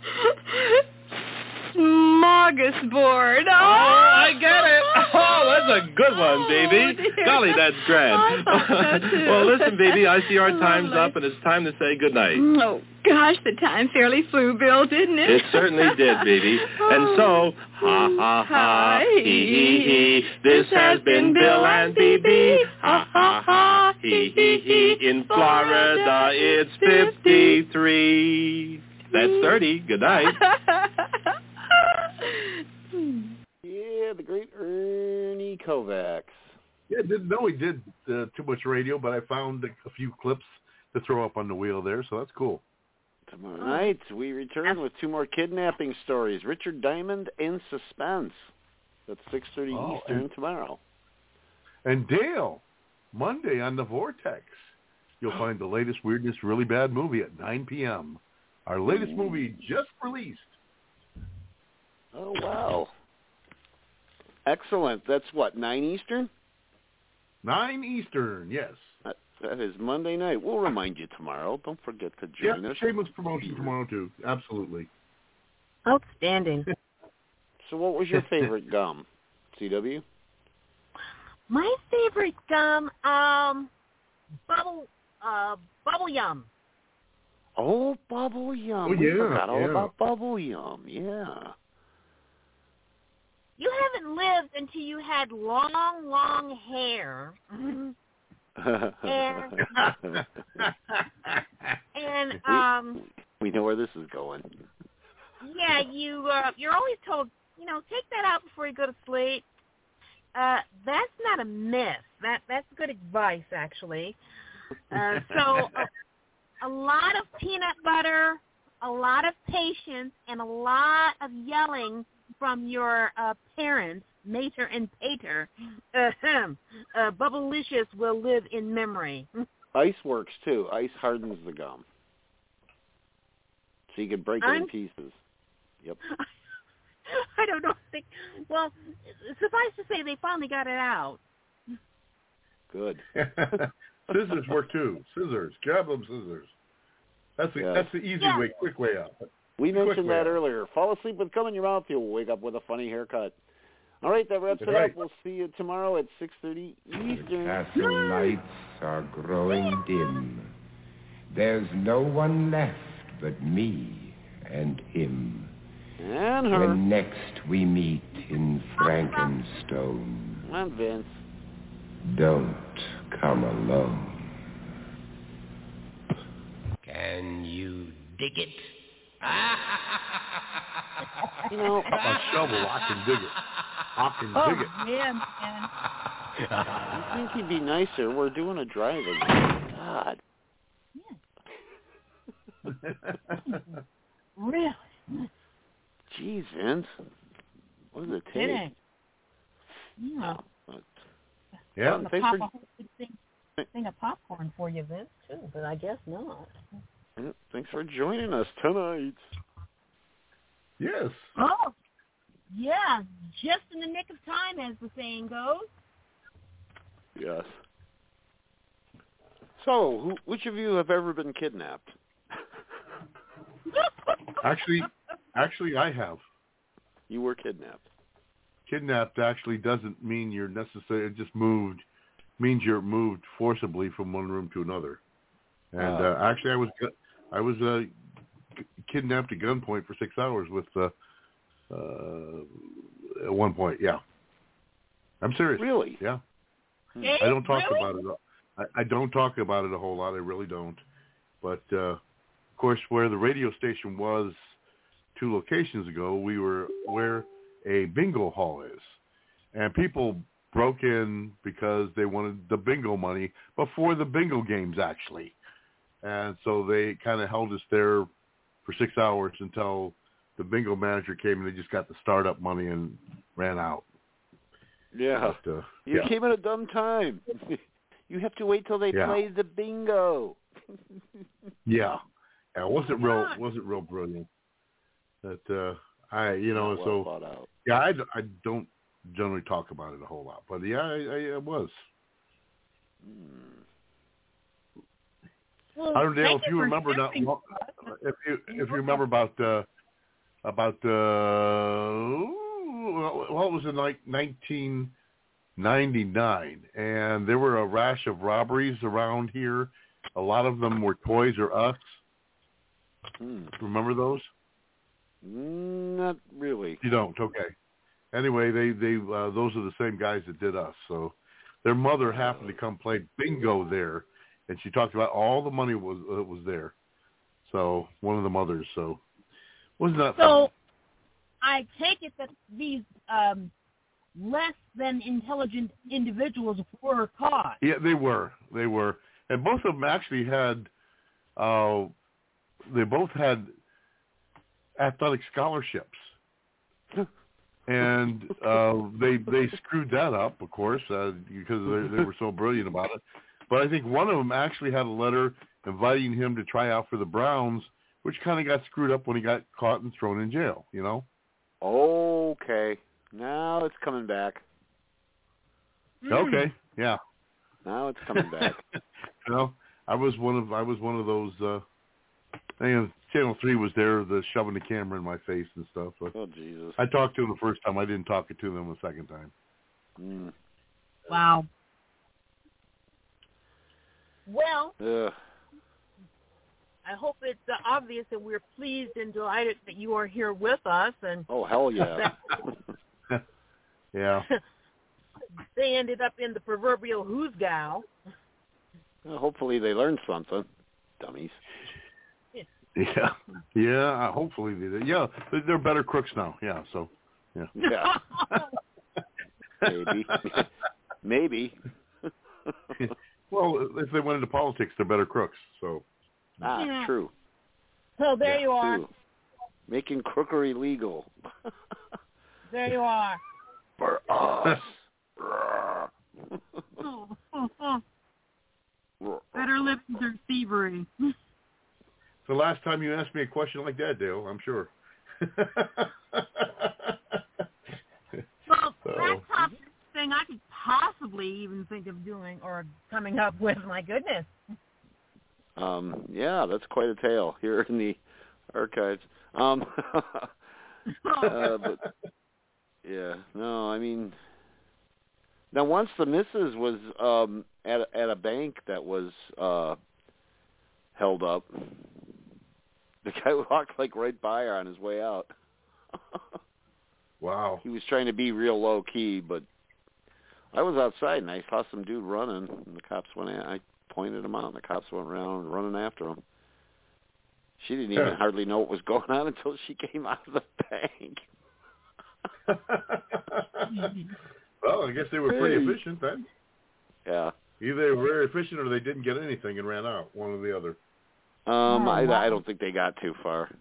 Smorgasbord. Oh, oh, I get it. Oh, that's a good one, baby. Oh, golly, that's grand. Well, listen, baby, I see our time's up, and it's time to say goodnight. Oh, gosh, the time fairly flew, Bill, didn't it? It certainly did, baby. And so, ha, ha, ha, hee, hee, hee, this has been Bill and B B. Ha, ha, ha, hee, hee, hee, in Florida it's fifty-three. That's thirty. Good night. Yeah, the great Ernie Kovacs. Yeah, didn't know he did uh, too much radio, but I found a, a few clips to throw up on the wheel there, so that's cool. Tomorrow night, we return with two more kidnapping stories, Richard Diamond and Suspense. That's six thirty oh, Eastern and, tomorrow. And Dale, Monday on the Vortex, you'll find the latest Weirdness Really Bad movie at nine p.m. Our latest movie just released. Oh, wow. Excellent. That's what, nine Eastern? nine Eastern, yes. That, that is Monday night. We'll remind you tomorrow. Don't forget to join yeah, us. Shameless promotion tomorrow, too. Absolutely. Outstanding. So what was your favorite gum, C W? My favorite gum, um, bubble, uh, bubble yum. Oh, bubble yum. Oh, we yeah, forgot all yeah. about bubble yum. Yeah. You haven't lived until you had long, long hair. and, and um, we know where this is going. Yeah, you uh, you're always told, you know, take that out before you go to sleep. Uh, that's not a myth. That that's good advice, actually. Uh, so a, a lot of peanut butter, a lot of patience, and a lot of yelling from your uh, parents, Mater and Pater, uh, uh, Bubblicious will live in memory. Ice works, too. Ice hardens the gum. So you can break it in pieces. Yep. I don't know. Think, well, suffice to say, they finally got it out. Good. Scissors work, too. Scissors. Grab them scissors. That's the, yes. that's the easy yeah. way, quick way out. We mentioned that out. earlier. Fall asleep with gum in your mouth, you'll wake up with a funny haircut. All right, that wraps Good it night. up. We'll see you tomorrow at six thirty Eastern. The castle lights are growing dim. There's no one left but me and him. And her. When next we meet in Frankenstone, And Vince. don't come alone. Can you dig it? You know, a shovel, I can dig it. I can Oh, dig it. man, man. I think he'd be nicer. We're doing a drive-in. God. Really? Jeez, Vince. What does it take? Kidding. Yeah. Yeah. I'm Thanks pop for a whole big thing, thing of popcorn for you, Vince, too, but I guess not. thanks for joining us tonight. Yes. Oh, yeah, just in the nick of time, as the saying goes. Yes. So, who, which of you have ever been kidnapped? Actually, actually, I have. You were kidnapped. Kidnapped actually doesn't mean you're necessarily it just moved. Means you're moved forcibly from one room to another. And Oh. uh, actually, I was I was uh, kidnapped at gunpoint for six hours with uh, uh, at one point. Yeah, I'm serious. Really? Yeah. Hey, I don't talk really? about it. I, I don't talk about it a whole lot. I really don't. But uh, of course, where the radio station was two locations ago, we were where a bingo hall is, and people broke in because they wanted the bingo money before the bingo games actually, and so they kind of held us there for six hours until the bingo manager came and they just got the startup money and ran out. Yeah. But, uh, you yeah. came at a dumb time. You have to wait till they Yeah. play the bingo. Yeah, yeah, it wasn't real. Wasn't real brilliant. But uh, I, you know, Not well so thought out. yeah, I, I don't generally talk about it a whole lot, but yeah, I, I, I was. Well, I don't know thank if you for remember not sharing. long, if you if you remember about uh, about uh, well, it was in like nineteen ninety-nine, and there were a rash of robberies around here. A lot of them were Toys R Us. Hmm. Remember those? Not really. You don't? Okay. Anyway, they they uh, those are the same guys that did us. So their mother happened to come play bingo there, and she talked about all the money was uh, was there. So one of the mothers. So wasn't that So fun? I take it that these um, less than intelligent individuals were caught. Yeah, they were. They were, and both of them actually had. Uh, they both had athletic scholarships. And uh, they they screwed that up, of course, uh, because they, they were so brilliant about it. But I think one of them actually had a letter inviting him to try out for the Browns, which kind of got screwed up when he got caught and thrown in jail, you know? Okay. Now it's coming back. Okay, yeah. Now it's coming back. You know, I was one of I was one of those. Uh, you know, Channel Three was there, the shoving the camera in my face and stuff. But oh Jesus! I talked to them the first time. I didn't talk to them the second time. Mm. Wow. Well, Ugh. I hope it's uh, obvious that we're pleased and delighted that you are here with us. And Oh hell yeah! Yeah. They ended up in the proverbial who's gal. Well, hopefully they learned something, dummies. Yeah, yeah. Hopefully they did. Yeah, they're- they're better crooks now. Yeah, so yeah. Yeah. Maybe. Maybe. Well, if they went into politics, they're better crooks. So Ah, Yeah. true. So there Yeah, you are. true. Making crookery legal. There you are. For us. Better lips than thievery. the last time you asked me a question like that, Dale, I'm sure. Well, So- that's not the thing I could possibly even think of doing or coming up with. My goodness. Um, yeah, that's quite a tale here in the archives. Um, uh, but yeah, no, I mean, now once the missus was um, at a, at a bank that was uh, held up. The guy walked like right by her on his way out. Wow. He was trying to be real low key, but I was outside and I saw some dude running, and the cops went. In, I pointed him out, and the cops went around running after him. She didn't even hardly know what was going on until she came out of the bank. Well, I guess they were pretty Hey. efficient then. Yeah. Either they were very efficient or they didn't get anything and ran out, one or the other. Um, Oh, I, wow. I don't think they got too far.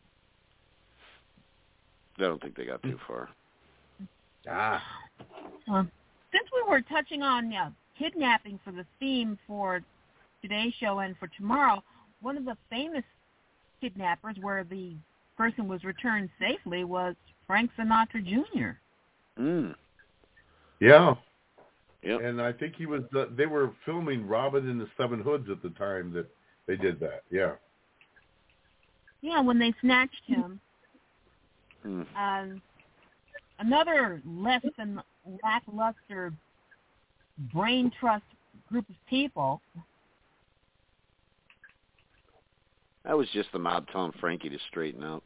I don't think they got too far. Ah. Um, since we were touching on uh, kidnapping for the theme for today's show and for tomorrow, one of the famous kidnappers where the person was returned safely was Frank Sinatra Junior Mm. Yeah. Yep. And I think he was, uh, they were filming Robin and the Seven Hoods at the time that they did that. Yeah. Yeah, when they snatched him. Mm. Um, another less than lackluster brain trust group of people. That was just the mob telling Frankie to straighten out.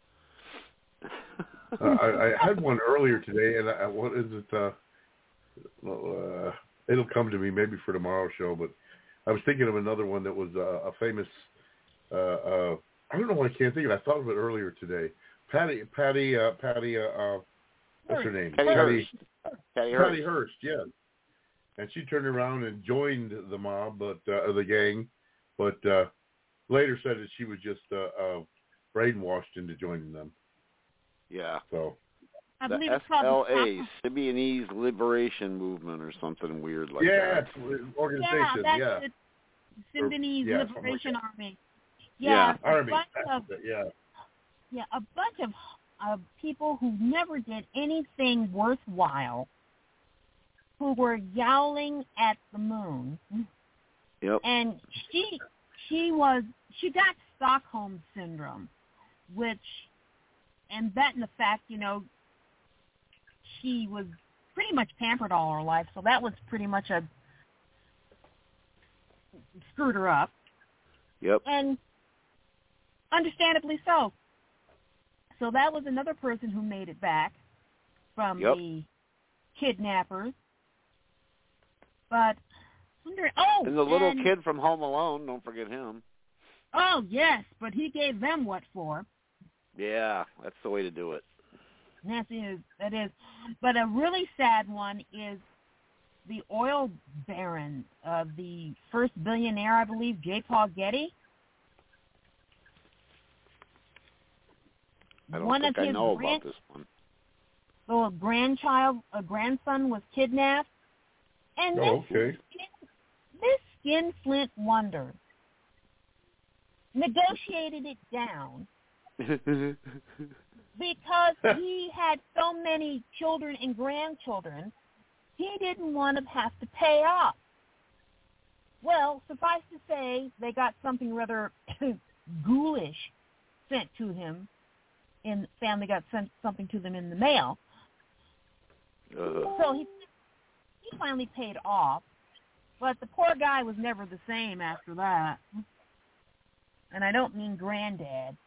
uh, I, I had one earlier today, and I, what is it? Uh, uh, it'll come to me maybe for tomorrow's show, but I was thinking of another one that was uh, a famous, uh, uh, I don't know why I can't think of it. I thought of it earlier today. Patty, Patty, uh, Patty, uh, uh, what's her name? Patty Hearst. Patty Hearst. Patty Hearst, yeah. And she turned around and joined the mob, but uh, the gang, but uh, later said that she was just uh, uh, brainwashed into joining them. Yeah. So I the believe S it's called L the A, Symbionese Liberation Movement, or something weird like yeah, that. it's an organization. Yeah, that's Yeah, it. Symbionese yeah, Liberation like Army. Yeah, Yeah, a Army. bunch That's of it, yeah. yeah, a bunch of of people who never did anything worthwhile, who were yowling at the moon. Yep. And she she was she got Stockholm syndrome, which, and that in the fact, you know, she was pretty much pampered all her life, so that was pretty much a screwed her up. Yep. And understandably so. So that was another person who made it back from Yep. the kidnappers. But wonder, oh, And the little and, kid from Home Alone, don't forget him. Oh yes, but he gave them what for? Yeah, that's the way to do it. That is, that is. But a really sad one is the oil baron, uh, the first billionaire, I believe, J. Paul Getty. I don't one think of I his know grand- about this one. little grandchild, a grandson was kidnapped, and Oh, this okay. this skinflint wonder negotiated it down because he had so many children and grandchildren, he didn't want to have to pay off. Well, suffice to say, they got something rather ghoulish sent to him. And family got sent something to them in the mail. Uh, So he he finally paid off, but the poor guy was never the same after that. And I don't mean granddad.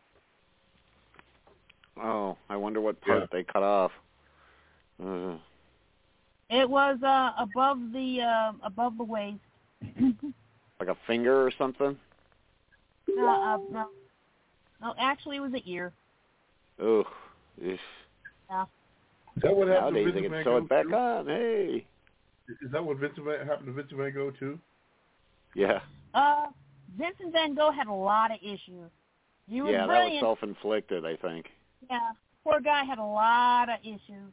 oh, I wonder what part Yeah. they cut off. Uh, It was uh, above the uh, above the waist. like a finger or something? uh, uh, no, no, actually, it was an ear. Ugh. Eesh. Yeah. Is that what happened Nowadays to they Vincent can Van sew Gogh? it back too? on. Hey. Is that what Vincent Van, happened to Vincent Van Gogh too? Yeah. Uh, Vincent Van Gogh had a lot of issues. He was Yeah, that was brilliant. self-inflicted, I think. Yeah, poor guy had a lot of issues.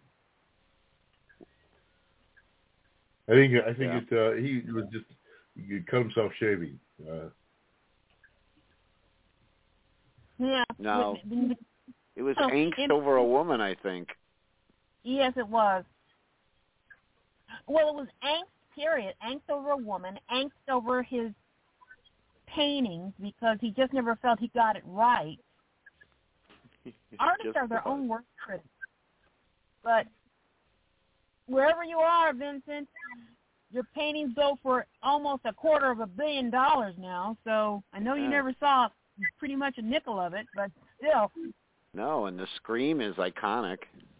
I think I think Yeah. it. Uh, he was just he cut himself shaving. Uh, Yeah. No. With- with- It was So, angst in- over a woman, I think. Yes, it was. Well, it was angst, period. Angst over a woman, angst over his paintings because he just never felt he got it right. Artists Just are their about. own worst critics. But wherever you are, Vincent, your paintings go for almost a quarter of a billion dollars now. So I know you Yeah. never saw pretty much a nickel of it, but still. No, and the scream is iconic.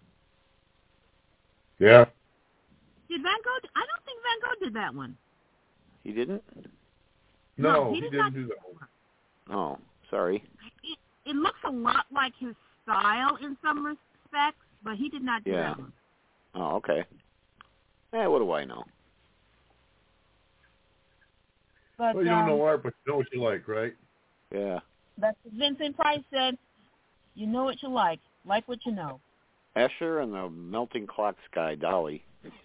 yeah. Did Van Gogh? I don't think Van Gogh did that one. He didn't? No, No, he he, did didn't not. do that one. Oh, sorry. it looks a lot like his style in some respects, but he did not do Yeah. that one. Oh, okay. Eh, what do I know? But, well, you don't um, know art, but you know what you like, right? Yeah. That's what Vincent Price said. You know what you like. Like what you know. Escher and the Melting Clock Sky, Dolly.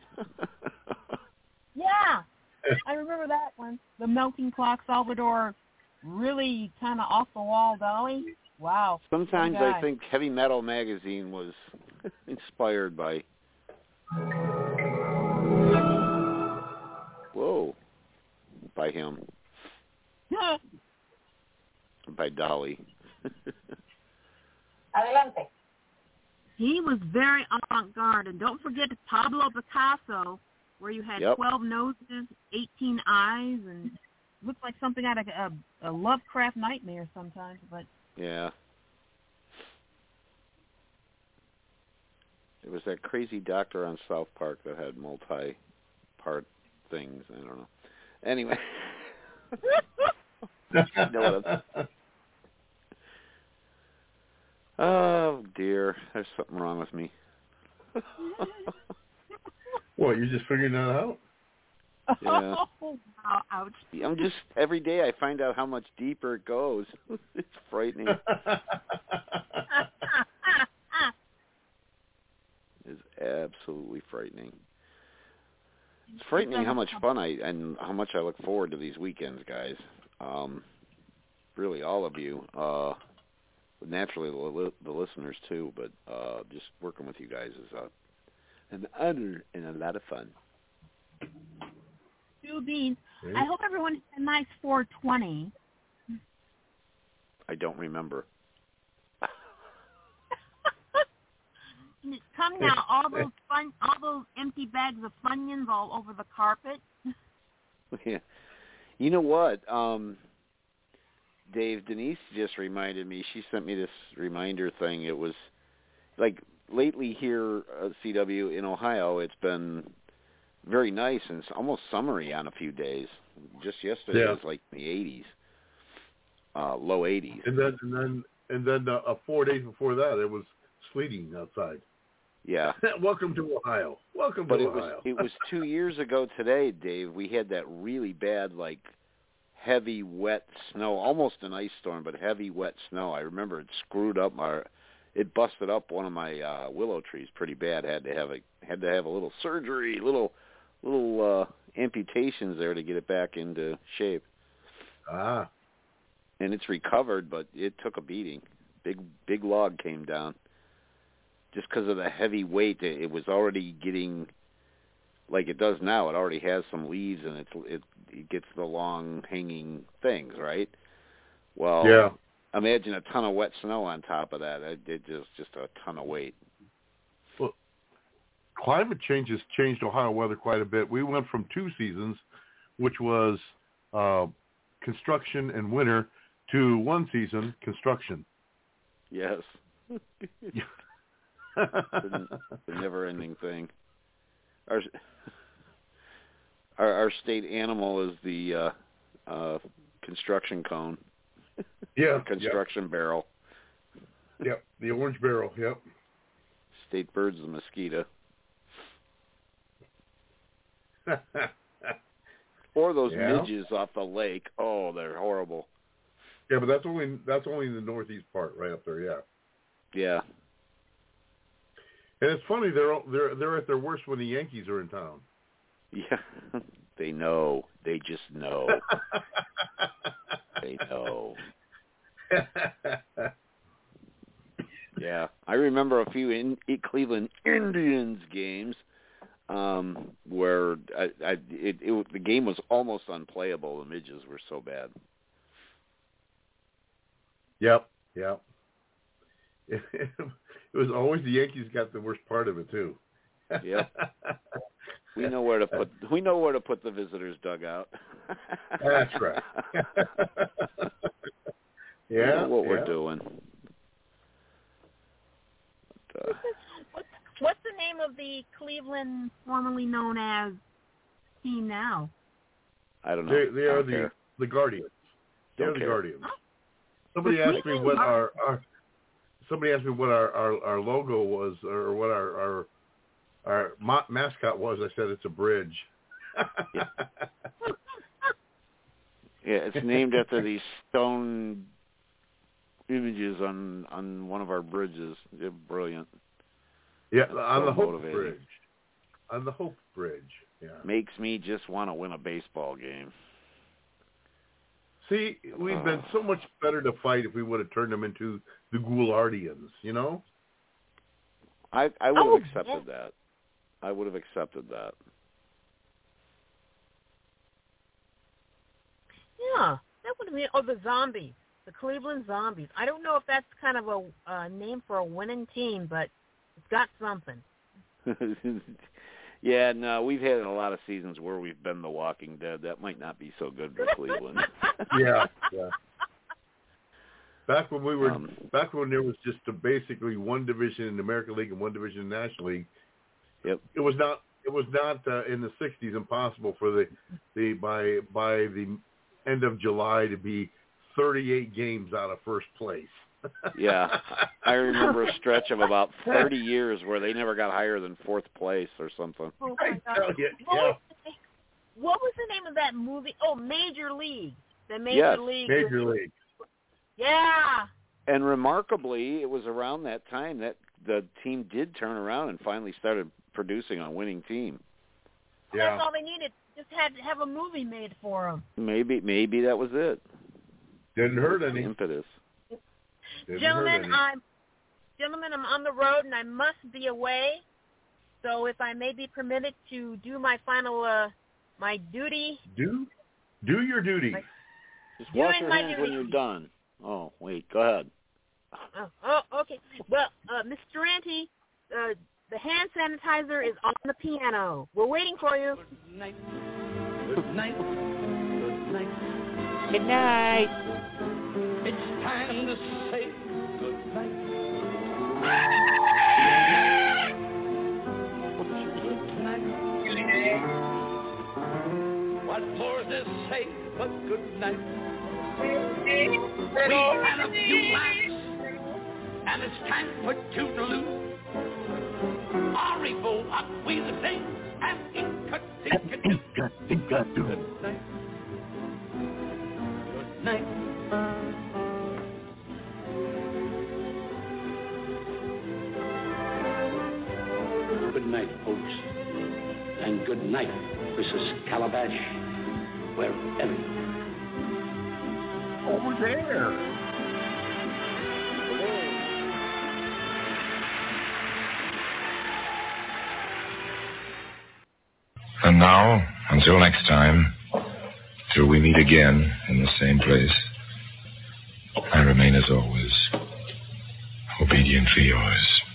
Yeah. I remember that one. The Melting Clock, Salvador, really kind of off-the-wall Dolly. Wow. Sometimes What a I guy. think Heavy Metal Magazine was inspired by... Whoa. By him. By Dolly. Adelante. He was very avant-garde. And don't forget Pablo Picasso, where you had Yep. twelve noses, eighteen eyes, and looked like something out of a, a Lovecraft nightmare sometimes. But Yeah. There was that crazy doctor on South Park that had multi-part things. I don't know. Anyway. You know what I'm... Oh, dear. There's something wrong with me. What, you're just figuring that out? Yeah. Oh, wow, ouch. I'm just, every day I find out how much deeper it goes. It's frightening. It's absolutely frightening. It's frightening how much fun I, and how much I look forward to these weekends, guys. Um, really, all of you. Uh, naturally, the, li- the listeners, too, but uh, just working with you guys is uh, an honor and a lot of fun. Two beans. I hope everyone had a nice four twenty. I don't remember. Come now, all those fun, all those empty bags of Funyuns all over the carpet. Yeah. You know what? Um, Dave, Denise just reminded me. She sent me this reminder thing. It was like lately here at C W in Ohio, it's been very nice and it's almost summery on a few days. Just yesterday Yeah. it was like in the eighties, uh, low eighties. And then, and then, and then uh, uh, four days before that, it was sleeting outside. Yeah. Welcome to Ohio. Welcome But to it was Ohio. it was two years ago today, Dave. We had that really bad, like heavy, wet snow, almost an ice storm, but heavy, wet snow. I remember it screwed up my, it busted up one of my uh, willow trees pretty bad. Had to have a had to have a little surgery, little little uh, amputations there to get it back into shape. Ah. And it's recovered, but it took a beating. Big big log came down. Just because of the heavy weight, it, it was already getting, like it does now, it already has some leaves and it's, it, it gets the long hanging things, right? Well, yeah. Imagine a ton of wet snow on top of that. It, it just just a ton of weight. Well, climate change has changed Ohio weather quite a bit. We went from two seasons, which was uh, construction and winter, to one season, construction. Yes. the, the never-ending thing. Our, our our state animal is the uh, uh, construction cone. Yeah. The construction yep. barrel. Yep. The orange barrel. Yep. State bird's the mosquito. Or those yeah. midges off the lake. Oh, they're horrible. Yeah, but that's only that's only in the northeast part, right up there. Yeah. Yeah. And it's funny, they're they're they're at their worst when the Yankees are in town. Yeah, they know. They just know. They know. Yeah, I remember a few in, in Cleveland Indians games um, where I, I, it, it, the game was almost unplayable. The midges were so bad. Yep. Yep. It, it was always the Yankees got the worst part of it too. Yep. We know where to put we know where to put the visitors' dugout. That's right. Yeah. We know what yeah. we're doing. But, uh, what's, what's the name of the Cleveland, formerly known as team now? I don't know. They, they are don't the care. the Guardians. They're Don't the care. Guardians. Somebody asked me what our, our somebody asked me what our, our, our logo was, or what our our, our ma- mascot was. I said it's a bridge. Yeah, it's named after these stone images on on one of our bridges. They're brilliant. Yeah, That's on so the Hope motivating. Bridge. On the Hope Bridge. Yeah. Makes me just want to win a baseball game. See, we've been so much better to fight if we would have turned them into the Goulardians, you know? I I would have Oh, accepted that. I would have accepted that. Yeah, that would have been, oh, the Zombies, the Cleveland Zombies. I don't know if that's kind of a uh, name for a winning team, but it's got something. Yeah, no, we've had a lot of seasons where we've been The Walking Dead. That might not be so good for Cleveland. Yeah, yeah. Back when we were, Um, back when there was just a basically one division in the American League and one division in the National League. Yep. It was not. It was not uh, in the sixties impossible for the the by by the end of July to be thirty-eight games out of first place. Yeah, I remember a stretch of about thirty years where they never got higher than fourth place or something. Oh my I tell God. you, What, yeah. was the, what was the name of that movie? Oh, Major League. The Major Yes, League. Major League. Yeah. And remarkably, it was around that time that the team did turn around and finally started producing a winning team. Yeah. That's all they needed. Just had to have a movie made for them. Maybe maybe that was it. Didn't hurt any. Impetus. Didn't hurt Gentlemen, any. I'm gentlemen, I'm on the road and I must be away. So if I may be permitted to do my final uh my duty. Do do your duty. My, Just wash doing your my hands duty. when you're done. Oh, wait, go ahead. Oh, oh okay. Well, uh, Miss Durante, uh, the hand sanitizer is on the piano. We're waiting for you. Good night. Good night. Good night. Good night. It's time to say good night. Good night. What more to say but good night? We had a few laughs, and it's time for toodaloo. Arrivo, acquisite, and inca-tinka-doo. Good night. Good night. Good night, folks. And good night, Missus Calabash, wherever you are. Over there. And now, until next time, till we meet again in the same place, I remain as always, obediently yours.